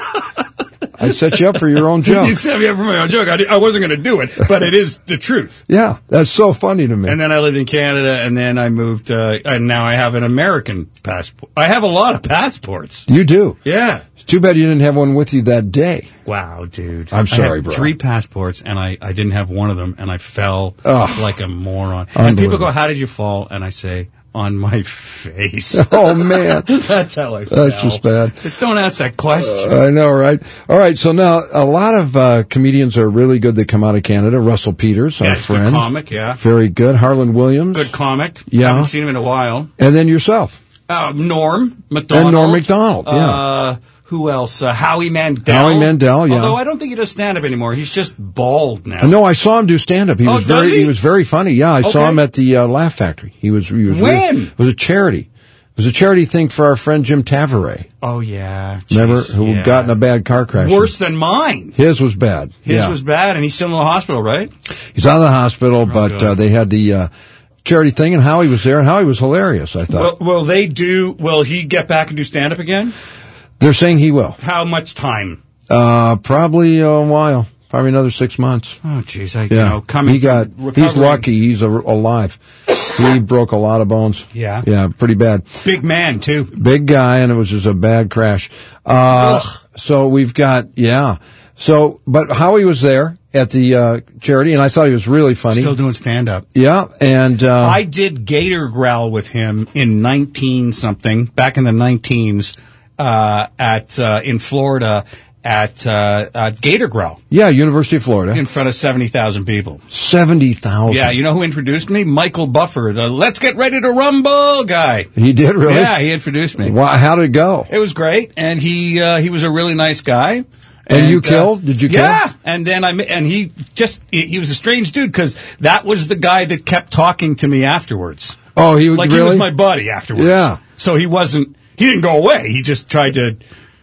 I set you up for your own joke. You set me up for my own joke. I, di- I wasn't going to do it, but it is the truth. Yeah, that's so funny to me. And then I lived in Canada, and then I moved, uh, and now I have an American passport. I have a lot of passports. You do? Yeah. It's too bad you didn't have one with you that day. Wow, dude. I'm sorry, I had bro. Three passports, and I, I didn't have one of them, and I fell Ugh. like a moron. And people Unbelievable. go, how did you fall? And I say, on my face. Oh, man. That's how I fell. That's just bad. Don't ask that question. Uh, I know, right? All right, so now a lot of uh, comedians are really good that come out of Canada. Russell Peters, our Yes, good friend. comic, yeah. Very good. Harlan Williams. Good comic. Yeah. Haven't seen him in a while. And then yourself. Uh, Norm MacDonald. And Norm Macdonald, yeah. Uh, who else? Uh, Howie Mandel. Howie Mandel, yeah. Although I don't think he does stand-up anymore. He's just bald now. No, I saw him do stand-up. He Oh, was does very, he? he was very funny. Yeah, I saw Okay. him at the uh, Laugh Factory. He was, he was When? really- it was a charity. It was a charity thing for our friend Jim Tavares. Oh, yeah. Remember, Jeez, who yeah. got in a bad car crash. Worse than mine. His was bad. His yeah. was bad, and he's still in the hospital, right? He's out of the hospital, but good. uh, they had the uh, charity thing, and Howie was there, and Howie was hilarious, I thought. Will, will they do, will he get back and do stand-up again? They're saying he will. How much time? Uh, probably a while. Probably another six months. Oh, jeez. I, Yeah. you know, coming he got, from he's recovering- lucky he's a, alive. He broke a lot of bones. Yeah. Yeah, pretty bad. Big man, too. Big guy, and it was just a bad crash. Uh, so we've got, yeah. So, but Howie was there at the uh, charity, and I thought he was really funny. Still doing stand-up. Yeah, and uh, I did Gator Growl with him in nineteen something, back in the nineteens, uh, at, uh, in Florida at, uh, uh, Gator Growl yeah, University of Florida. in front of seventy thousand people. seventy thousand. Yeah, you know who introduced me? Michael Buffer, the Let's Get Ready to Rumble guy. He did, really? Yeah, he introduced me. Wow, how did it go? It was great, and he, uh, he was a really nice guy. And you uh, killed? Did you kill? Yeah, and then I, and he just, he, he was a strange dude, because that was the guy that kept talking to me afterwards. Oh, he Like, really? he was my buddy afterwards. Yeah. So he wasn't, he didn't go away. He just tried to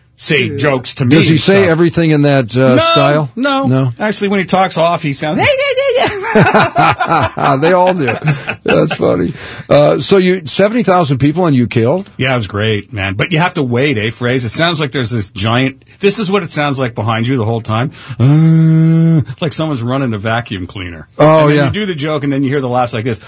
say jokes to me. Does he and say stuff. everything in that uh, no, style? No, No. Actually, when he talks off, he sounds, hey, They all do. That's funny. Uh, so you seventy thousand people and you killed? Yeah, it was great, man. But you have to wait, eh, Phrase? It sounds like there's this giant, this is what it sounds like behind you the whole time. Uh, like someone's running a vacuum cleaner. Oh, and then yeah. you do the joke and then you hear the laughs like this.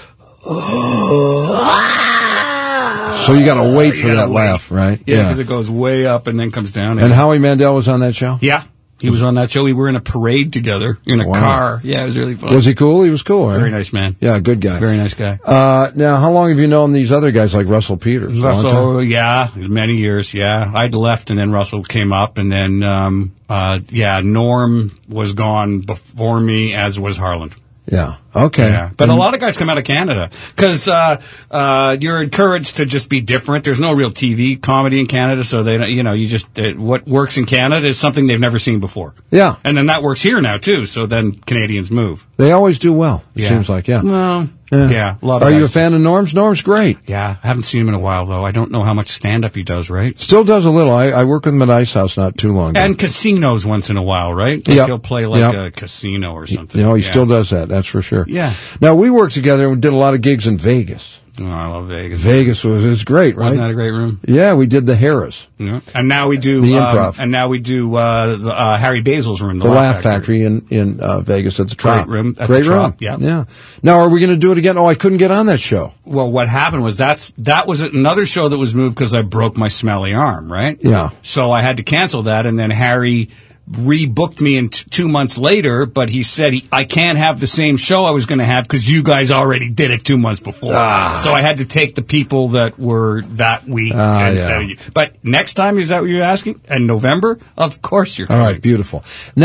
So you got to wait You for gotta that wait. laugh, right? Yeah, because it goes way up and then comes down. And Howie Mandel was on that show? Yeah. He was on that show. We were in a parade together in a Wow. car. Yeah, it was really fun. Was he cool? He was cool, right? Very nice man. Yeah, good guy. Very nice guy. Uh, now, how long have you known these other guys like Russell Peters? A long time? Russell, yeah, many years, yeah. I'd left and then Russell came up and then, um, uh, yeah, Norm was gone before me, as was Harlan. Yeah. Okay. Yeah. But And- a lot of guys come out of Canada because uh, uh, you're encouraged to just be different. There's no real T V comedy in Canada, so they, you know, you just uh, what works in Canada is something they've never seen before. Yeah. And then that works here now too. So then Canadians move. They always do well, it Yeah. seems like, yeah. Well, Yeah. yeah, a lot of Are you a guys- fan of Norm's? Norm's great. Yeah, I haven't seen him in a while though. I don't know how much stand up he does. Right. Still does a little. I, I worked with him at Ice House not too long ago. And casinos once in a while, right? Like Yep. he'll play like Yep. a casino or something. You know, he Yeah. still does that, that's for sure. Yeah. Now, we worked together and we did a lot of gigs in Vegas. Oh, I love Vegas. Vegas was, was great, right? Wasn't that a great room? Yeah, we did the Harris. Yeah. And now we do The um, Improv. and now we do uh, the, uh, Harry Basil's room, the, The Laugh Factory in, in uh, Vegas at the Trop. Great room. At Great the room. Trop, yeah. Yeah. Now, are we going to do it again? Oh, I couldn't get on that show. Well, what happened was that's that was another show that was moved because I broke my smelly arm, right? Yeah. So I had to cancel that, and then Harry rebooked me in t- two months later, but he said he, I can't have the same show I was going to have because you guys already did it two months before. Ah. So I had to take the people that were that week Ah, instead yeah. of you. But next time, is that what you're asking? In November? Of course you're All right, beautiful. Now,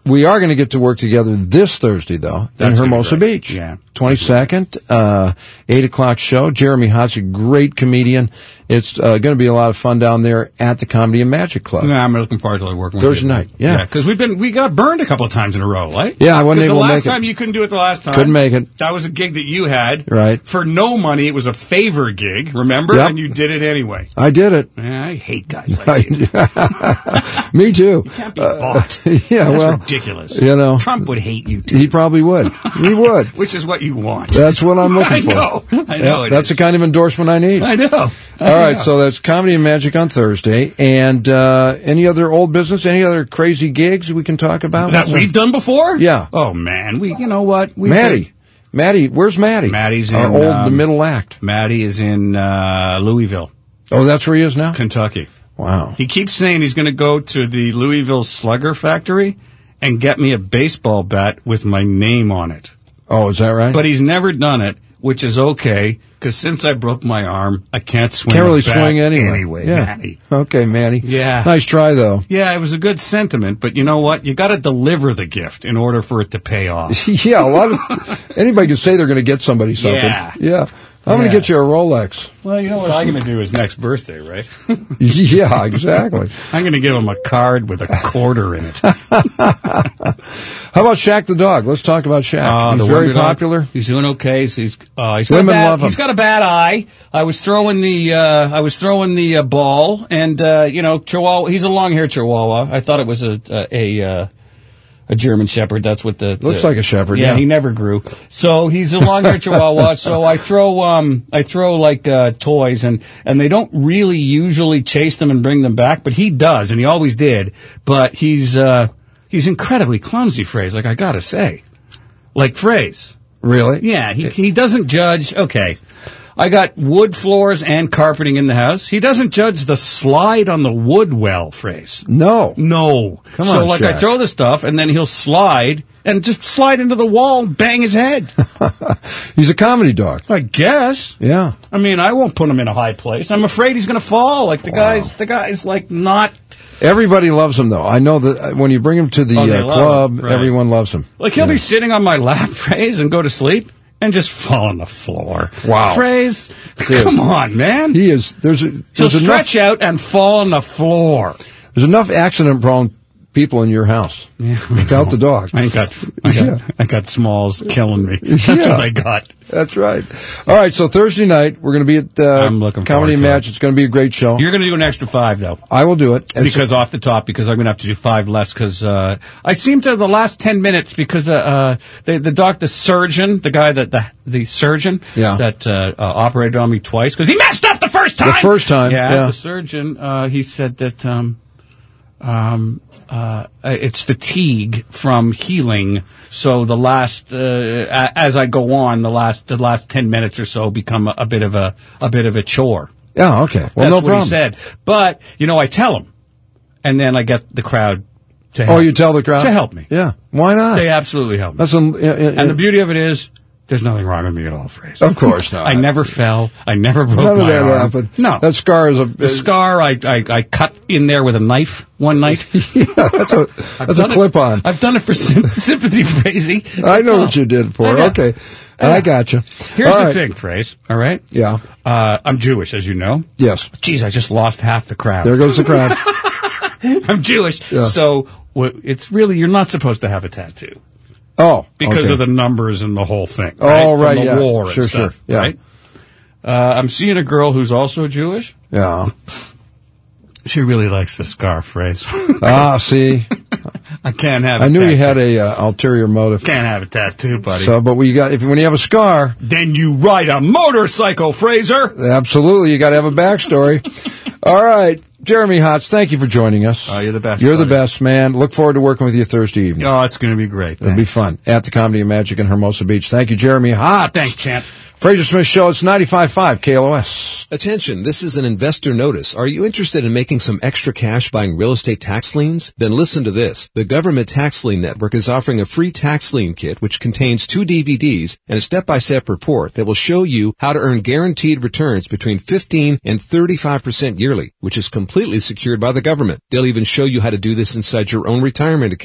We are going to get to work together this Thursday, though, That's in gonna be Hermosa great. Beach. Yeah. twenty-second, uh, eight o'clock show. Jeremy Haas, a great comedian. It's uh, going to be a lot of fun down there at the Comedy and Magic Club. Yeah, I'm looking forward to working with Thursday you. night, yeah. Because we've been we got burned a couple of times in a row, right? Yeah, I wasn't 'Cause able the to last make it. time you couldn't do it the last time. Couldn't make it. That was a gig that you had. Right. For no money. It was a favor gig, remember? Yep. And you did it anyway. I did it. Yeah, I hate guys like you. Me too. You can't be bought. Uh, yeah, That's well, ridiculous. You know, Trump would hate you too. he probably would. He would. Which is what you want. That's what I'm looking I for. know. I know. Yeah, it that's is. the kind of endorsement I need. I know. All right, so that's Comedy and Magic on Thursday. And uh, any other old business, any other crazy gigs we can talk about? That we've done before? Yeah. Oh, man. We, you know what? We've Maddie. done- Maddie, where's Maddie? Maddie's in... Our old, um, the middle act. Maddie is in uh, Louisville. Oh, that's where he is now? Kentucky. Wow. He keeps saying he's going to go to the Louisville Slugger Factory and get me a baseball bat with my name on it. Oh, is that right? But he's never done it, which is okay, because since I broke my arm, I can't swing Can't really a bat swing anyway. anyway, yeah. Maddie. Okay, Manny. Yeah. Nice try, though. Yeah, it was a good sentiment, but you know what? You got to deliver the gift in order for it to pay off. Yeah, a lot of anybody can say they're going to get somebody something. Yeah. Yeah. I'm going Yeah. to get you a Rolex. Well, you know what I'm going to do his next birthday, right? Yeah, exactly. I'm going to give him a card with a quarter in it. How about Shaq the dog? Let's talk about Shaq. Uh, He's the very wonder dog, popular. He's doing okay. So he's uh, he's got Women a bad, love him. He's got a bad eye. I was throwing the uh, I was throwing the uh, ball, and uh, you know, Chihuahua. He's a long-haired Chihuahua. I thought it was a a. a uh, A German Shepherd. That's what the, the Looks like a Shepherd, Yeah, yeah. he never grew. So he's a long-haired Chihuahua. So I throw, um, I throw like uh, toys, and and they don't really usually chase them and bring them back, but he does, and he always did. But he's uh, he's incredibly clumsy, Phrase. Like I gotta say, like Phrase. Really? Yeah, he he doesn't judge. Okay. I got wood floors and carpeting in the house. He doesn't judge the slide on the wood well, Phrase. No. No. Come so, on, like, I Shaq. throw the stuff, and then he'll slide, and just slide into the wall and bang his head. He's a comedy dog. I guess. Yeah. I mean, I won't put him in a high place. I'm afraid he's going to fall. Like, the guy's, the guy's, like, not... Everybody loves him, though. I know that uh, when you bring him to the Oh, they uh, love club, him, right. everyone loves him. Like, he'll be sitting on my lap, Phrase, and go to sleep, and just fall on the floor. Wow. Phrase, Dude. come on, man. He is. There's a. He'll There's enough, stretch out and fall on the floor. there's enough accident-prone people in your house Yeah. without the dog. I got, I got, Yeah. I got Smalls killing me. That's Yeah. what I got. That's right. All right, so Thursday night, we're going to be at uh, I'm looking Comedy forward and to Match. It's going to be a great show. You're going to do an extra five, though. I will do it. And Because off the top, because I'm going to have to do five less, because uh, I seem to the last ten minutes, because uh, uh, the, the doctor, surgeon, the guy that, the, the surgeon Yeah. that uh, uh, operated on me twice, because he messed up the first time! The first time, Yeah, yeah. the surgeon, uh, he said that um, um, uh, it's fatigue from healing, so the last, uh, a- as I go on, the last the last ten minutes or so become a, a bit of a a bit of a chore. Yeah, okay. Well, That's no what problem. he said. But, you know, I tell him. And then I get the crowd to Oh, help you tell the crowd? To help me. Yeah. Why not? They absolutely help me. That's a, uh, and the beauty of it is, there's nothing wrong with me at all, Phrase. Of course not. I never fell. I never broke None of my that arm. happened. No. That scar is a... The scar I, I, I cut in there with a knife one night. yeah, that's a, I've that's a done it- clip-on. I've done it for sym- sympathy, Phrasey. I know That's what all. you did for I it. know. Okay. I got you. Here's All the right. thing, Phrase, all right? Yeah. Uh, I'm Jewish, as you know. Yes. Jeez, I just lost half the crowd. There goes the crowd. I'm Jewish. Yeah. So wh- it's really, you're not supposed to have a tattoo. Oh. Because okay. of the numbers and the whole thing. Oh, right? right, From the yeah. war and Sure, stuff, sure, yeah. right? Uh, I'm seeing a girl who's also Jewish. Yeah. She really likes the scarf, Phrase. Ah, see. I can't have I a knew tattoo. you had a uh, ulterior motive. Can't have a tattoo, buddy. So, but we got, if when you have a scar, then you ride a motorcycle, Fraser. absolutely, you got to have a backstory. All right. Jeremy Hotz, thank you for joining us. Oh, you're the best, You're the buddy. best, man. Look forward to working with you Thursday evening. Oh, it's going to be great. It'll be fun. At the Comedy and Magic in Hermosa Beach. Thank you, Jeremy Hotz. Thanks, champ. Fraser Smith Show, it's ninety-five point five K L O S. Attention, this is an investor notice. Are you interested in making some extra cash buying real estate tax liens? Then listen to this. The Government Tax Lien Network is offering a free tax lien kit which contains two D V Ds and a step-by-step report that will show you how to earn guaranteed returns between fifteen and thirty-five percent yearly, which is completely secured by the government. They'll even show you how to do this inside your own retirement accounts.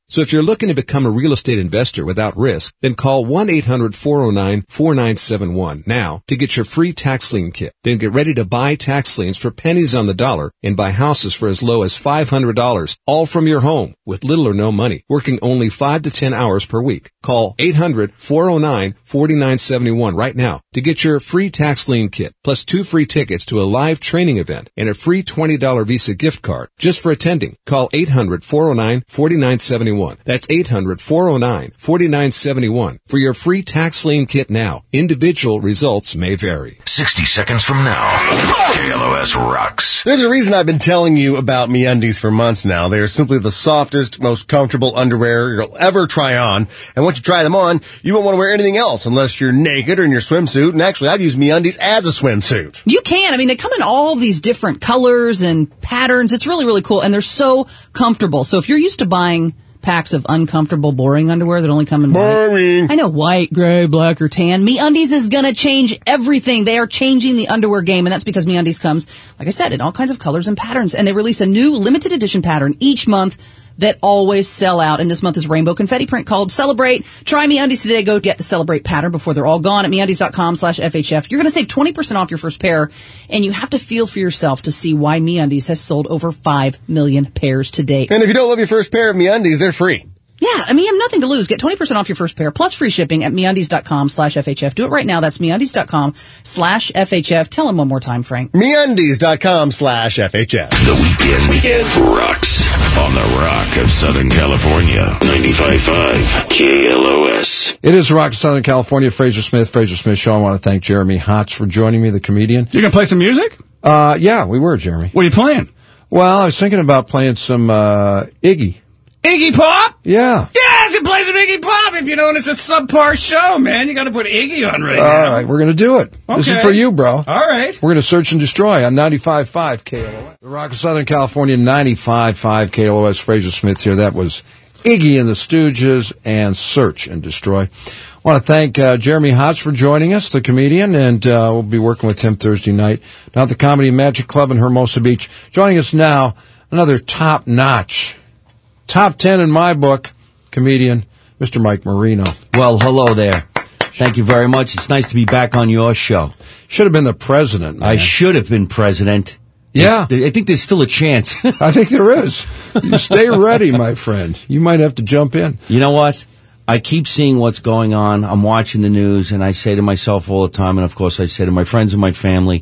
So if you're looking to become a real estate investor without risk, then call one eight hundred four oh nine four nine seven one now to get your free tax lien kit. Then get ready to buy tax liens for pennies on the dollar and buy houses for as low as five hundred dollars, all from your home with little or no money, working only five to ten hours per week. Call eight hundred four oh nine four nine seven one right now to get your free tax lien kit, plus two free tickets to a live training event and a free twenty dollars Visa gift card just for attending. Call eight hundred four oh nine four nine seven one. That's eight hundred four oh nine four nine seven one for your free tax lien kit now. Individual results may vary. sixty seconds from now, K L O S rocks. There's a reason I've been telling you about MeUndies for months now. They are simply the softest, most comfortable underwear you'll ever try on. And once you try them on, you won't want to wear anything else unless you're naked or in your swimsuit. And actually, I've used MeUndies as a swimsuit. You can. I mean, they come in all these different colors and patterns. It's really, really cool. And they're so comfortable. So if you're used to buying packs of uncomfortable, boring underwear that only come in boring. white. I know, white, gray, black, or tan. MeUndies is going to change everything. They are changing the underwear game, and that's because MeUndies comes, like I said, in all kinds of colors and patterns. And they release a new limited edition pattern each month that always sell out. And this month is rainbow confetti print called Celebrate. Try MeUndies today. Go get the Celebrate pattern before they're all gone at MeUndies.com slash FHF. You're going to save twenty percent off your first pair, and you have to feel for yourself to see why MeUndies has sold over five million pairs to date. And if you don't love your first pair of MeUndies, they're free. Yeah, I mean, you have nothing to lose. Get twenty percent off your first pair, plus free shipping at MeUndies.com slash FHF. Do it right now. That's MeUndies.com slash FHF. Tell them one more time, Frank. MeUndies.com slash FHF. The weekend, weekend rocks on the Rock of Southern California. ninety-five point five K L O S. It is Rock of Southern California. Fraser Smith, Fraser Smith Show. I want to thank Jeremy Hotz for joining me, the comedian. You going to play some music? Uh, yeah, we were, Jeremy. What are you playing? Well, I was thinking about playing some uh, Iggy. Iggy Pop? Yeah. Yeah, to play some Iggy Pop. If you know it's a subpar show, man, you got to put Iggy on right All now. All right, we're going to do it. Okay. This is for you, bro. All right. We're going to search and destroy on ninety-five point five K L O S. The Rock of Southern California, ninety-five point five K L O S. Fraser Smith here. That was Iggy and the Stooges and Search and Destroy. I want to thank uh, Jeremy Hotz for joining us, the comedian, and uh, we'll be working with him Thursday night down at the Comedy Magic Club in Hermosa Beach. Joining us now, another top-notch, top ten in my book, comedian, Mister Mike Marino. Well, hello there. Thank you very much. It's nice to be back on your show. Should have been the president, man. I should have been president. Yeah. There's, I think there's still a chance. I think there is. You stay ready, my friend. You might have to jump in. You know what? I keep seeing what's going on. I'm watching the news, and I say to myself all the time, and of course I say to my friends and my family,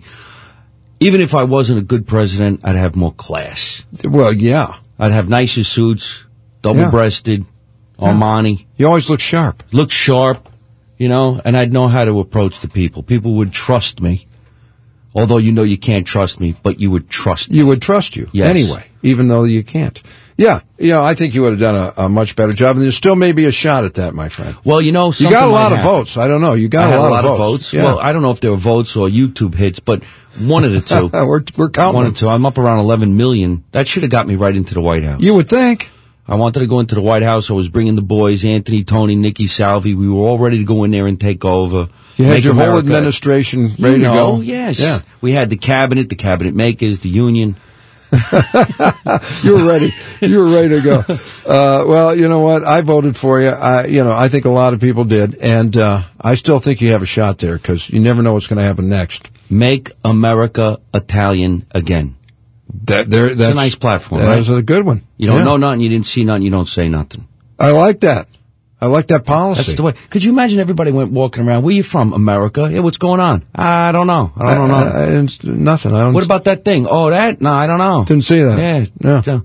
even if I wasn't a good president, I'd have more class. Well, yeah. I'd have nicer suits, double-breasted, yeah. Armani. You always look sharp. Look sharp, you know, and I'd know how to approach the people. People would trust me. Although you know you can't trust me, but you would trust me. You would trust you. Yes. Anyway, even though you can't. Yeah, you know, I think you would have done a, a much better job, and there still may be a shot at that, my friend. Well, you know, you got a lot of happen. votes. I don't know. You got I a, lot a lot of of votes. votes. Yeah. Well, I don't know if they were votes or YouTube hits, but one of the two. we're we're counting. One of the two. I'm up around eleven million. That should have got me right into the White House. You would think. I wanted to go into the White House. I was bringing the boys, Anthony, Tony, Nikki, Salvi. We were all ready to go in there and take over. You had your America. whole administration ready you know, to go. Yes. Yeah. We had the cabinet, the cabinet makers, the union. You were ready. You were ready to go. Uh, well, you know what? I voted for you. I, you know, I think a lot of people did, and uh, I still think you have a shot there because you never know what's going to happen next. Make America Italian again. That there, that's it's a nice platform. That's right? a good one. You don't yeah. know nothing. You didn't see nothing. You don't say nothing. I like that. I like that policy. That's the way. Could you imagine everybody went walking around? Where you from? America? Yeah, what's going on? I don't know. I don't I, know. I, I, it's nothing. I don't. What about that thing? Oh, that? No, I don't know. Didn't see that. Yeah. Yeah.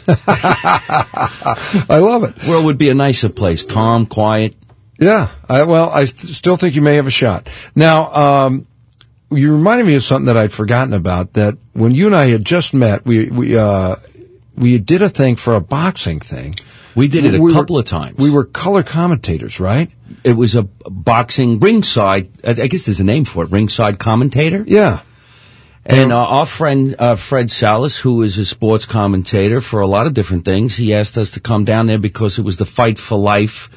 I love it. World would be a nicer place. Calm, quiet. Yeah. I, well, I st- still think you may have a shot. Now, um, you reminded me of something that I'd forgotten about, that when you and I had just met, we, we, uh, we did a thing for a boxing thing. We did it a we couple were, of times. We were color commentators, right? It was a boxing ringside, I guess there's a name for it, ringside commentator. Yeah. And uh, our friend uh, Fred Salas, who is a sports commentator for a lot of different things, he asked us to come down there because it was the Fight for Life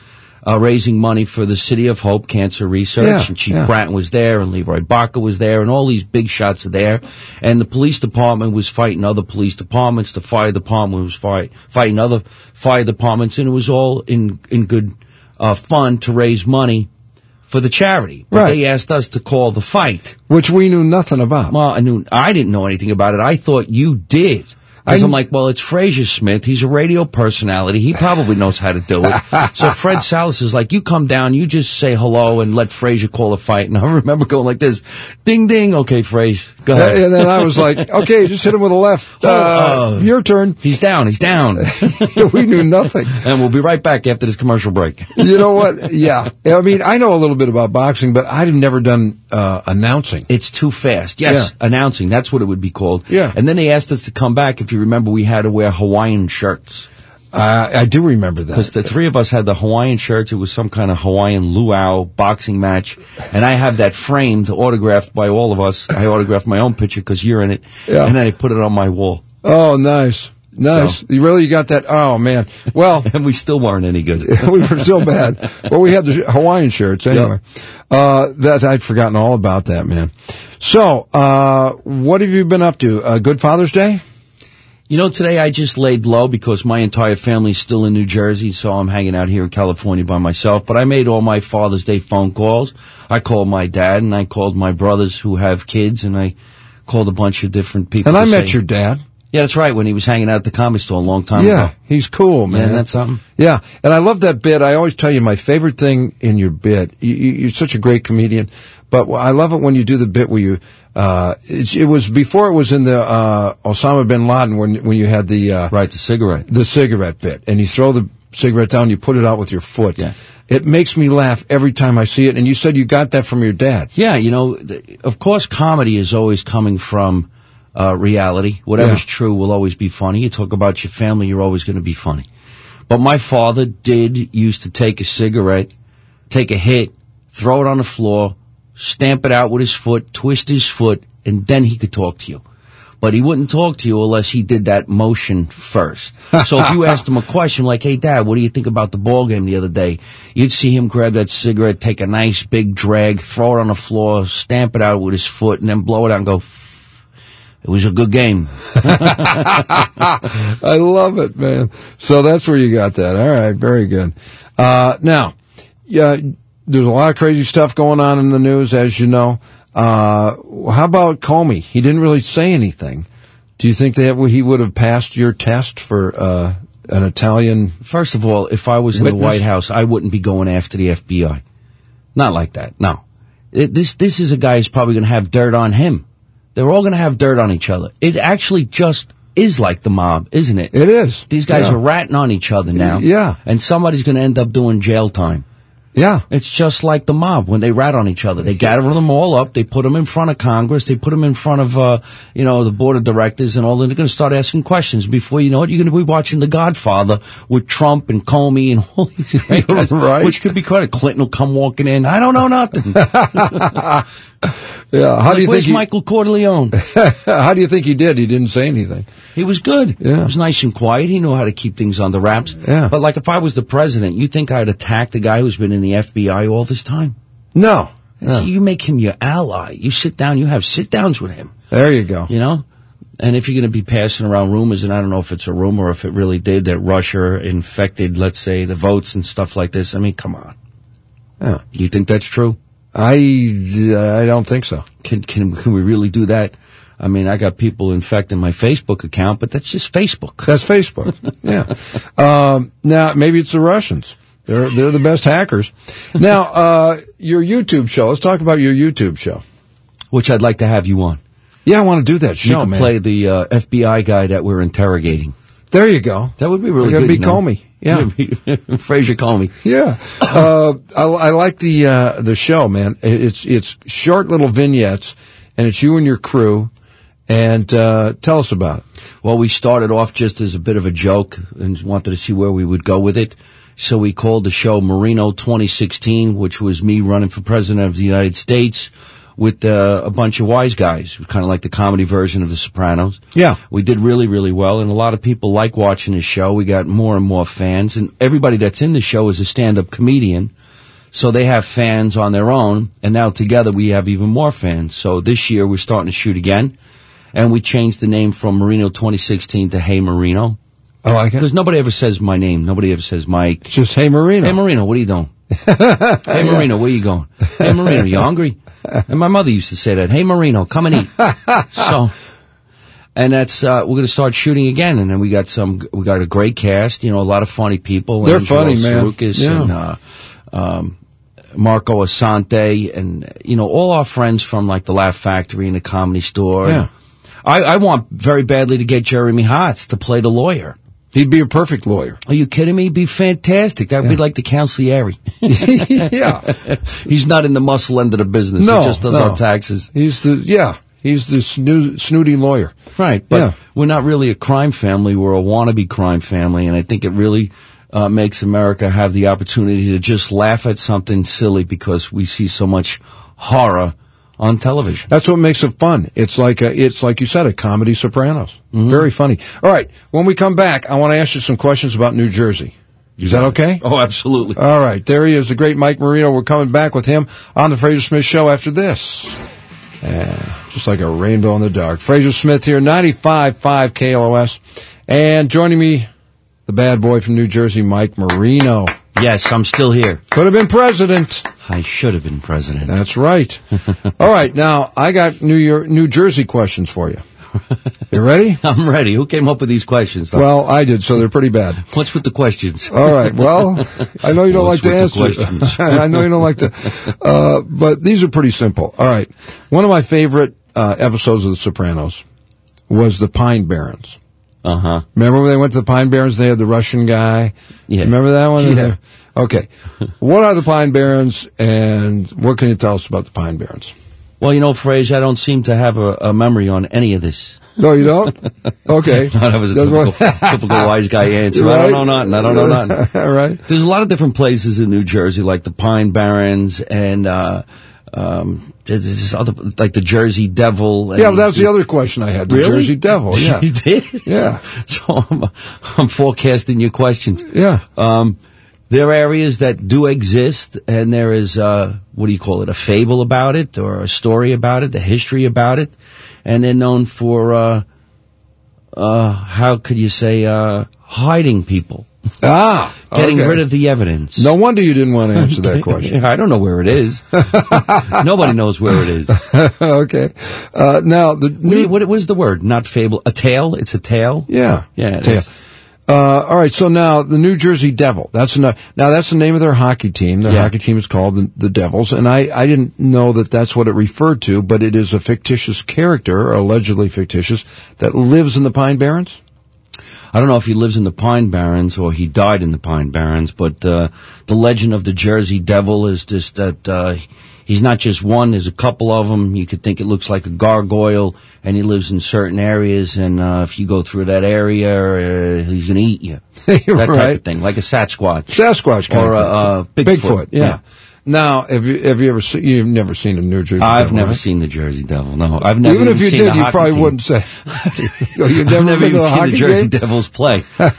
uh, raising money for the City of Hope Cancer Research. Yeah, and Chief yeah. Bratton was there, and Leroy Barker was there, and all these big shots are there. And the police department was fighting other police departments. The fire department was fight, fighting other fire departments, and it was all in in good uh, fun to raise money for the charity. But Right. they asked us to call the fight. Which we knew nothing about. Well, I knew I didn't know anything about it. I thought you did. Because I'm like, well, it's Fraser Smith. He's a radio personality. He probably knows how to do it. So Fred Salas is like, you come down, you just say hello and let Fraser call a fight. And I remember going like this, ding, ding. Okay, Fraser, go ahead. And then I was like, okay, just hit him with a left. Uh, uh, your turn. He's down. He's down. We knew nothing. And we'll be right back after this commercial break. You know what? Yeah. I mean, I know a little bit about boxing, but I've never done uh, announcing. It's too fast. Yes, Yeah. announcing. That's what it would be called. Yeah. And then they asked us to come back. If you remember, we had to wear Hawaiian shirts. Uh, I do remember that. Because the three of us had the Hawaiian shirts. It was some kind of Hawaiian luau boxing match. And I have that framed, autographed by all of us. I autographed my own picture because you're in it. Yeah. And then I put it on my wall. Oh, nice. Nice. So- You really got that? Oh, man. Well, And we still weren't any good. we were still bad. Well, we had the sh- Hawaiian shirts anyway. Uh, that I'd forgotten all about that, man. So, uh, what have you been up to? Uh, good Father's Day? You know, today I just laid low because my entire family's still in New Jersey, so I'm hanging out here in California by myself. But I made all my Father's Day phone calls. I called my dad, and I called my brothers who have kids, and I called a bunch of different people. And I to met say- your dad. Yeah, that's right, when he was hanging out at the Comedy Store a long time Yeah, ago. he's cool, man. Yeah, that's something. Yeah, and I love that bit. I always tell you my favorite thing in your bit. You, you, you're such a great comedian, but I love it when you do the bit where you. Uh, it, it was before it was in the uh, Osama bin Laden when when you had the uh, right the cigarette the cigarette bit, and you throw the cigarette down, you put it out with your foot. Yeah. It makes me laugh every time I see it. And you said you got that from your dad. Yeah, you know, th- of course, comedy is always coming from uh, reality. Whatever's Yeah. true will always be funny. You talk about your family, you're always going to be funny. But my father did used to take a cigarette, take a hit, throw it on the floor, stamp it out with his foot, twist his foot, and then he could talk to you. But he wouldn't talk to you unless he did that motion first. So if you asked him a question like, hey, Dad, what do you think about the ball game the other day? You'd see him grab that cigarette, take a nice big drag, throw it on the floor, stamp it out with his foot, and then blow it out and go, it was a good game. I love it, man. So that's where you got that. All right, very good. Uh, now, yeah, there's a lot of crazy stuff going on in the news, as you know. Uh, how about Comey? He didn't really say anything. Do you think that he would have passed your test for uh, an Italian? First of all, if I was in witness? the White House, I wouldn't be going after the F B I. Not like that. No. It, this this is a guy who's probably going to have dirt on him. They're all going to have dirt on each other. It actually just is like the mob, isn't it? It is. These guys Yeah. are ratting on each other now. Yeah. And somebody's going to end up doing jail time. Yeah. It's just like the mob when they rat on each other. They gather them all up. They put them in front of Congress. They put them in front of, uh, you know, the board of directors and all. And they're going to start asking questions. Before you know it, you're going to be watching The Godfather with Trump and Comey and all these great guys. Right. Which could be quite a Clinton will come walking in. I don't know nothing. Yeah. How Like, do you where's think? He, Michael Corleone? how do you think he did? He didn't say anything. He was good. Yeah. He was nice and quiet. He knew how to keep things under wraps. Yeah. But like if I was the president, you think I'd attack the guy who's been in the F B I all this time? No. So No. you make him your ally. You sit down, you have sit downs with him. There you go. You know? And if you're going to be passing around rumors, and I don't know if it's a rumor or if it really did, that Russia infected, let's say, the votes and stuff like this, I mean, come on. Yeah. You think that's true? I, I don't think so. Can, can, can we really do that? I mean, I got people infecting my Facebook account, but that's just Facebook. That's Facebook. Yeah. Um, now, maybe it's the Russians. They're, they're the best hackers. Now, uh, your YouTube show. Let's talk about your YouTube show. Which I'd like to have you on. Yeah, I want to do that show, you could man. play the uh, F B I guy that we're interrogating. There you go. That would be really Gotta good. be you know? Comey. Yeah. Fraser Comey. Yeah. Uh, I, I like the, uh, the show, man. It's, it's short little vignettes, and it's you and your crew. And, uh, tell us about it. Well, we started off just as a bit of a joke and wanted to see where we would go with it. So we called the show Marino twenty sixteen, which was me running for president of the United States. with uh, a bunch of wise guys, kind of like the comedy version of The Sopranos. Yeah. We did really, really well, and a lot of people like watching the show. We got more and more fans, and everybody that's in the show is a stand-up comedian, so they have fans on their own, and now together we have even more fans. So this year we're starting to shoot again, and we changed the name from Marino twenty sixteen to Hey Marino. I like it. Because nobody ever says my name. Nobody ever says Mike. It's just Hey Marino. Hey Marino, what are you doing? Hey Marino, where you going? Hey Marino, you hungry? And my mother used to say that. Hey Marino, come and eat. So, and that's uh, we're going to start shooting again, and then we got some. We got a great cast. You know, a lot of funny people. They're Angelo funny, man. Sarukis Yeah. and uh, um, Marco Asante, and you know, all our friends from like the Laugh Factory and the Comedy Store. Yeah. I, I want very badly to get Jeremy Hotz to play the lawyer. He'd be a perfect lawyer. Are you kidding me? He'd be fantastic. That would be like the consigliere. Yeah. He's not in the muscle end of the business. No, He just does no. our taxes. He's the, yeah, he's the snoo- snooty lawyer. Right. But Yeah. we're not really a crime family. We're a wannabe crime family. And I think it really uh, makes America have the opportunity to just laugh at something silly because we see so much horror on television. That's what makes it fun. It's like a, it's like you said, a comedy Sopranos. Mm-hmm. Very funny. All right, when we come back, I want to ask you some questions about New Jersey. Is that okay? Oh, absolutely. All right, there he is, the great Mike Marino. We're coming back with him on the Fraser Smith Show after this. Uh, just like a rainbow in the dark. Fraser Smith here, ninety-five point five K L O S. And joining me, the bad boy from New Jersey, Mike Marino. Yes, I'm still here. Could have been president. I should have been president. That's right. All right, now I got New York, New Jersey questions for you. You ready? I'm ready. Who came up with these questions? Well, I did, so they're pretty bad. What's with the questions? All right. Well, I know you don't What's like to with the answer. questions? I know you don't like to, uh, but these are pretty simple. All right. One of my favorite uh, episodes of The Sopranos was the Pine Barrens. Uh huh. Remember when they went to the Pine Barrens? They had the Russian guy. Yeah. Remember that one? Yeah. Okay. What are the Pine Barrens, and what can you tell us about the Pine Barrens? Well, you know, Fraser, I don't seem to have a, a memory on any of this. No, you don't? Okay. No, that was a That's typical, what- typical wise guy answer. I Right? don't know nothing. I don't know nothing. All right. There's a lot of different places in New Jersey, like the Pine Barrens and uh, um, there's this other, like the Jersey Devil. And Yeah, but that's the other question I had. The Really? Jersey Devil, yeah. You did? Yeah. So I'm, I'm forecasting your questions. Yeah. Um, there are areas that do exist, and there is, uh, what do you call it, a fable about it, or a story about it, a history about it, and they're known for, uh, uh, how could you say, uh, hiding people. Ah, Getting okay. rid of the evidence. No wonder you didn't want to answer that question. I don't know where it is. Nobody knows where it is. Okay. Uh, now, the What, do you, what, what is the word? Not fable. A tale? It's a tale? Yeah. Yeah. Tale. that's- Uh, all right, so now the New Jersey Devil. That's eno- now that's the name of their hockey team. Their Yeah. hockey team is called the, the Devils, and I, I didn't know that that's what it referred to, but it is a fictitious character, or allegedly fictitious, that lives in the Pine Barrens. I don't know if he lives in the Pine Barrens or he died in the Pine Barrens, but uh, the legend of the Jersey Devil is just that uh, he's not just one. There's a couple of them. You could think it looks like a gargoyle, and he lives in certain areas, and uh, if you go through that area, uh, he's going to eat you. That type Right. of thing, like a Sasquatch. Sasquatch kind Or of a uh, thing. Bigfoot. Bigfoot, yeah. Now, have you have you ever seen? You've never seen a New Jersey I've Devil, never right? seen the Jersey Devil. No, I've never Even if you seen did, a you hockey probably team. wouldn't say. You've never, I've never been to even a seen hockey the Jersey game? Devils play.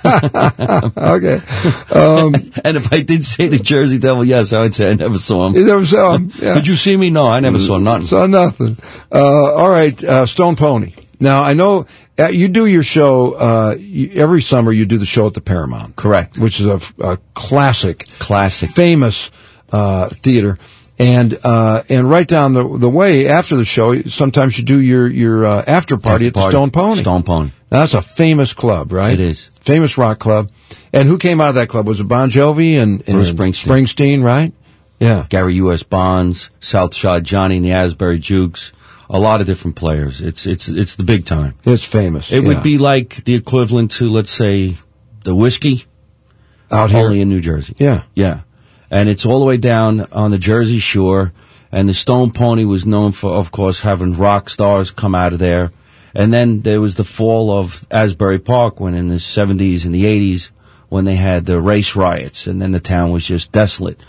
Okay. Um, and if I did say the Jersey Devil, yes, I would say I never saw him. You never saw him. Yeah. Did you see me? No, I never saw nothing. Saw nothing. Uh, all right, uh, Stone Pony. Now, I know uh, you do your show, uh, you, every summer you do the show at the Paramount. Correct. Which is a, a classic, Classic. famous, uh, theater. And, uh, and right down the, the way after the show, sometimes you do your, your, uh, after party After at the party. Stone Pony. Stone Pony. Now, that's a famous club, right? It is. Famous rock club. And who came out of that club? Was it Bon Jovi and, and Bruce Springsteen. Springsteen, right? Yeah. Gary U S. Bonds, Southside Johnny and the Asbury Jukes, a lot of different players. It's it's it's the big time. It's famous. It yeah. would be like the equivalent to, let's say, the whiskey out here. only in New Jersey. Yeah. Yeah. And it's all the way down on the Jersey Shore. And the Stone Pony was known for, of course, having rock stars come out of there. And then there was the fall of Asbury Park when in the seventies and the eighties when they had the race riots. And then the town was just desolate.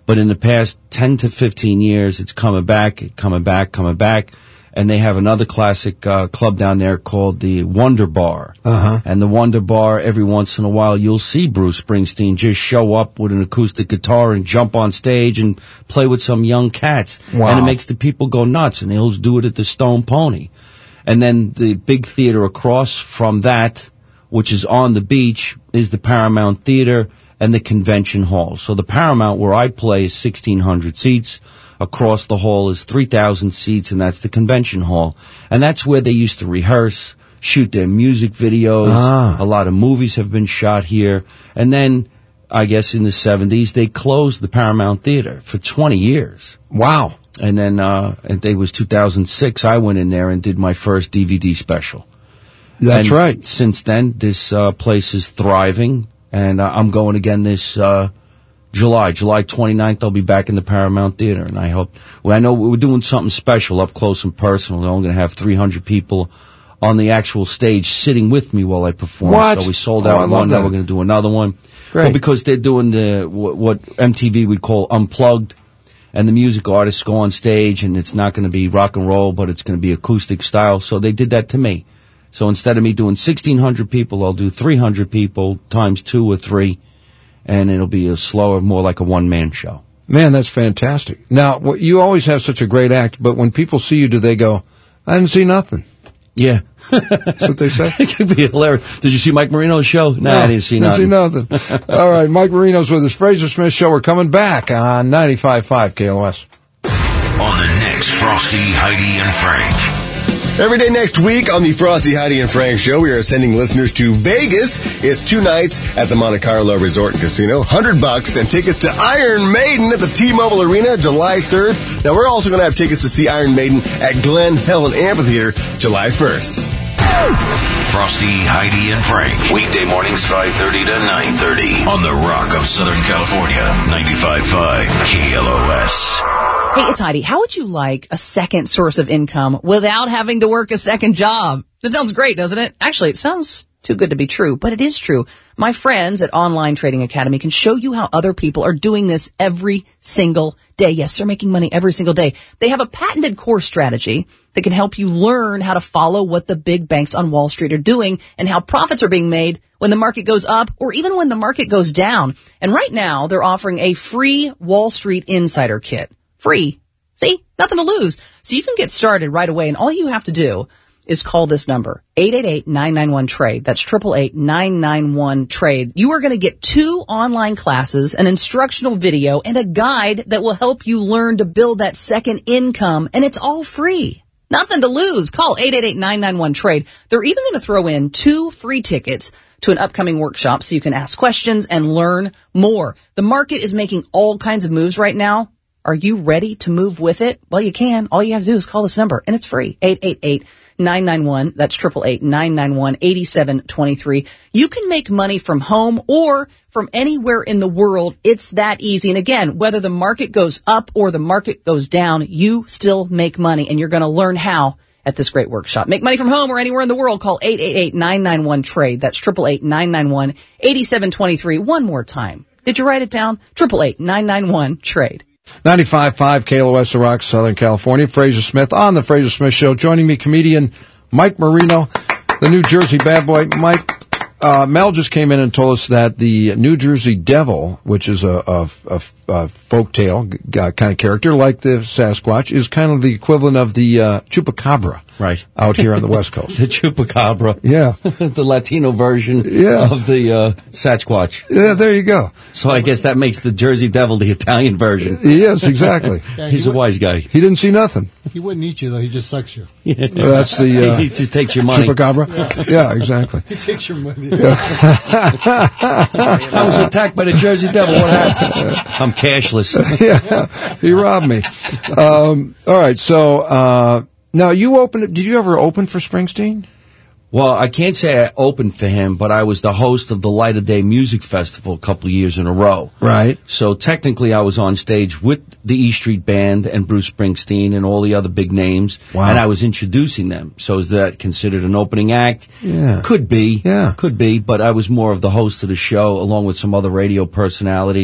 But in the past ten to fifteen years, it's coming back, coming back, coming back. And they have another classic uh, club down there called the Wonder Bar. Uh-huh. And the Wonder Bar, every once in a while, you'll see Bruce Springsteen just show up with an acoustic guitar and jump on stage and play with some young cats. Wow. And it makes the people go nuts. And he'll do it at the Stone Pony. And then the big theater across from that, which is on the beach, is the Paramount Theater and the Convention Hall. So the Paramount, where I play, is sixteen hundred seats. Across the hall is three thousand seats, and that's the Convention Hall. And that's where they used to rehearse, shoot their music videos. Ah. A lot of movies have been shot here. And then, I guess in the seventies, they closed the Paramount Theater for twenty years. Wow. And then, uh, it was two thousand six, I went in there and did my first D V D special. That's And right. Since then, this uh, place is thriving, and uh, I'm going again this uh July, July twenty-ninth, I'll be back in the Paramount Theater, and I hope, well, I know we're doing something special up close and personal. We're only going to have three hundred people on the actual stage sitting with me while I perform. What? So we sold Oh, I out love one, now that. we're going to do another one. Great. Well, because they're doing the, what, what M T V would call unplugged, and the music artists go on stage, and it's not going to be rock and roll, but it's going to be acoustic style, so they did that to me. So instead of me doing sixteen hundred people, I'll do three hundred people times two or three, and it'll be a slower, more like a one-man show. Man, that's fantastic. Now, wh- you always have such a great act, but when people see you, do they go, I didn't see nothing? Yeah. That's what they say? It could be hilarious. Did you see Mike Marino's show? No, I didn't see didn't nothing. see nothing. All right, Mike Marino's with us. Fraser Smith Show. We're coming back on ninety-five point five K L O S. On the next Frosty, Heidi, and Frank. Every day next week on the Frosty, Heidi, and Frank Show, we are sending listeners to Vegas. It's two nights at the Monte Carlo Resort and Casino, one hundred bucks, and tickets to Iron Maiden at the T-Mobile Arena July third. Now, we're also going to have tickets to see Iron Maiden at Glen Helen Amphitheater July first. Frosty, Heidi, and Frank. Weekday mornings five thirty to nine thirty on the Rock of Southern California, ninety-five point five K L O S. Hey, it's Heidi. How would you like a second source of income without having to work a second job? That sounds great, doesn't it? Actually, it sounds too good to be true, but it is true. My friends at Online Trading Academy can show you how other people are doing this every single day. Yes, they're making money every single day. They have a patented core strategy that can help you learn how to follow what the big banks on Wall Street are doing and how profits are being made when the market goes up or even when the market goes down. And right now, they're offering a free Wall Street Insider Kit. Free. See? Nothing to lose. So you can get started right away, and all you have to do is call this number, eight eight eight, nine nine one, trade. That's eight eight eight, nine nine one, trade. You are going to get two online classes, an instructional video, and a guide that will help you learn to build that second income, and it's all free. Nothing to lose. Call eight eight eight, nine nine one, trade. They're even going to throw in two free tickets to an upcoming workshop so you can ask questions and learn more. The market is making all kinds of moves right now. Are you ready to move with it? Well, you can. All you have to do is call this number, and it's free. eight eight eight, nine nine one. That's eight eight eight, nine nine one, eight seven two three. You can make money from home or from anywhere in the world. It's that easy. And again, whether the market goes up or the market goes down, you still make money, and you're going to learn how at this great workshop. Make money from home or anywhere in the world. Call eight eight eight, nine nine one, trade. That's eight eight eight, nine nine one, eight seven two three. One more time. Did you write it down? eight eight eight, nine nine one, trade. ninety-five point five K L O S, The Rock, Southern California. Fraser Smith on the Fraser Smith Show. Joining me, comedian Mike Marino, the New Jersey bad boy. Mike, uh, Mel just came in and told us that the New Jersey Devil, which is a, a, a, a folk tale uh, kind of character, like the Sasquatch, is kind of the equivalent of the uh, Chupacabra. Right. Out here on the West Coast. The Chupacabra. Yeah. The Latino version Yeah. of the uh, Sasquatch. Yeah, there you go. So I guess that makes the Jersey Devil the Italian version. Yes, exactly. Yeah, He's he a would- wise guy. He didn't see nothing. He wouldn't eat you, though. He just sucks you. Yeah. That's the uh, He just takes your money. Chupacabra. Yeah, exactly. He takes your money. I was attacked by the Jersey Devil. What happened? I'm cashless. Yeah, he robbed me. Um, all right, so uh, now you opened. Did you ever open for Springsteen? Well, I can't say I opened for him, but I was the host of the Light of Day Music Festival a couple of years in a row. Right. So technically I was on stage with the E Street Band and Bruce Springsteen and all the other big names. Wow. And I was introducing them. So is that considered an opening act? Yeah. Could be. Yeah. Could be, but I was more of the host of the show along with some other radio personalities.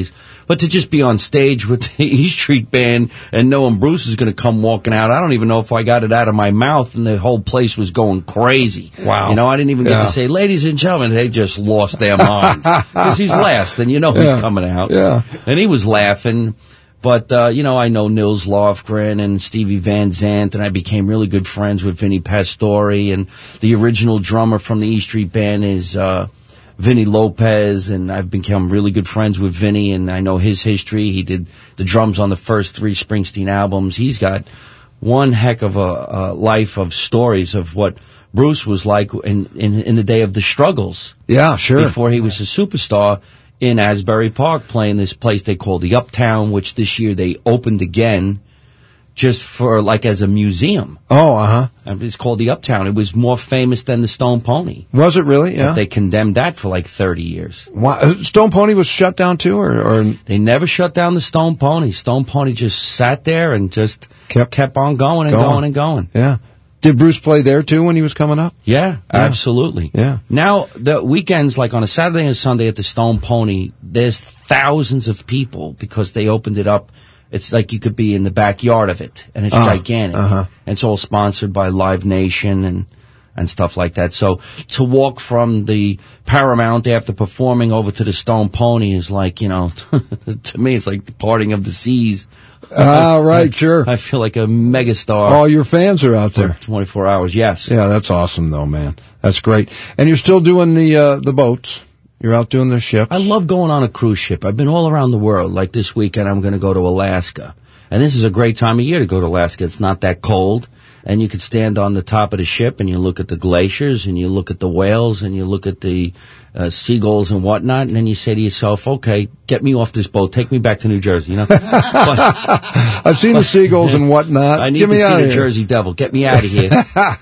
But to just be on stage with the E Street Band and knowing Bruce is going to come walking out, I don't even know if I got it out of my mouth, and the whole place was going crazy. Wow. You know, I didn't even get Yeah. to say, ladies and gentlemen, they just lost their minds. Because he's last, and you know Yeah. he's coming out. Yeah. And he was laughing. But, uh, you know, I know Nils Lofgren and Stevie Van Zandt, and I became really good friends with Vinny Pastore, and the original drummer from the E Street Band is uh, Vinny Lopez, and I've become really good friends with Vinny, and I know his history. He did the drums on the first three Springsteen albums. He's got one heck of a, a life of stories of what Bruce was like in, in, in the day of the struggles. Yeah, sure. Before he was a superstar. In Asbury Park, playing this place they call the Uptown, which this year they opened again, just for like as a museum. Oh, uh huh. It's called the Uptown. It was more famous than the Stone Pony. Was it really? Yeah. But they condemned that for like thirty years. Why, Stone Pony was shut down too, or, or they never shut down the Stone Pony. Stone Pony just sat there and just kept kept on going and going, going and going. Yeah. Did Bruce play there too when he was coming up? Yeah, Yeah. absolutely. Yeah. Now, the weekends, like on a Saturday and Sunday at the Stone Pony, there's thousands of people because they opened it up. It's like you could be in the backyard of it, and it's Uh, gigantic. uh-huh. And it's all sponsored by Live Nation and, and stuff like that. So to walk from the Paramount after performing over to the Stone Pony is like, you know, to me, it's like the parting of the seas. Ah, right, sure. I feel like a megastar. All your fans are out there. twenty-four hours, yes. Yeah, that's awesome though, man. That's great. And you're still doing the uh, the boats. You're out doing the ships. I love going on a cruise ship. I've been all around the world. Like this weekend, I'm going to go to Alaska. And this is a great time of year to go to Alaska. It's not that cold. And you could stand on the top of the ship and you look at the glaciers and you look at the whales and you look at the uh, seagulls and whatnot. And then you say to yourself, okay, get me off this boat. Take me back to New Jersey, you know? But, I've seen the seagulls and whatnot. I need Get to me see out the of here. Jersey Devil. Get me out of here.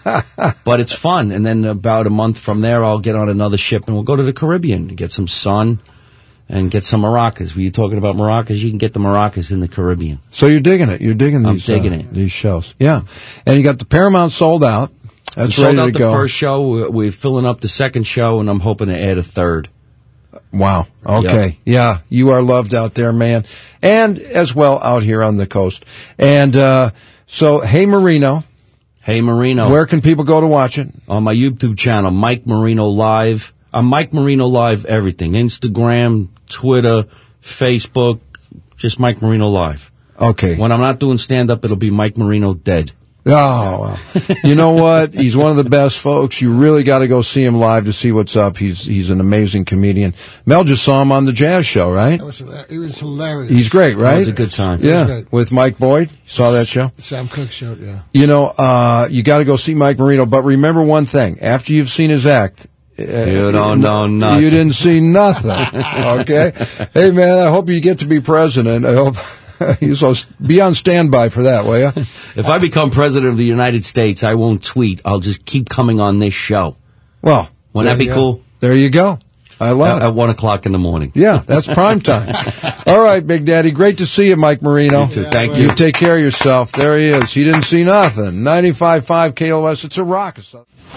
But it's fun. And then about a month from there, I'll get on another ship and we'll go to the Caribbean to get some sun and get some maracas. Were you talking about maracas? You can get the maracas in the Caribbean. So you're digging it. You're digging I'm these. digging uh, it. These shows. Yeah. And you got the Paramount sold out. That's we ready sold out to the go. first show. We're filling up the second show, and I'm hoping to add a third. Wow. Okay. Yeah. You are loved out there, man. And as well out here on the coast. And, uh, so, Hey Marino. Hey Marino. Where can people go to watch it? On my YouTube channel, Mike Marino Live. I'm Mike Marino Live everything. Instagram, Twitter, Facebook, just Mike Marino Live. Okay. When I'm not doing stand-up, it'll be Mike Marino dead. Oh, well. You know what? He's one of the best folks. You really got to go see him live to see what's up. He's he's an amazing comedian. Mel just saw him on the Jazz Show, right? It was, hilarious. It was hilarious. He's great, right? That was a good time. Yeah, good. with Mike Boyd. You saw that show? Sam Cooke show, yeah. You know, uh, you got to go see Mike Marino. But remember one thing: after you've seen his act, uh, You don't know nothing. You didn't see nothing. Okay. Hey, man, I hope you get to be president. I hope. So be on standby for that, will you? If I become president of the United States, I won't tweet. I'll just keep coming on this show. Well, Wouldn't that be yeah. cool? There you go. I love At, it. at one o'clock in the morning. Yeah, that's prime time. All right, Big Daddy. Great to see you, Mike Marino. You too. Thank You you. take care of yourself. There he is. He didn't see nothing. ninety-five point five K L O S. It's a rock. K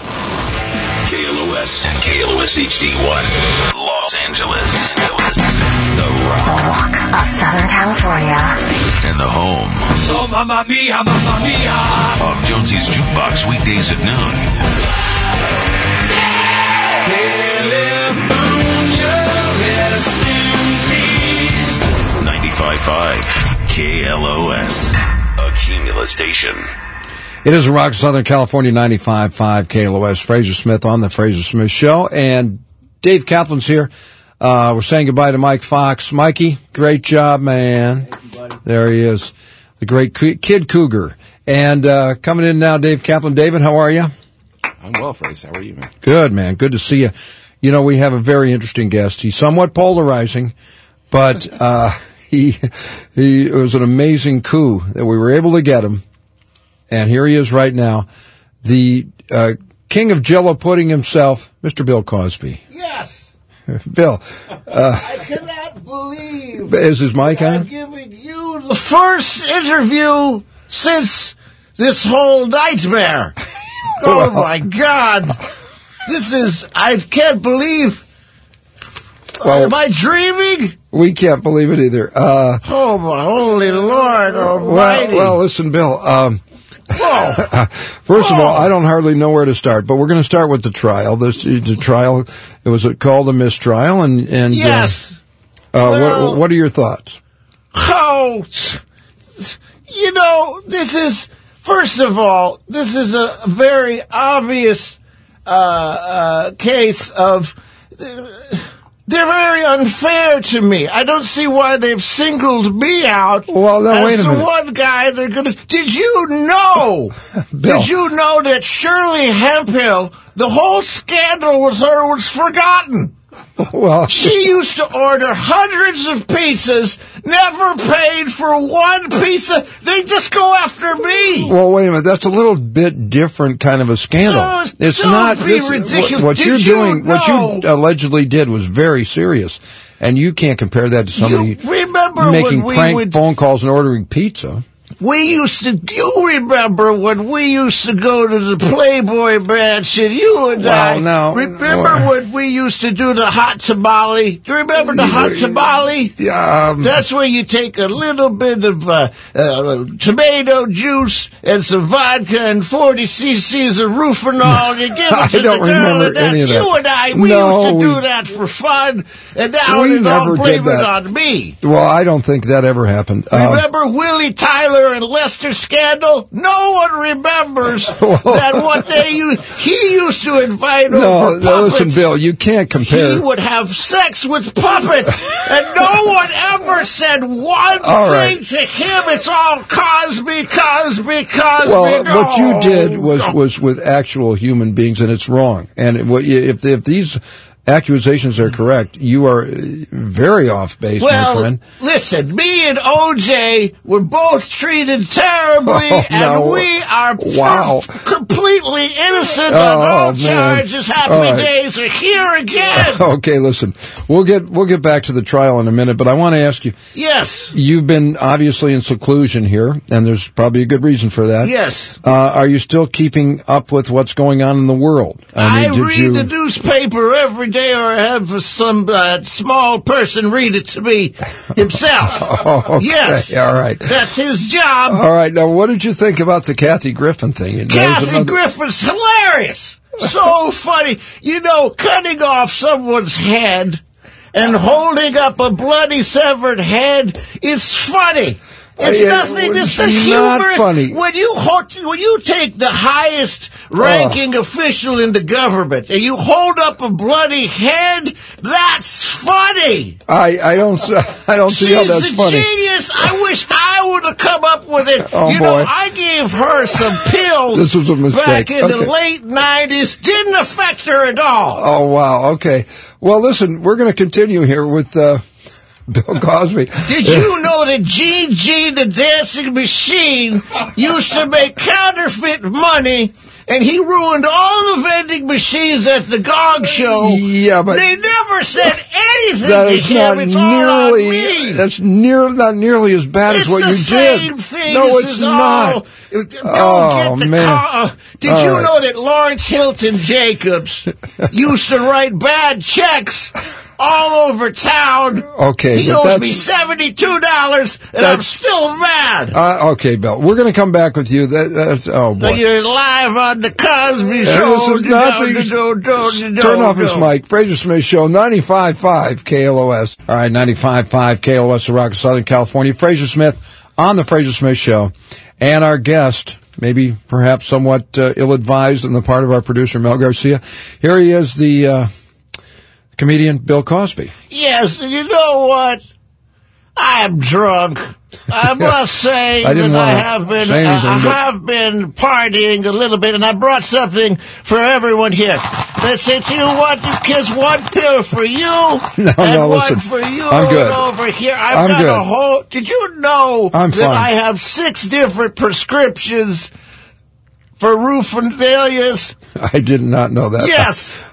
L O S and K L O S H D one, Los Angeles. The Rock. The Rock of Southern California. And the home Oh, mamma mia, mamma mia. of Jonesy's Jukebox weekdays at noon. California, rest in peace. ninety-five point five K L O S, a Cumulus station. It is a rock. Southern California, ninety-five point five K L O S. Fraser Smith on the Fraser Smith Show. And Dave Kaplan's here. Uh, we're saying goodbye to Mike Fox. Mikey, great job, man. There he is. The great co- Kid Cougar. And uh, coming in now, Dave Kaplan. David, how are you? I'm well, Fraser. How are you, man? Good, man. Good to see you. You know, we have a very interesting guest. He's somewhat polarizing, but uh, he he it was an amazing coup that we were able to get him. And here he is right now, the uh, king of Jell-O pudding himself, Mister Bill Cosby. Yes. Bill, uh, I cannot believe is his mic I'm on? giving you the first interview since this whole nightmare. Oh, my God. This is, I can't believe. Well- Am I dreaming? We can't believe it either. Uh, Oh, my holy Lord well, almighty. well, listen, Bill. Um, Whoa. first of all, I don't hardly know where to start, but we're going to start with the trial. This the trial. It was called a mistrial, and and Yes. Uh, uh, Well- what, what are your thoughts? Oh, you know, this is, first of all, this is a very obvious uh, uh, case of, they're very unfair to me. I don't see why they've singled me out Well, now, as wait a the minute. one guy they're going to... Did you know, Bill. did you know that Shirley Hemphill, the whole scandal with her was forgotten? Well, She used to order hundreds of pizzas, never paid for one pizza. They just go after me. Well, wait a minute. That's a little bit different kind of a scandal. No, it's don't not. be This, ridiculous. what, what Did you're you doing, what know- you allegedly did, was very serious, and you can't compare that to somebody You remember making when we prank would- phone calls and ordering pizza. We used to, you remember when we used to go to the Playboy Mansion, you and Well, I. no. Remember Well- when we used to do the hot tamale? Do you remember the hot tamale? Yeah, um, That's where you take a little bit of uh, uh, tomato juice and some vodka and forty cc's of Rufinol, and you give I it to the don't girl, remember and that's any of that. you and I. We No, used to we- do that for fun, and now We they all never blame did it that. on me. Well, I don't think that ever happened. Um, Remember Willie Tyler and Lester scandal? No one remembers that what they used. He used to invite no, over no, listen, puppets. Bill, you can't compare. He would have sex with puppets, and no one ever said one All thing right. to him. It's all Cosby, Cosby, Cosby. Well, no. what you did was was with actual human beings, and it's wrong. And what you, if if these accusations are correct, you are uh, very off base, Well, my friend. listen, me and O J were both treated terribly, Oh, and no. we are per- Wow. completely innocent Oh, on all man. charges. Happy All right. days are here again. Okay, listen, we'll get we'll get back to the trial in a minute, but I want to ask you. Yes. You've been obviously in seclusion here, and there's probably a good reason for that. Yes. Uh, are you still keeping up with what's going on in the world? I, mean, did read you... the newspaper every day, or I have some uh, small person read it to me himself. Oh, okay. Yes. All right. That's his job. All right. Now, what did you think about the Kathy Griffin thing? That was Kathy another- Griffin's hilarious. So funny. You know, cutting off someone's head and holding up a bloody severed head is funny. It's Uh, yeah, nothing. It's it's just not humorous. funny. When you hold, when you take the highest ranking official in the government and you hold up a bloody head, that's funny. I, I don't s- I don't see how She's that's a funny. genius. I wish I would have come up with it. Oh, you boy. know, I gave her some pills This was a mistake. back in Okay. the late nineties. Didn't affect her at all. Oh wow. Okay. Well, listen, we're going to continue here with uh, Bill Cosby. Did you know that G G the dancing machine used to make counterfeit money, and he ruined all the vending machines at the Gong Show? Yeah, but they never said anything that to is him. not It's all on nearly me. that's near not nearly as bad It's as what the you same did. thing. No, This it's is not. all- Don't Oh, get the man. car- Did All you right. know that Lawrence Hilton Jacobs used to write bad checks all over town? Okay, he but owes that's- me seventy-two dollars, and I'm That's- still mad. Uh, okay, Bill. We're going to come back with you. That, that's oh boy. So you're live on the Cosby Yeah, Show. this is nothing. Do, do, do, do, Turn off do. his mic. Fraser Smith Show, ninety-five point five K L O S. All right, ninety-five point five K L O S, the Rock of Southern California. Fraser Smith on the Fraser Smith Show. And our guest, maybe perhaps somewhat uh, ill-advised on the part of our producer, Mel Garcia. Here he is, the uh, comedian Bill Cosby. Yes, and you know what? I'm drunk. I must say I didn't that I wanna have been say uh, anything, I but- have been partying a little bit, and I brought something for everyone here. Let's say to you what, kids, one pill for you, No, and no, one listen. for you I'm good. and over here. I've I'm got good. a whole. Did you know I'm that fine. I have six different prescriptions for Rufendalius? I did not know that. Yes.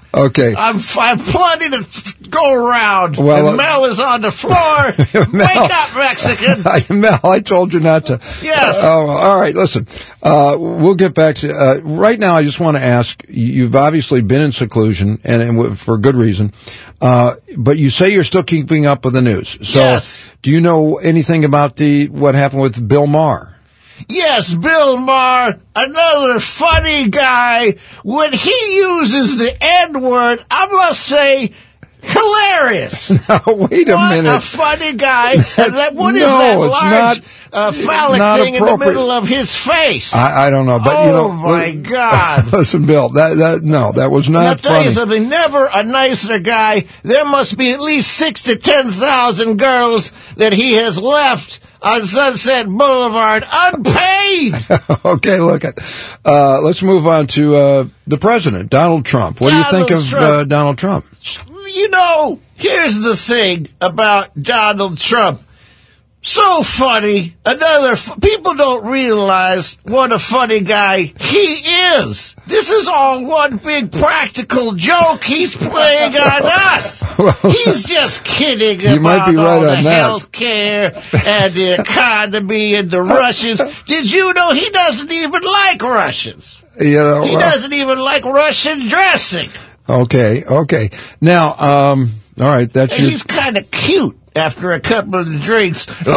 Okay. I'm, I'm plenty to f- go around. Well, and uh, Mel is on the floor. Mel. Wake up, Mexican. Mel, I told you not to. Yes. Oh, all right. Listen, uh, we'll get back to uh, right now. I just want to ask. You've obviously been in seclusion, and, and for good reason. Uh, but you say you're still keeping up with the news. So, Yes. do you know anything about the what happened with Bill Maher? Yes, Bill Maher, another funny guy. When he uses the N-word, I must say, hilarious. Now, wait a what minute. a funny guy. And that, what is No, that it's large not- uh, phallic not thing in the appropriate. middle of his face? I, I don't know, but you know. Oh, my God. Listen, Bill, that that no, that was And I'll not tell funny. you something, never a nicer guy. There must be at least six to ten thousand girls that he has left on Sunset Boulevard unpaid. Okay, look at. Uh, let's move on to uh, the president, Donald Trump. What do you think Donald of Trump. uh, Donald Trump? You know, here's the thing about Donald Trump. So funny. Another, f- people don't realize what a funny guy he is. This is all one big practical joke he's playing on us. He's just kidding You about might be right all the on that. health care and the economy and the Russians. Did you know he doesn't even like Russians? You know, He well, doesn't even like Russian dressing. okay, okay. Now, um, all right, that's And your. he's kind of cute after a couple of drinks. All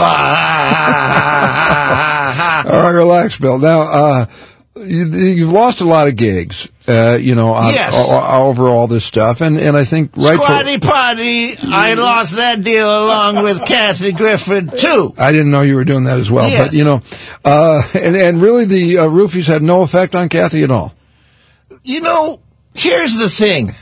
right, relax, Bill. Now, uh, you, you've lost a lot of gigs, uh, you know, on, Yes. o- over all this stuff, and and I think right. Squatty Potty, I lost that deal along with Kathy Griffin, too. I didn't know you were doing that as well, Yes. but you know, uh, and and really the uh, roofies had no effect on Kathy at all. You know, here's the thing.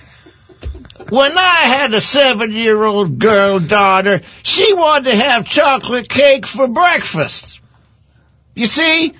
When I had a seven-year-old girl daughter, she wanted to have chocolate cake for breakfast. You see?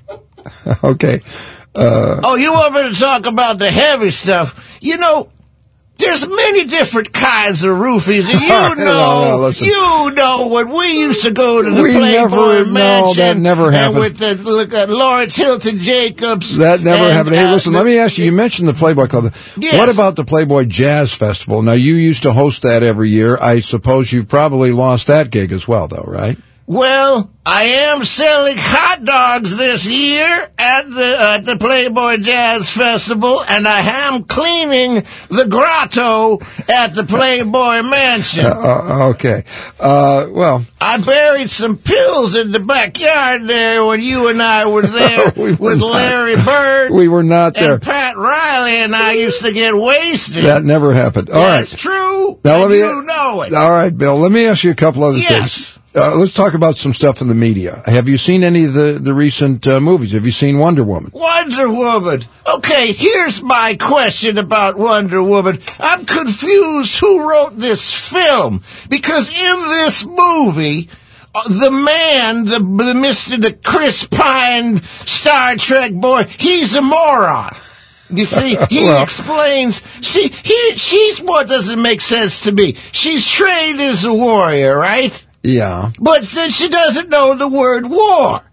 Okay. Uh, Oh, you want me to talk about the heavy stuff? You know, there's many different kinds of roofies, and you No, know, no, listen. you know, when we used to go to the We Playboy never- no, Mansion, that never and happened. with the look, uh, Lawrence Hilton Jacobs, That never and, happened. Hey, uh, listen, the- let me ask you, you mentioned the Playboy Club. Yes. What about the Playboy Jazz Festival? Now, you used to host that every year. I suppose you've probably lost that gig as well, though, right? Well, I am selling hot dogs this year at the at the Playboy Jazz Festival, and I am cleaning the grotto at the Playboy Mansion. Uh, okay. Uh, well, I buried some pills in the backyard there when you and I were there We were with not. Larry Bird. we were not there. And Pat Riley and I used to get wasted. That never happened. All right. That's true. Now, and let me, you know it. All right, Bill, let me ask you a couple other Yes. things. Uh, let's talk about some stuff in the media. Have you seen any of the, the recent uh, movies? Have you seen Wonder Woman? Wonder Woman. Okay, here's my question about Wonder Woman. I'm confused who wrote this film, because in this movie, uh, the man, the, the Mister the Chris Pine Star Trek boy, he's a moron. You see, he Well- explains. See, he, she's what doesn't make sense to me. She's trained as a warrior, right? Yeah. But then she doesn't know the word war.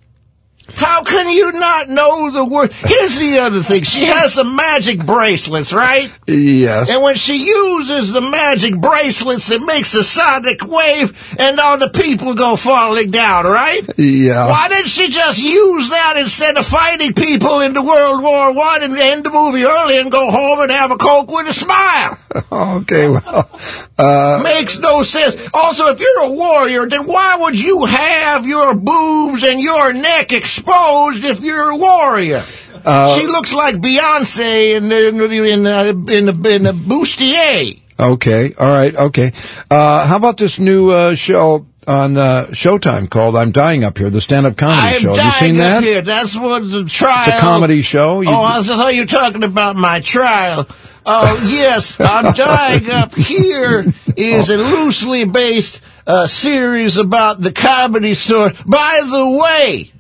How can you not know the word? Here's the other thing. She has some magic bracelets, right? Yes. And when she uses the magic bracelets, it makes a sonic wave, and all the people go falling down, right? Yeah. Why didn't she just use that instead of fighting people in the World War One and end the movie early and go home and have a Coke with a smile? Okay, well, uh, Makes no sense. Also, if you're a warrior, then why would you have your boobs and your neck exposed if you're a warrior? Uh, she looks like Beyonce in the, in the, in the, in the, in the bustier. okay, all right, okay. Uh, how about this new uh, show on uh, Showtime called I'm Dying Up Here, the stand-up comedy I am show? Have you dying seen up that? here. That's what the trial. It's a comedy show. You- Oh, I thought you were talking about my trial. Oh, yes, I'm Dying Up Here is a loosely based uh, series about the Comedy Store. By the way,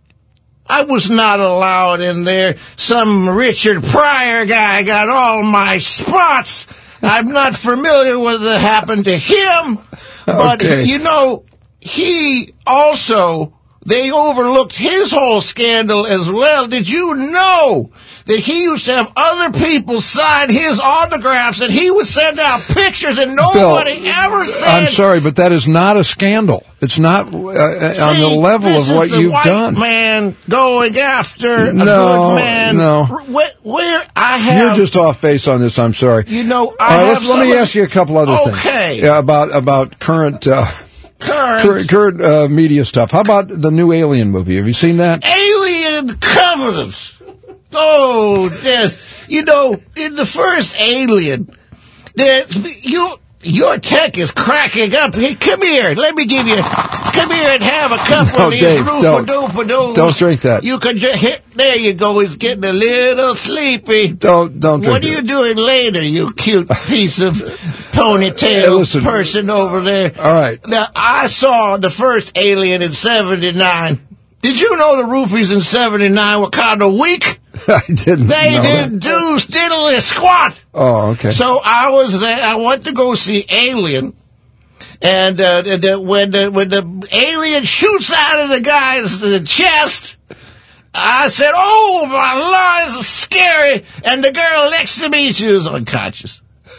I was not allowed in there. Some Richard Pryor guy got all my spots. I'm not familiar with what happened to him, but Okay. you know, he also they overlooked his whole scandal as well. Did you know that he used to have other people sign his autographs and he would send out pictures and nobody Bill, ever said... I'm sorry, but that is not a scandal. It's not uh, See, on the level this of what is the you've white done. man going after a No, good man. no. Where, where I have... You're just off base on this. I'm sorry. You know, I All right, have let's, let me some- ask you a couple other things. Okay. Yeah, about about current uh, Current. current, current uh, media stuff. How about the new Alien movie? Have you seen that? Alien Covenants. Oh, yes. You know, in the first Alien, there, you, your tech is cracking up. Hey, come here. Let me give you, come here and have a couple No, of these Dave, don't. roofa-doofa-doos. Don't drink that. You can just hit, there you go. He's getting a little sleepy. Don't don't drink What are it. you doing later, you cute piece of ponytail Hey, listen. person over there? All right. Now, I saw the first Alien in seventy-nine. Did you know the roofies in seventy-nine were kind of weak? I didn't They know didn't that. do diddly squat. Oh, okay. So I was there. I went to go see Alien. And uh, the, the, when, the, when the alien shoots out of the guy's the chest, I said, oh, my Lord, this is scary. And the girl next to me, she was unconscious.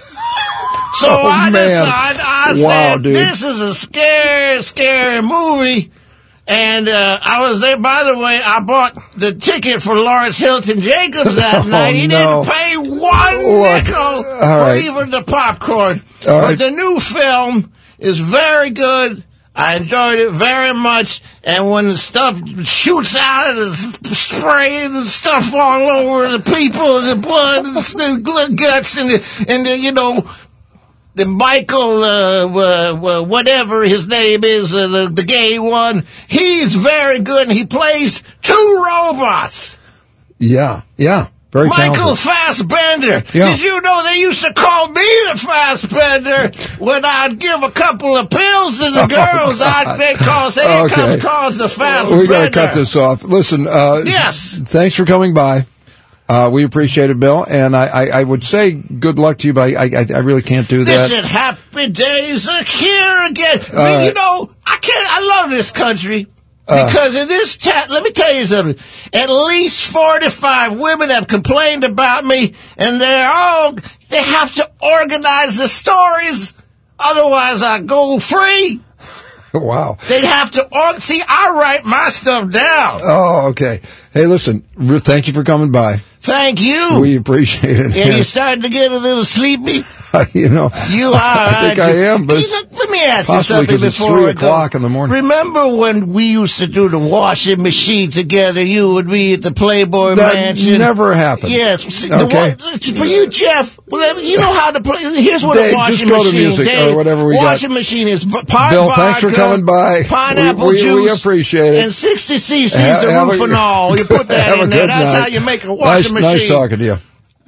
So Oh, I man. decided, I Wow, said, dude. this is a scary, scary movie. And uh, I was there, by the way, I bought the ticket for Lawrence Hilton Jacobs that Oh, night. He no. didn't pay one What? nickel All for right. even the popcorn. All But right. the new film is very good. I enjoyed it very much. And when the stuff shoots out and the spray and the stuff all over the people and the blood and the guts and the, and the, you know, the Michael, uh, uh, whatever his name is, uh, the, the gay one, he's very good, and he plays two robots. Yeah, yeah. Very Michael talented. Fassbender. Yeah. Did you know they used to call me the Fassbender when I'd give a couple of pills to the girls? I'd they call, say, here Okay. comes calls the Fassbender. We got to cut this off. Listen, uh, Yes. thanks for coming by. Uh, we appreciate it, Bill. And I, I, I would say good luck to you, but I, I, I really can't do that. Listen, happy days are here again. All right. You know, I can't, I love this country. Uh. Because in this town, let me tell you something. At least forty-five women have complained about me, and they're all, they have to organize the stories. Otherwise, I go free. Wow. They'd have to, org- see, I write my stuff down. Oh, okay. Hey, listen, re- thank you for coming by. Thank you. We appreciate it. Yeah, you starting to get a little sleepy? you know, You are. I think aren't you? I am, but Hey, look, let me ask you possibly something because it's before three I go. o'clock in the morning. Remember when we used to do the washing machine together? You and me at the Playboy That Mansion. never happened. Yes. See, the Okay. wa- for you, Jeff. Well, you know how to play. Here's what Dave, a washing just go to machine. music or Dave, whatever we got. washing machine is v- part Bill, vodka, thanks for coming by. Pineapple We- we- juice. we appreciate it. And sixty cc's Ha- of have a- Rufinol. You put that have a in there. good That's night. how you make a Nice, washing machine. nice talking to you.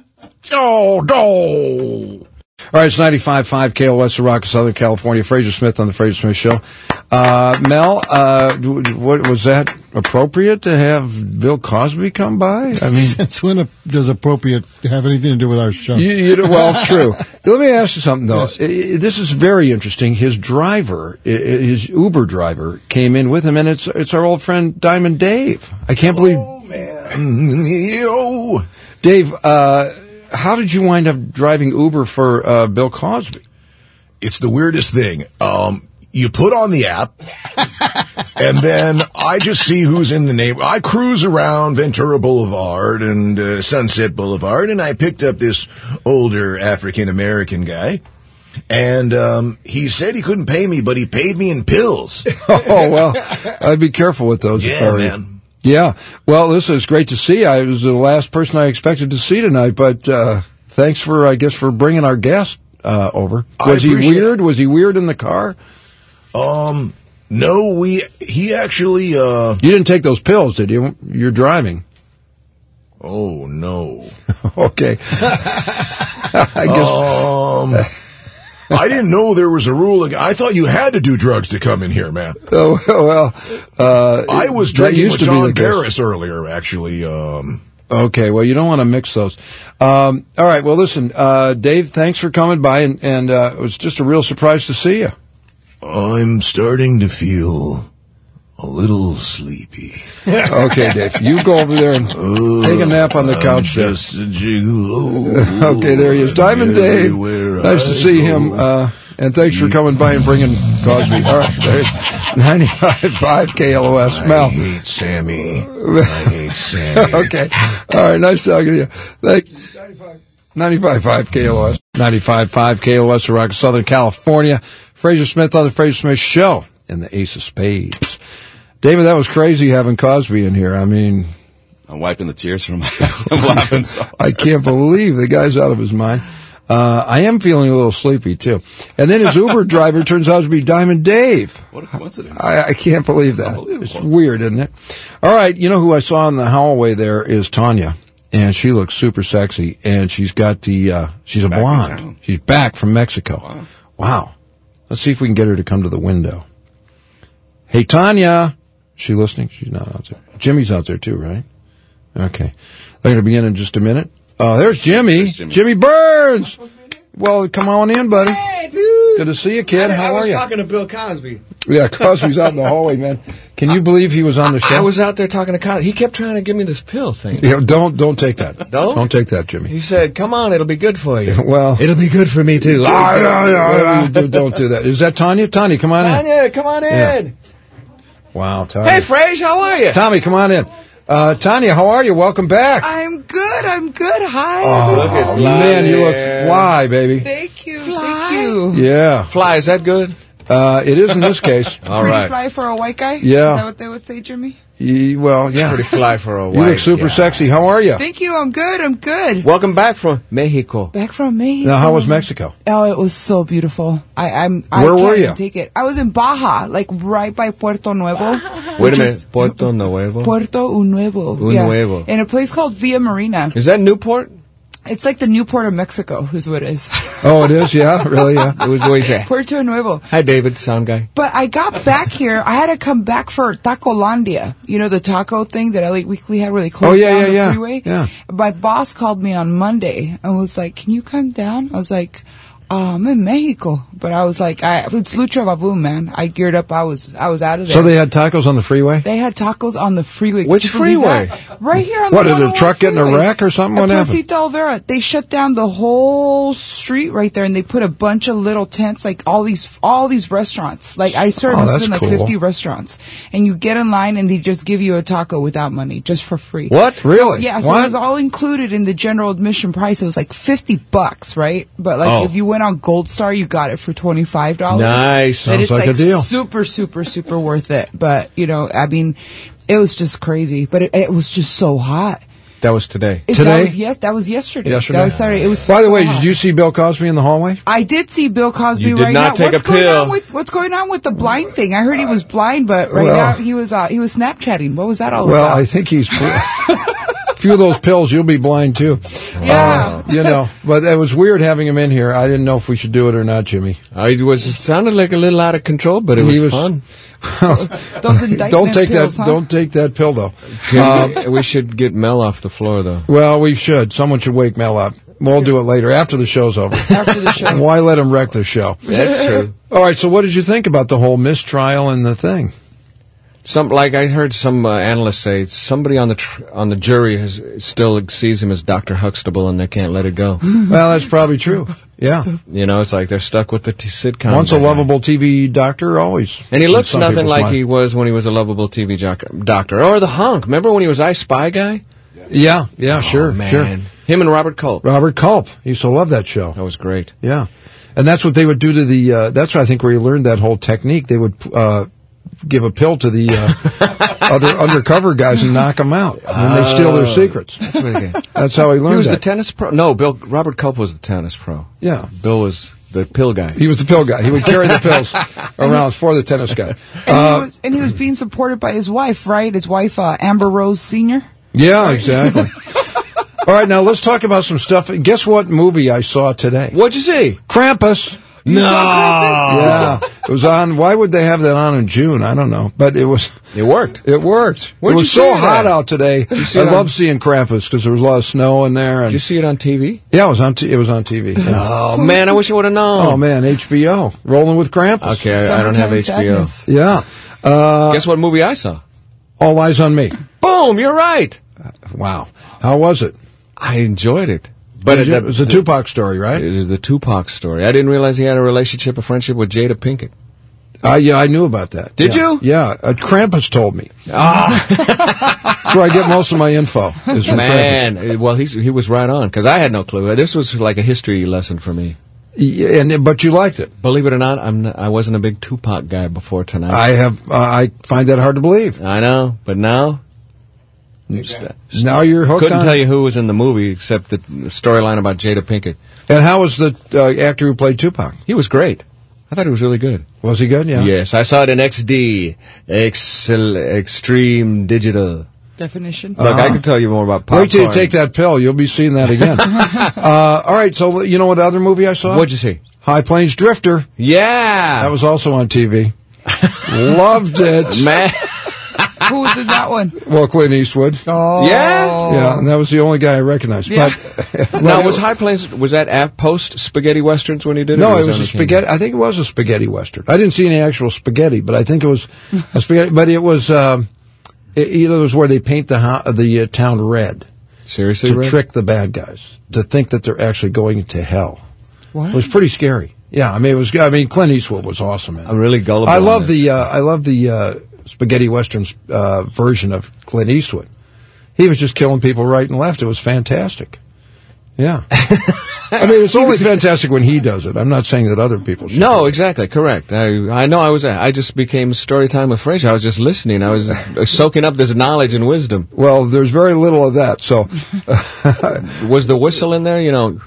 Oh, no. All right, it's ninety-five point five K L O S, the Rock of Southern California. Fraser Smith on the Fraser Smith Show. Uh, Mel, uh, w- what was that appropriate to have Bill Cosby come by? I mean, That's when it does appropriate to have anything to do with our show. you, you know, well, true. Let me ask you something though. I- I- This is very interesting. His driver, I- I- his Uber driver, came in with him, and it's it's our old friend Diamond Dave. I can't believe. Oh, man. Yo. Dave, uh, how did you wind up driving Uber for uh, Bill Cosby? It's the weirdest thing. Um, you put on the app, and then I just see who's in the neighborhood. I cruise around Ventura Boulevard and uh, Sunset Boulevard, and I picked up this older African-American guy. And um, he said he couldn't pay me, but he paid me in pills. Oh, well, I'd be careful with those. if I Yeah, were you. man. Yeah. Well, listen, it's great to see you. I was the last person I expected to see tonight, but uh, thanks for, I guess, for bringing our guest uh, over. I Was he appreciate weird? Was he weird in the car? Um, no, we, he actually, uh, You didn't take those pills, did you? You're driving. oh, no. Okay. I guess. Um, I didn't know there was a rule. ag- I thought you had to do drugs to come in here, man. Oh, well, uh, I was that drinking used with to be John the case. Paris earlier, actually. Um, Okay, well, you don't want to mix those. Um, all right, well, listen, uh, Dave, thanks for coming by, and, and uh, it was just a real surprise to see you. I'm starting to feel a little sleepy. Okay, Dave, you go over there and take a nap on the couch there. Just a gigolo. Okay, there he is. Diamond Dave. Nice to see him. Uh, and thanks for coming by and bringing Cosby. All right, there ninety-five point five K L O S. Mel. I hate Sammy. I hate Sammy. Okay. All right, nice talking to you. Thank you. ninety-five point five K L O S. ninety-five point five K L O S, Rock, Southern California. Fraser Smith on the Fraser Smith Show in the Ace of Spades. David, that was crazy having Cosby in here. I mean, I'm wiping the tears from my eyes. I'm laughing so hard. I can't believe the guy's out of his mind. Uh, I am feeling a little sleepy, too. And then his Uber driver turns out to be Diamond Dave. What a coincidence. I, I can't believe that. It's weird, isn't it? All right, you know who I saw in the hallway there is Tanya. And she looks super sexy. And she's got the, uh, she's a Back in blonde. town. She's back from Mexico. Wow. Wow. Let's see if we can get her to come to the window. Hey, Tanya. Is she listening? She's not out there. Jimmy's out there, too, right? Okay. They're going to begin in just a minute. Oh, there's Jimmy. There's Jimmy. Jimmy Burns. Well, come on in, buddy. Hey, dude. Good to see you, kid. How I are was you? talking to Bill Cosby. Yeah, Cosby's out in the hallway, man. Can you believe he was on the show? I was out there talking to Cosby. He kept trying to give me this pill thing. Yeah, don't don't take that. Don't? Don't take that, Jimmy. He said, come on, it'll be good for you. Well, it'll be good for me, too. Ah, yeah, yeah, yeah. Do, don't do that. Is that Tanya? Tanya, come on in. Tanya, come on in. Yeah. Wow, Tanya. Hey, Frage, how are you? Tommy, come on in. Uh, Tanya, how are you? Welcome back. I'm good. I'm good. Hi. Oh, look at man, you look there. fly, baby. Thank you. Thank you. Yeah. Fly, is that good? Uh, it is in this case. All Pretty right. fly for a white guy? Yeah. Is that what they would say, Jimmy? Ye- well, yeah. Pretty fly for a white You look super guy. sexy. How are you? Thank you. I'm good. I'm good. Welcome back from Mexico. Back from Mexico. Now, how was Mexico? Oh, it was so beautiful. I, I'm. I Where can't were even you? Take it. I was in Baja, like right by Puerto Nuevo. Wait a which minute. is- Puerto Nuevo? Puerto Nuevo. Un yeah. Nuevo. In a place called Villa Marina. Is that Newport? It's like the Newport of Mexico, is what it is. Oh, it is? Yeah? Really? Yeah. It was what he said. Puerto Nuevo. Hi, David, sound guy. But I got back here. I had to come back for Tacolandia. You know, the taco thing that L A Weekly had where they closed Oh, yeah, down yeah, the yeah. freeway. Yeah. My boss called me on Monday and was like, can you come down? I was like, uh, I'm in Mexico. But I was like, I, it's Lucha Baboon, man. I geared up. I was I was out of there. So they had tacos on the freeway? They had tacos on the freeway. Which Could you believe freeway? that? Right here on What, the did a one oh one truck get in a freeway. wreck or something? What At happened? Placita Olvera. They shut down the whole street right there, and they put a bunch of little tents, like all these all these restaurants. Like I served Oh, must have that's been like cool. fifty restaurants, and you get in line, and they just give you a taco without money, just for free. What? Really? Yeah, so What? it was all included in the general admission price. It was like fifty bucks, right? But like Oh. if you went on Gold Star, you got it for twenty five dollars. Nice. And Sounds it's like like a deal. super, super, super worth it. But you know, I mean, it was just crazy. But it, it was just so hot. That was today. It- Today? That was, yes, that was yesterday. Yesterday? That was Saturday. It was. By the so way, hot. did you see Bill Cosby in the hallway? I did see Bill Cosby You did right not now. take what's a going pill. on with what's going on with the blind thing? I heard he was blind, but right Well- now he was uh, he was Snapchatting. What was that all Well, about? I think he's... A few of those pills, you'll be blind, too. Yeah. Uh, you know, but it was weird having him in here. I didn't know if we should do it or not, Jimmy. I was, it sounded like a little out of control, but it was, He was- fun. Those indictment Don't take pills, that. huh? Don't take that pill, though. Can Uh, we, we should get Mel off the floor, though. well, we should. Someone should wake Mel up. We'll do it later, after the show's over. After the show. Why let him wreck the show? That's true. All right, so what did you think about the whole mistrial and the thing? Some, like I heard some uh, analysts say, somebody on the tr- on the jury has still sees him as Doctor Huxtable, and they can't let it go. Well, that's probably true. Yeah. You know, it's like they're stuck with the t- sitcom. Once a guy. lovable T V doctor, always. And he in looks some nothing people's like mind. he was when he was a lovable T V joc- doctor. Or the hunk. Remember when he was I Spy Guy? Yeah, yeah, sure, Oh, man. sure. Him and Robert Culp. Robert Culp. He used to love that show. That was great. Yeah. And that's what they would do to the, uh, that's I think where he learned that whole technique. They would, uh, give a pill to the, uh, other undercover guys and knock them out. And then they steal their secrets. That's, what he, That's how he learned he was that. the tennis pro. No, Bill Robert Culp was the tennis pro. Yeah. Bill was the pill guy. He was the pill guy. He would carry the pills around for the tennis guy. And, Uh, he was, and he was being supported by his wife, right? His wife, uh, Amber Rose Senior yeah, exactly. All right, now let's talk about some stuff. Guess what movie I saw today? What'd you see? Krampus. No. Yeah, it was on. Why would they have that on in June? I don't know, but it was. It worked. It worked. Where'd it you was see so it hot at? out today. Did you see I it on- love seeing Krampus because there was a lot of snow in there. And Did you see it on T V? yeah, it was on. T- it was on T V. Oh man, I wish I would have known. Oh man, H B O rolling with Krampus. Okay, I, I don't have Summertime H B O. sadness. Yeah. Uh, Guess what movie I saw? All Eyes on Me. Boom, you're right. Wow. How was it? I enjoyed it. But it, it, it was a Tupac story, right? It is the Tupac story. I didn't realize he had a relationship, a friendship with Jada Pinkett. Uh, yeah, I knew about that. Did yeah. you? Yeah. Uh, Krampus told me. Ah. That's where I get most of my info. Is from Man, Krampus. well, he's, he was right on, because I had no clue. This was like a history lesson for me. Yeah, and but you liked it. Believe it or not, I'm not, I wasn't a big Tupac guy before tonight. I have. Uh, I find that hard to believe. I know, but now... Now you're hooked Couldn't on tell it. you who was in the movie except the storyline about Jada Pinkett. And how was the uh, actor who played Tupac? He was great. I thought he was really good. Was he good? Yeah. Yes, I saw it in X D, Excel, Extreme Digital. Definition. Look, I can tell you more about popcorn. Wait till you take that pill. You'll be seeing that again. uh, all right. So you know what other movie I saw? What'd you see? High Plains Drifter. Yeah. That was also on T V. Loved it. Man. Who was in that one? Well, Clint Eastwood. Oh. Yeah? Yeah, and that was the only guy I recognized. Yeah. But Now, was High Plains, was that at post Spaghetti Westerns when he did it? No, or it was a that spaghetti. I think it was a spaghetti western. I didn't see any actual spaghetti, but I think it was a spaghetti. But it was, um, it, you know, it was where they paint the ho- the uh, town red. Seriously, to Red? trick the bad guys to think that they're actually going to hell. What? It was pretty scary. Yeah, I mean, it was. I mean, Clint Eastwood was awesome. Man. I'm really gullible. I on love this. the. Uh, I love the uh, spaghetti westerns uh, version of Clint Eastwood. He was just killing people right and left. It was fantastic. Yeah. I mean, it's only fantastic when he does it. I'm not saying that other people should. No, exactly, correct. I I know I was. I just became story time with Fraser. I was just listening. I was uh, soaking up this knowledge and wisdom. Well, there's very little of that. So, was the whistle in there? You know.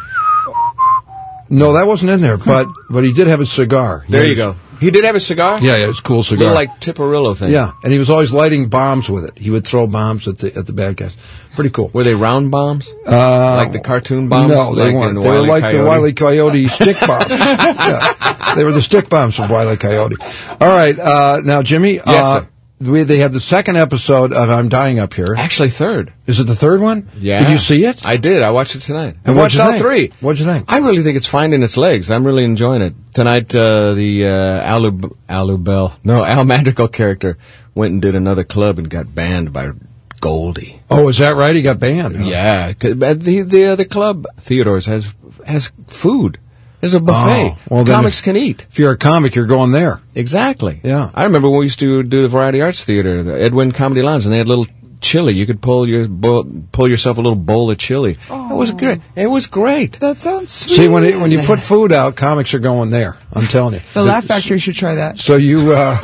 No, that wasn't in there. But but he did have a cigar. There He you was- go. He did have a cigar. Yeah, yeah, it's a cool cigar. Little like Tiparillo thing. Yeah, and he was always lighting bombs with it. He would throw bombs at the at the bad guys. Pretty cool. Were they round bombs? Uh, like the cartoon bombs? No, they like weren't. in They were Wile E. like the Coyote? Wile E. Coyote stick bombs. Yeah. They were the stick bombs from Wile E. Coyote. All right, uh, now, Jimmy. Yes, uh, sir. We, they had the second episode of I'm Dying Up Here. Actually, third. Is it the third one? Yeah. Did you see it? I did. I watched it tonight. And I what'd watched you all think? three. What'd you think? I really think it's finding its legs. I'm really enjoying it. Tonight, uh, the uh, Alu, Alu Bell, no, Al Madrigal character went and did another club and got banned by Goldie. Oh, is that right? He got banned. Huh? Yeah. 'Cause the the uh, the club, Theodore's, has has food. There's a buffet. Oh, well, then Comics if- can eat. If you're a comic, you're going there. Exactly. Yeah. I remember when we used to do the Variety Arts Theater, the Edwin Comedy Lounge, and they had little chili. You could pull your bowl, pull yourself a little bowl of chili. Oh. It was great. It was great. That sounds sweet. See, when it, when you put food out, comics are going there. I'm telling you. The Laugh Factory should try that. So you, uh,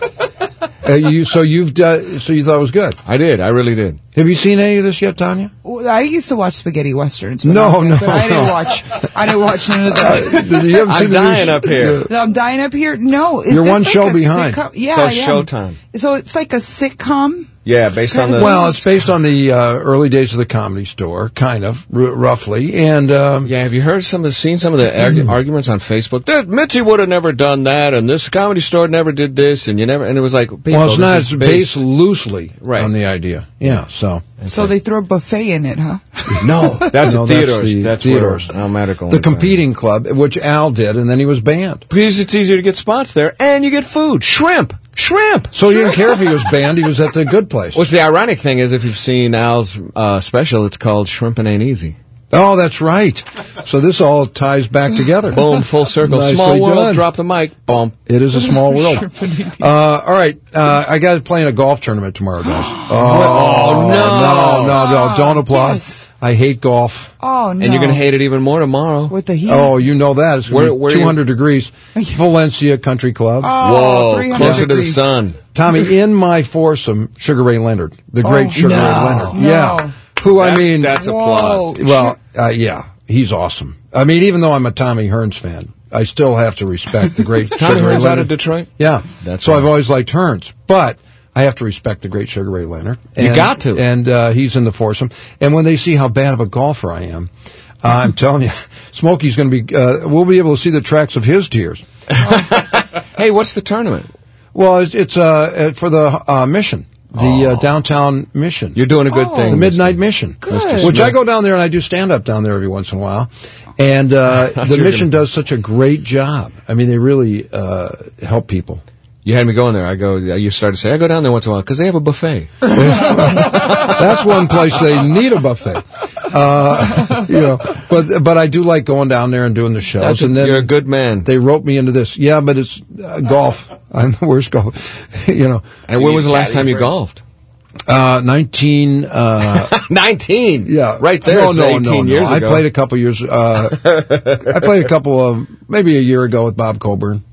uh, you, so you've done, so you thought it was good. I did. I really did. Have you seen any of this yet, Tanya? Well, I used to watch spaghetti westerns. when No, I was young, no, but I didn't no. watch. I didn't watch none of that. Uh, you haven't I'm seen the dying new- up here. No, I'm dying up here. No, is You're this one like show a behind. sitcom? Yeah, So I am. Showtime. So it's like a sitcom. Yeah, based on the... Well, it's based on the uh, early days of the Comedy Store, kind of, r- roughly. And um, Yeah, have you heard some of, seen some of the argu- arguments on Facebook? That Mitzi would have never done that, and this Comedy Store never did this, and you never, and it was like, people, well, it's this not. is It's based loosely Right. on the idea. Yeah. So So they throw a buffet in it, huh? No, that's No, a that's Theodore's. the That's Theodore's. where Al Madrigal the went. competing club, which Al did, and then he was banned. Because it's easier to get spots there, and you get food. Shrimp! Shrimp! So you didn't care if he was banned; he was at the good place. Which the ironic thing is, if you've seen Al's uh, special, it's called Shrimpin' Ain't Easy. Oh, that's right. So this all ties back together. Boom, full circle. Nicely Small world, done. drop the mic. Boom. It is a small world. Uh, all right, uh, I got to play in a golf tournament tomorrow, guys. Oh, no. no, no, no! Don't applaud. Yes. I hate golf. Oh no! And you're going to hate it even more tomorrow. with the heat. Oh, you know that it's Where- going where to be you- two hundred degrees. Valencia Country Club. Oh, Whoa, 300 closer to the degrees. sun. Tommy, in my foursome, Sugar Ray Leonard, the great Oh, Sugar no. Ray Leonard. No. Yeah, who I That's- mean, that's Whoa. applause. well, uh, yeah, he's awesome. I mean, even though I'm a Tommy Hearns fan, I still have to respect the great Tommy Sugar Ray Hearns out Leonard. of Detroit? Yeah, That's so right. I've always liked Hearns, but I have to respect the great Sugar Ray Leonard. You And- got to. and uh, he's in the foursome. And when they see how bad of a golfer I am, uh, I'm telling you, Smokey's going to be. Uh, we'll be able to see the tracks of his tears. Hey, what's the tournament? Well, it's, it's uh, for the uh, mission, the uh, downtown mission. You're doing a good Oh. thing. The Midnight Mission, Good. which I go down there and I do stand up down there every once in a while, and uh, the You're mission gonna- does such a great job. I mean, they really uh, help people. You had me going there. I go, you started to say, I go down there once in a while because they have a buffet. That's one place they need a buffet. Uh, you know, but but I do like going down there and doing the shows. That's a, and then you're a good man. They roped me into this. Yeah, but it's uh, golf. I'm the worst golf. You know. And when was the last time you golfed? Uh, nineteen. Uh, nineteen. Yeah, right there. No, no, eighteen no, no. years I ago. played a couple years. Uh, I played a couple of maybe a year ago with Bob Coburn.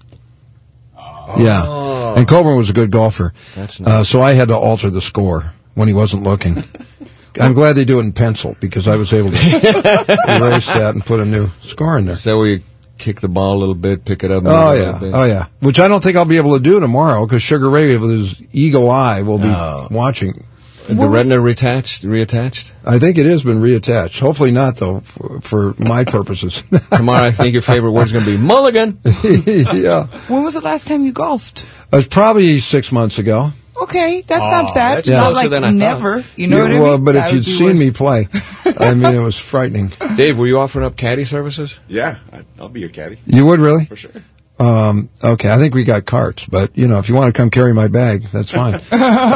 Oh. Yeah, and Coburn was a good golfer. That's nice. Uh, so I had to alter the score when he wasn't looking. I'm glad they do it in pencil because I was able to erase that and put a new score in there. So we kick the ball a little bit, pick it up. Oh a yeah, little bit. oh yeah. Which I don't think I'll be able to do tomorrow because Sugar Ray with his eagle eye will be Oh. watching. The retina reattached, reattached? I think it has been reattached. Hopefully not, though, for, for my purposes. Tomorrow, I think your favorite word's going to be mulligan. Yeah. When was the last time you golfed? It was probably six months ago. Okay, that's Oh, not bad. that's Not closer like than I thought. never. You know Yeah, what I well, mean? but That if would you'd be seen worse. me play, I mean, it was frightening. Dave, were you offering up caddy services? Yeah, I- I'll be your caddy. You would really? For sure. Um, okay, I think we got carts, but, you know, if you want to come carry my bag, that's fine. Uh,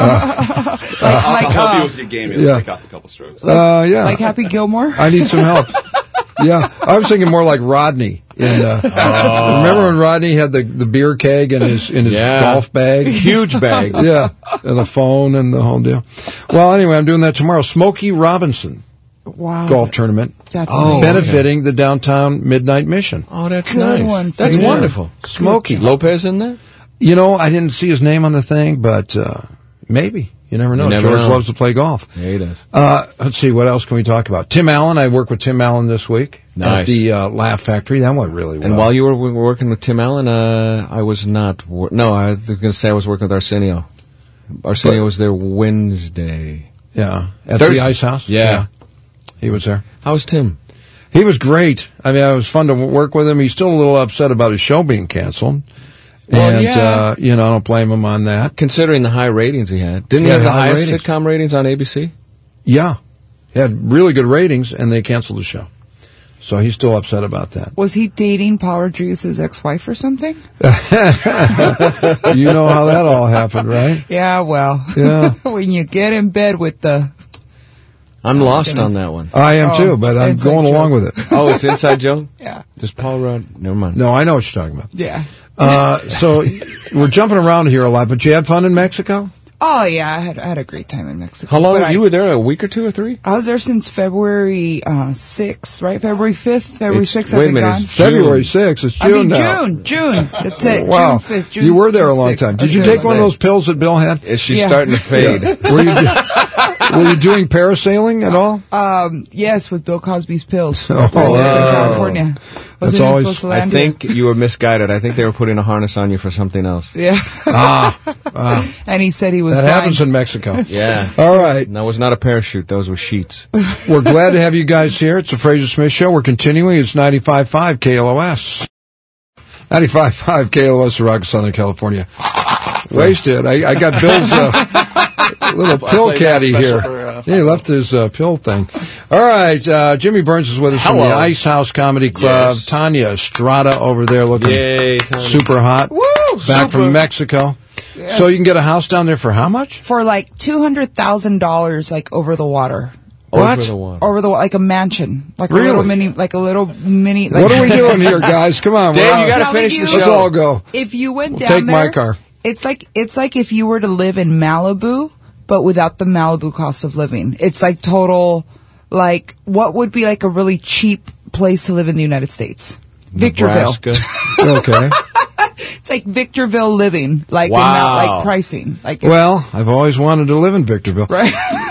Like, I'll like, help uh, you with your game. It'll yeah. take off a couple strokes. uh, yeah. like Happy Gilmore? I need some help. Yeah, I was thinking more like Rodney. In, uh, Oh. Remember when Rodney had the, the beer keg in his in his Yeah. golf bag? Huge bag. Yeah, and the phone and the whole deal. Well, anyway, I'm doing that tomorrow. Smokey Robinson Wow. golf tournament, That's Oh, amazing. benefiting the downtown Midnight Mission. Oh, that's Good nice. one for That's you. wonderful. Smokey. Lopez in there? You know, I didn't see his name on the thing, but uh, maybe. You never know. You never George know. loves to play golf. Yeah, he does. Uh, let's see, what else can we talk about? Tim Allen. I worked with Tim Allen this week at Nice. the uh, Laugh Factory. That went really well. And while you were w- working with Tim Allen, uh, I was not. Wor- no, I was going to say I was working with Arsenio. Arsenio But- was there Wednesday. Yeah, at Thursday. the Ice House. Yeah. He was there. How was Tim? He was great. I mean, it was fun to w- work with him. He's still a little upset about his show being canceled. Well, and, yeah. uh, you know, I don't blame him on that. Considering the high ratings he had. Didn't He he have had the high highest ratings. sitcom ratings on A B C? Yeah. He had really good ratings, and they canceled the show. So he's still upset about that. Was he dating Paul Rodriguez's ex-wife or something? You know how that all happened, right? Yeah, well. Yeah. When you get in bed with the... I'm lost goodness. on that one. I am Oh, too, but I'm inside going joke. along with it. Oh, it's Inside Joke? Yeah. Does Paul Rudd? Never mind. No, I know what you're talking about. Yeah. Uh, so we're jumping around here a lot, but you had fun in Mexico? Oh, yeah, I had, I had a great time in Mexico. How long? But You I, were there a week or two or three? I was there since February uh, sixth, right? February fifth, February It's- sixth, wait I've a been minute, gone. it's June. February sixth. It's I June mean, now. June, June. That's it. Wow. June fifth, June You were there a June long sixth. time. I was Did you there take a one of long those pills that Bill had? Is she Yeah. starting to fade? Were you, do- were you doing parasailing at all? Um, yes, with Bill Cosby's pills. Oh, Right there in wow. California. That's Wasn't even always- supposed to I land think you were misguided. I think they were putting a harness on you for something else. here. Yeah. Ah, ah, And he said he was that blind. happens in Mexico. Yeah. All right. That was not a parachute. Those were sheets. We're glad to have you guys here. It's the Fraser Smith Show. We're continuing. It's ninety-five point five K L O S. ninety-five point five K L O S, Rock, Southern California. Wasted. I, I got Bill's uh, little pill played that caddy special here. for, uh, Yeah, he left his uh, pill thing. All right. Uh, Jimmy Burns is with us from Hello. the Ice House Comedy Club. Yes. Tanya Estrada over there looking Yay, Tony. super hot. Woo! Back super. from Mexico. Yes. So you can get a house down there for how much? For like two hundred thousand dollars, like over the water. What? Over the water. Over the wa- like a mansion, like Really? a little mini, like a little mini. Like What are we doing here, guys? Come on. Dave, we're you out. gotta Telling finish the you- show. Let's all go. If you went We'll down take my there, car. It's like it's like if you were to live in Malibu, but without the Malibu cost of living. It's like total, like what would be like a really cheap place to live in the United States? Victorville. Nebraska. Okay. It's like Victorville living, like in Wow. that, like pricing. Like it's- Well, I've always wanted to live in Victorville. right.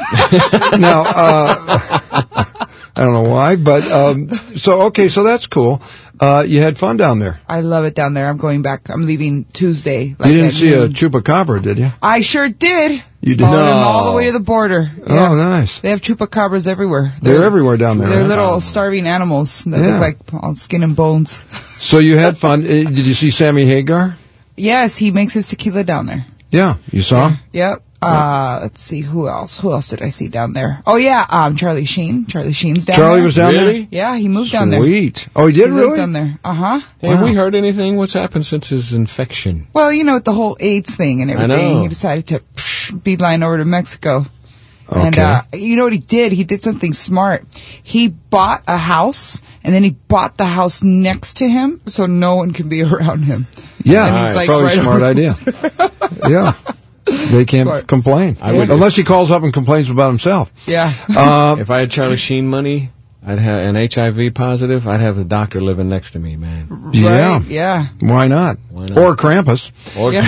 Now, uh, I don't know why, but um, so okay, so that's cool. Uh, you had fun down there. I love it down there. I'm going back. I'm leaving Tuesday. Like You didn't at see a noon. chupacabra, did you? I sure did. You did? Followed him No. all the way to the border. Oh, nice. They have chupacabras everywhere. They're everywhere down there, They're right? little starving animals that Yeah. look like all skin and bones. So you had fun. Uh, Did you see Sammy Hagar? Yes, he makes his tequila down there. Yeah, you saw him. Yep. Uh, let's see, who else? Who else did I see down there? Oh, yeah, um, Charlie Sheen. Charlie Sheen's down Charlie there. was down Really? there? Yeah, he moved down there. Sweet. Oh, he did He lives really? down there. Uh-huh. Hey, Have we heard anything? What's happened since his infection? Well, you know, with the whole AIDS thing and I everything, know. he decided to psh, beeline over to Mexico. Okay. And, uh, you know what he did? He did something smart. He bought a house, and then he bought the house next to him, so no one can be around him. Yeah, And he's like probably right a smart over- idea. Yeah. They can't Smart. complain. I would- Unless he calls up and complains about himself. Yeah. Uh, if I had Charlie Sheen money, I'd have an H I V positive. I'd have the doctor living next to me, man. Yeah. Right, yeah. Why not? Why not? Or Krampus. Or Yeah.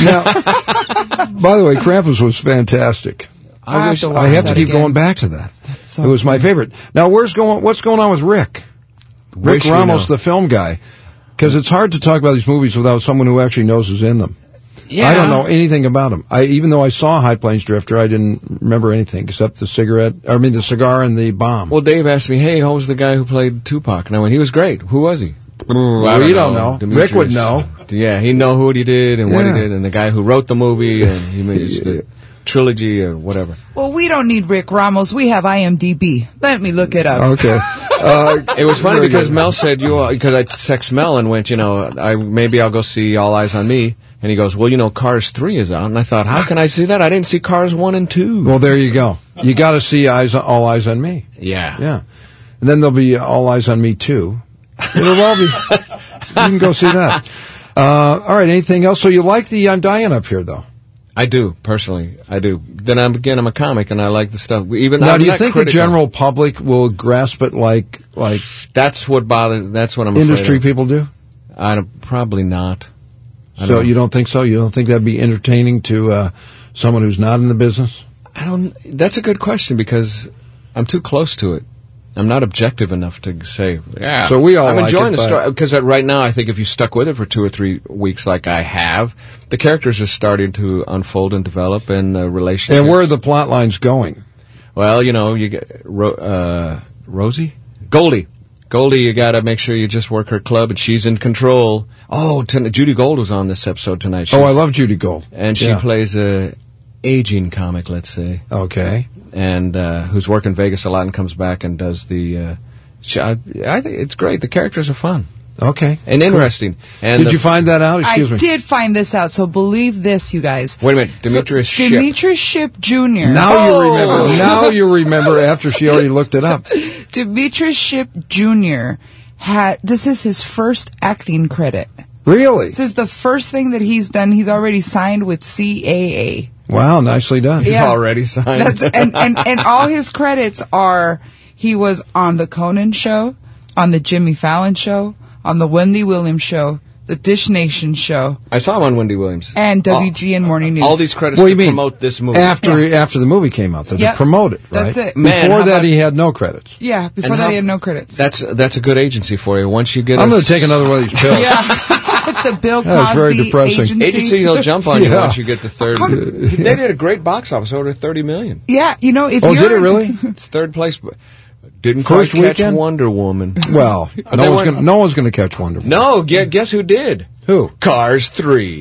Now, by the way, Krampus was fantastic. I have wish- to watch I have to that keep again. going back to that. so it was my favorite. Now, where's going? What's going on with Rick? Rick Wish we Ramos, know. the film guy. Because it's hard to talk about these movies without someone who actually knows who's in them. Yeah. I don't know anything about him. I even though I saw High Plains Drifter, I didn't remember anything except the cigarette. I mean, the cigar and the bomb. Well, Dave asked me, "Hey, who was the guy who played Tupac?" And I went, "He was great. Who was he?" Well, you don't know. Rick would know. Yeah, he know who he did and what Yeah. he did, and the guy who wrote the movie, and he made it's the trilogy or whatever. Well, we don't need Rick Ramos. We have I M D B. Let me look it up. Okay. Uh, It was funny very because good. Mel said you because I text Mel and went, you know, I maybe I'll go see All Eyes on Me, and he goes, well, you know, Cars three is out, and I thought, how can I see that? I didn't see Cars one and two. Well, there you go. You got to see eyes, All Eyes on Me. Yeah, Yeah. And then there'll be All Eyes on Me too. It'll all be. You can go see that. Uh, all right. Anything else? So you like the I'm Dying up here, though? I do personally. I do. Then I'm again, I'm a comic, and I like the stuff. Even Now, I'm do you not think critical. the general public will grasp it like like That's what bothers. That's what I'm. afraid industry of. people do? I don't, probably not. I So don't- you don't think so? You don't think that'd be entertaining to uh, someone who's not in the business? I don't. That's a good question because I'm too close to it. I'm not objective enough to say. Yeah. So we all I'm like enjoying it, the but- story because right now I think if you stuck with it for two or three weeks, like I have, the characters are starting to unfold and develop, and the relationships. And where are the plot lines going? Well, you know, you get Ro- uh, Rosie, Goldie, Goldie. You got to make sure you just work her club, and she's in control. Oh, ton- Judy Gold was on this episode tonight. Oh, I She's- love Judy Gold. and she Yeah. plays a aging comic, let's say. Okay. And uh, who's working Vegas a lot and comes back and does the. Uh, she, I, I think it's great. The characters are fun Okay. and interesting. And Did the- you find that out? Excuse I me. did find this out, so believe this, you guys. Wait a minute, Demetrius so, Shipp. Demetrius Shipp Junior Now Oh! you remember. Now you remember after she already looked it up. Demetrius Shipp Junior had this is his first acting credit. Really? This is the first thing that he's done. He's already signed with C A A. Wow, nicely done. He's Yeah. already signed. That's and, and, and all his credits are he was on the Conan show, on the Jimmy Fallon show, on the Wendy Williams show, the Dish Nation show, I saw him on Wendy Williams. and W G N Morning News. All these credits What do to you mean? promote this movie. After after the movie came out, to Yep. promote it, right? That's it. Man, Before how that, about- he had no credits. Yeah, before And that how- he had no credits. That's that's a good agency for you. Once you get, I'm a going to take another one of these pills. yeah, it's the Bill Cosby That's very depressing. agency. agency, he'll jump on you Yeah. once you get the third. They did a great box office, over thirty million. Yeah, you know if Oh, you're did it really? It's third place, but didn't First quite catch weekend? Wonder Woman. Well, They no one's weren't- going. No one's going to catch Wonder Woman. No, guess, guess who did? Who? Cars three.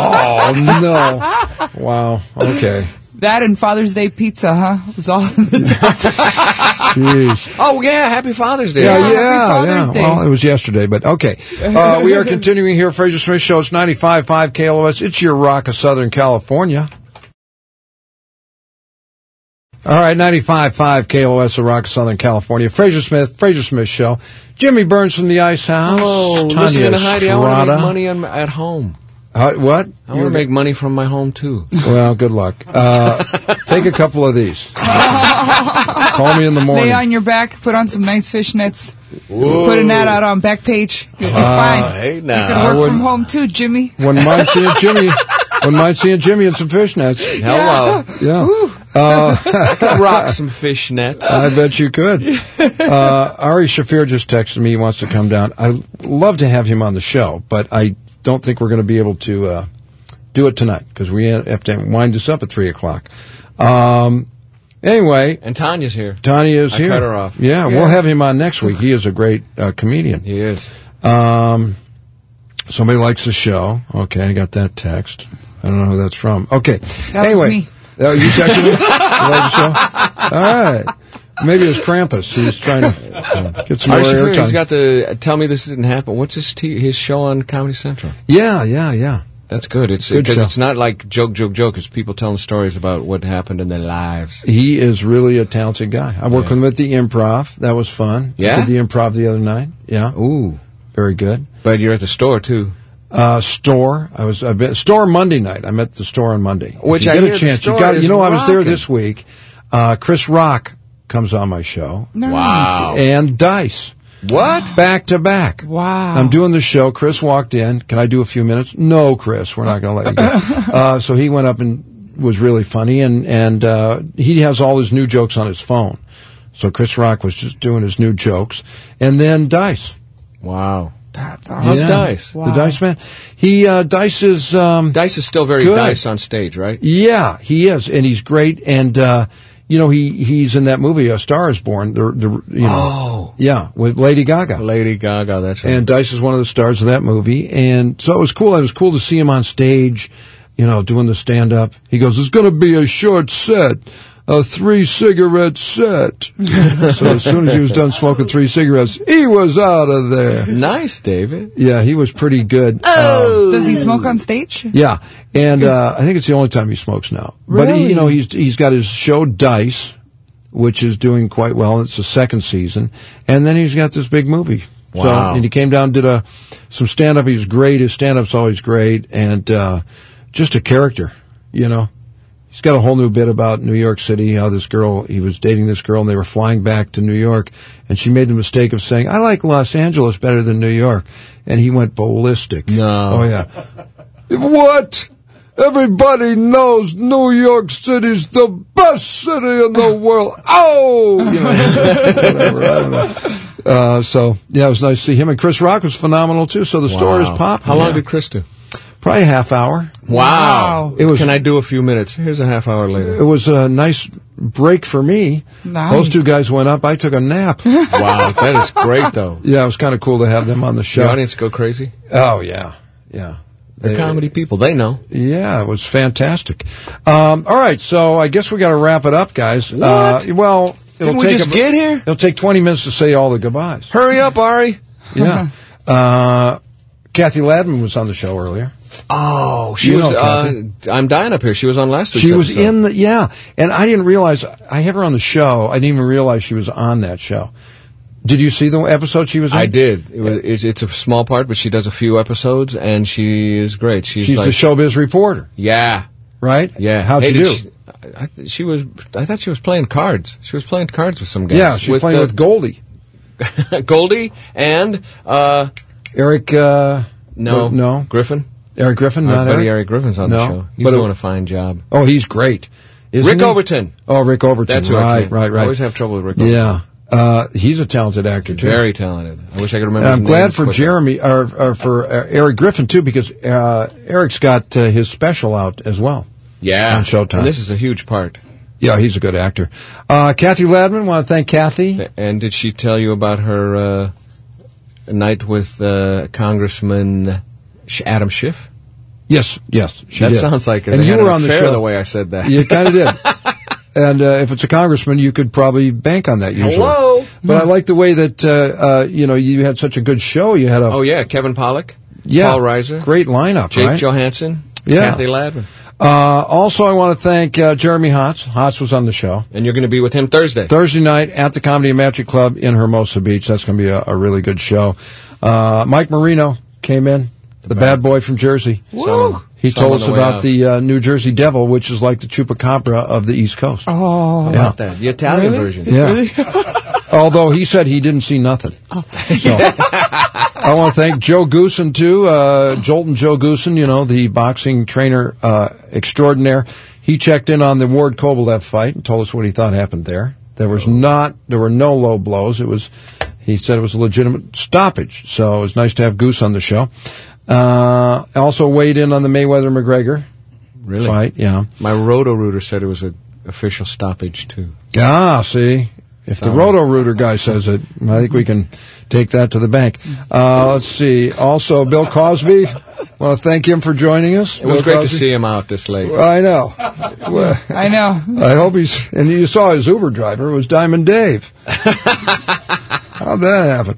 Oh no! Wow. Okay. that and Father's Day pizza, huh? Was all in the top. Jeez. Oh yeah, Happy Father's Day. Yeah, Happy yeah, Father's yeah. Day. Well, it was yesterday, but okay. Uh, we are continuing here. Fraser Smith Show. It's ninety-five point five K L O S. It's your rock of Southern California. All right, ninety-five point five K L O S, the rock of Southern California. Fraser Smith, Fraser Smith Show. Jimmy Burns from the Ice House. Oh, Tanya listen to Heidi. I want to Strada. make money on, at home. Uh, what? I want to make money from my home too. Well, good luck. Uh, take a couple of these. Call me in the morning. Lay on your back, put on some nice fishnets, put an ad out on Backpage. You'll be Uh, fine. hey, You now. can I work from wouldn't- home too, Jimmy. Wouldn't mind seeing Jimmy. Wouldn't mind seeing Jimmy in some fishnets. Hello. Yeah. Uh, I can rock some fishnet. I bet you could. Uh, Ari Shafir just texted me. He wants to come down. I'd love to have him on the show, but I don't think we're going to be able to uh, do it tonight because we have to wind this up at three o'clock. Um, anyway. And Tanya's here. Tanya is I here. cut her off. Yeah, Yeah. we'll have him on next week. He is a great uh, comedian. He is. Um, somebody likes the show. Okay, I got that text. I don't know who that's from. Okay. That anyway. was me. Oh, you texted me? You like the show? All right. Maybe it was Krampus. He was trying to uh, get some more Archie Freeman's airtime. got the Tell Me This Didn't Happen. What's his t- his show on Comedy Central? Yeah, yeah, yeah. That's good. It's Good because show. it's not like joke, joke, joke. It's people telling stories about what happened in their lives. He is really a talented guy. I worked Yeah. with him at the Improv. That was fun. Yeah? Did the Improv the other night. Yeah. Ooh. Very good. But you're at the store, too. Uh, store. I was, I've been, store Monday night. I'm at the store on Monday. Which if you I get hear a the chance, you store got, is you know, I was there rocking. this week. Uh, Chris Rock comes on my show. Nice. Wow. And Dice. What? Back to back. Wow. I'm doing the show. Chris walked in. Can I do a few minutes? No, Chris. We're not going to let you go. uh, so he went up and was really funny, and and uh, he has all his new jokes on his phone. So Chris Rock was just doing his new jokes, and then Dice. Wow. That's How's awesome. Dice? Wow. The Dice Man. He uh, Dice is um, Dice is still very good. Dice on stage, right? Yeah, he is, and he's great. And uh, you know, he he's in that movie, A Star Is Born. The the you know, Oh. yeah, with Lady Gaga. Lady Gaga, that's right. And Dice is one of the stars of that movie. And so it was cool. It was cool to see him on stage, you know, doing the stand-up. He goes, it's going to be a short set, a three-cigarette set. So as soon as he was done smoking three cigarettes, he was out of there. Nice, David. Yeah, he was pretty good. Oh. Um, Does he smoke on stage? yeah, and uh, I think it's the only time he smokes now. But, he, Really? you know, he's he's got his show Dice, which is doing quite well. It's the second season. And then he's got this big movie. Wow. So, and he came down, did a some stand-up. He's great. His stand-up's always great. And uh, just a character, you know. He's got a whole new bit about New York City, how this girl, he was dating this girl, and they were flying back to New York, and she made the mistake of saying, I like Los Angeles better than New York. And he went ballistic. No. Oh, yeah. What? Everybody knows New York City's the best city in the world. Oh! You know, whatever, I don't know. Uh, so, yeah, it was nice to see him. And Chris Rock was phenomenal, too, so the store is Wow. popping. How long Yeah. did Chris do? Probably a half hour. Wow. It was. Can I do a few minutes? Here's a half hour later. It was a nice break for me. Nice. Those two guys went up. I took a nap. Wow, that is great, though. Yeah, it was kind of cool to have them on the show. The audience go crazy? Oh, yeah. Yeah. They're They- comedy people. They know. Yeah, it was fantastic. Um, all right, so I guess we got to wrap it up, guys. What? Uh, well, it'll Didn't we take just a- get here? It'll take twenty minutes to say all the goodbyes. Hurry up, Ari. Yeah. uh, Kathy Ladman was on the show earlier. Oh, she You was. know Uh, Kathy. I'm dying up here. She was on last week's She was episode. in the, yeah. And I didn't realize, I have her on the show. I didn't even realize she was on that show. Did you see the episode she was in? I did. It was. It's, it's a small part, but she does a few episodes, and she is great. She's, She's like, the showbiz reporter, Yeah, right? yeah. How'd Hey, you did do? She, I, I- she was. I thought she was playing cards. She was playing cards with some guys. Yeah, she was playing uh, with Goldie. Goldie and uh, Eric, uh, no, no. Griffin. Eric Griffin, Our not buddy Eric? Eric Griffin's on No, the show. He's but it- doing a fine job. Oh, he's great. Isn't Rick he? Overton. Oh, Rick Overton. That's who I right, meant. right, right. I always have trouble with Rick Overton. Yeah. Uh, he's a talented actor, too. Very talented. I wish I could remember. And I'm his glad name for quicker. Jeremy, or, or for uh, Eric Griffin, too, because uh, Eric's got uh, his special out as well. Yeah, on Showtime. And this is a huge part. Yeah, he's a good actor. Uh, Kathy Ladman, want to thank Kathy. And did she tell you about her uh, night with uh, Congressman Sh- Adam Schiff? Yes, yes, she that did. sounds like and they you had were an on the affair show the way I said that. You kind of did. And uh, if it's a congressman, you could probably bank on that usually. Hello? But I like the way that, uh, uh, you know, you had such a good show. You had a... Oh, yeah, Kevin Pollak, yeah, Paul Reiser, great lineup, Jake right? Johansson, Yeah. Kathy Ladman. Uh, also, I want to thank uh, Jeremy Hotz. Hotz was on the show. And you're going to be with him Thursday. Thursday night at the Comedy and Magic Club in Hermosa Beach. That's going to be a, a really good show. Uh, Mike Marino came in, the, the bad boy from Jersey. Woo! He Some told on us the way about out. the uh, New Jersey Devil, which is like the Chupacabra of the East Coast. Oh, How about that? The Italian Really? version. Yeah. Although he said he didn't see nothing. Oh. So, I want to thank Joe Goosen, too. Uh, Jolton Joe Goosen, you know, the boxing trainer uh, extraordinaire. He checked in on the Ward Kovalev fight and told us what he thought happened there. There was not, there were no low blows. It was, he said it was a legitimate stoppage. So it was nice to have Goose on the show. Uh, also weighed in on the Mayweather-McGregor Really? fight, yeah. My Roto-Rooter said it was an official stoppage, too. Ah, see. If the Roto-Rooter guy says it, I think we can take that to the bank. Uh, let's see. Also, Bill Cosby. Want to thank him for joining us. It was Bill great Cosby. to see him out this late. I know. Well, I know. I hope he's. And you saw his Uber driver. It was Diamond Dave. How'd that happen?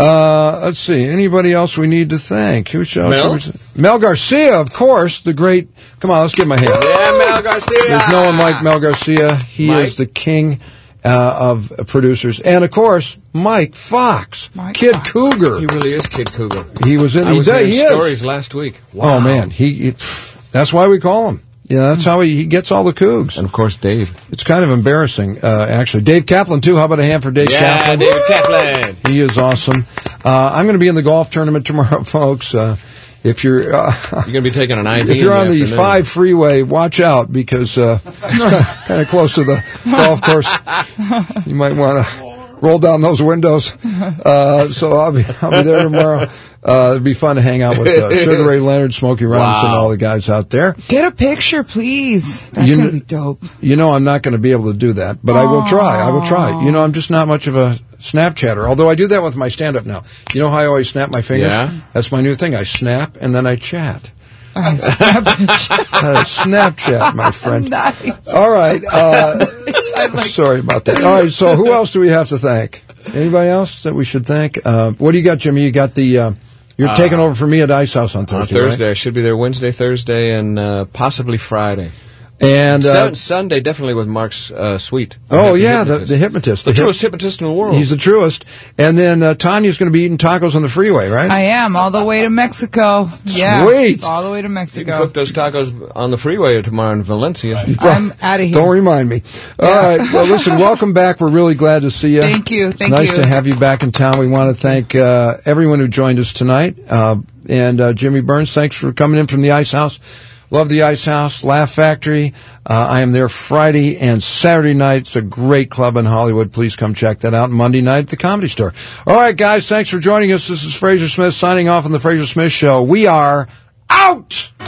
Uh, let's see. Anybody else we need to thank? Who shall Mel? Mel Garcia, of course, the great. Come on, let's give him a hand. Yeah, Mel Garcia. There's no one like Mel Garcia. He Mike. is the king uh, of producers, and of course, Mike Fox, Mike Kid Fox. Cougar. He really is Kid Cougar. He was in. I he was did, in he stories is. last week. Wow. Oh man, he, he. That's why we call him. Yeah, that's how he, he gets all the cougs. And of course, Dave. It's kind of embarrassing, uh, actually. Dave Kaplan, too. How about a hand for Dave Yeah, Kaplan? David Kaplan. He is awesome. Uh, I'm going to be in the golf tournament tomorrow, folks. Uh, if you're, uh, You're going to be taking an I V if you're in on the afternoon. five freeway, watch out because uh, it's kind of close to the golf course. You might want to roll down those windows. Uh, so I'll be I'll be there tomorrow. Uh, it'd be fun to hang out with uh, Sugar Ray Leonard, Smokey Robinson, Wow. all the guys out there. Get a picture, please. That's You going kn- to be dope. You know, I'm not going to be able to do that, but I will try. I will try. You know, I'm just not much of a Snapchatter, although I do that with my stand-up now. You know how I always snap my fingers? Yeah. That's my new thing. I snap, and then I chat. I snap it. Uh, Snapchat, my friend. Nice. All right. Uh, I'm like- sorry about that. All right, so who else do we have to thank? Anybody else that we should thank? Uh, what do you got, Jimmy? You got the... Uh, you're Uh, taking over for me at Ice House on On Thursday, Thursday. right? I should be there Wednesday, Thursday, and uh, possibly Friday. And uh, Sun- Sunday, definitely with Mark's uh, suite. oh The yeah, the, hypnotist. the hypnotist, The hyp- truest hypnotist in the world. He's the truest. And then uh, Tanya's going to be eating tacos on the freeway, right? I am all the way to Mexico. Yeah, Sweet. all the way to You can Mexico. cook those tacos on the freeway tomorrow in Valencia. I'm out of here. Don't remind me. All right. Well, listen, welcome back. We're really glad to see you. Thank you. Thank nice you. to have you back in town. We want to thank uh, everyone who joined us tonight. Uh, and uh, Jimmy Burns, thanks for coming in from the Ice House. Love the Ice House, Laugh Factory. Uh, I am there Friday and Saturday night. It's a great club in Hollywood. Please come check that out. Monday night at the Comedy Store. All right, guys, thanks for joining us. This is Fraser Smith signing off on the Fraser Smith Show. We are out!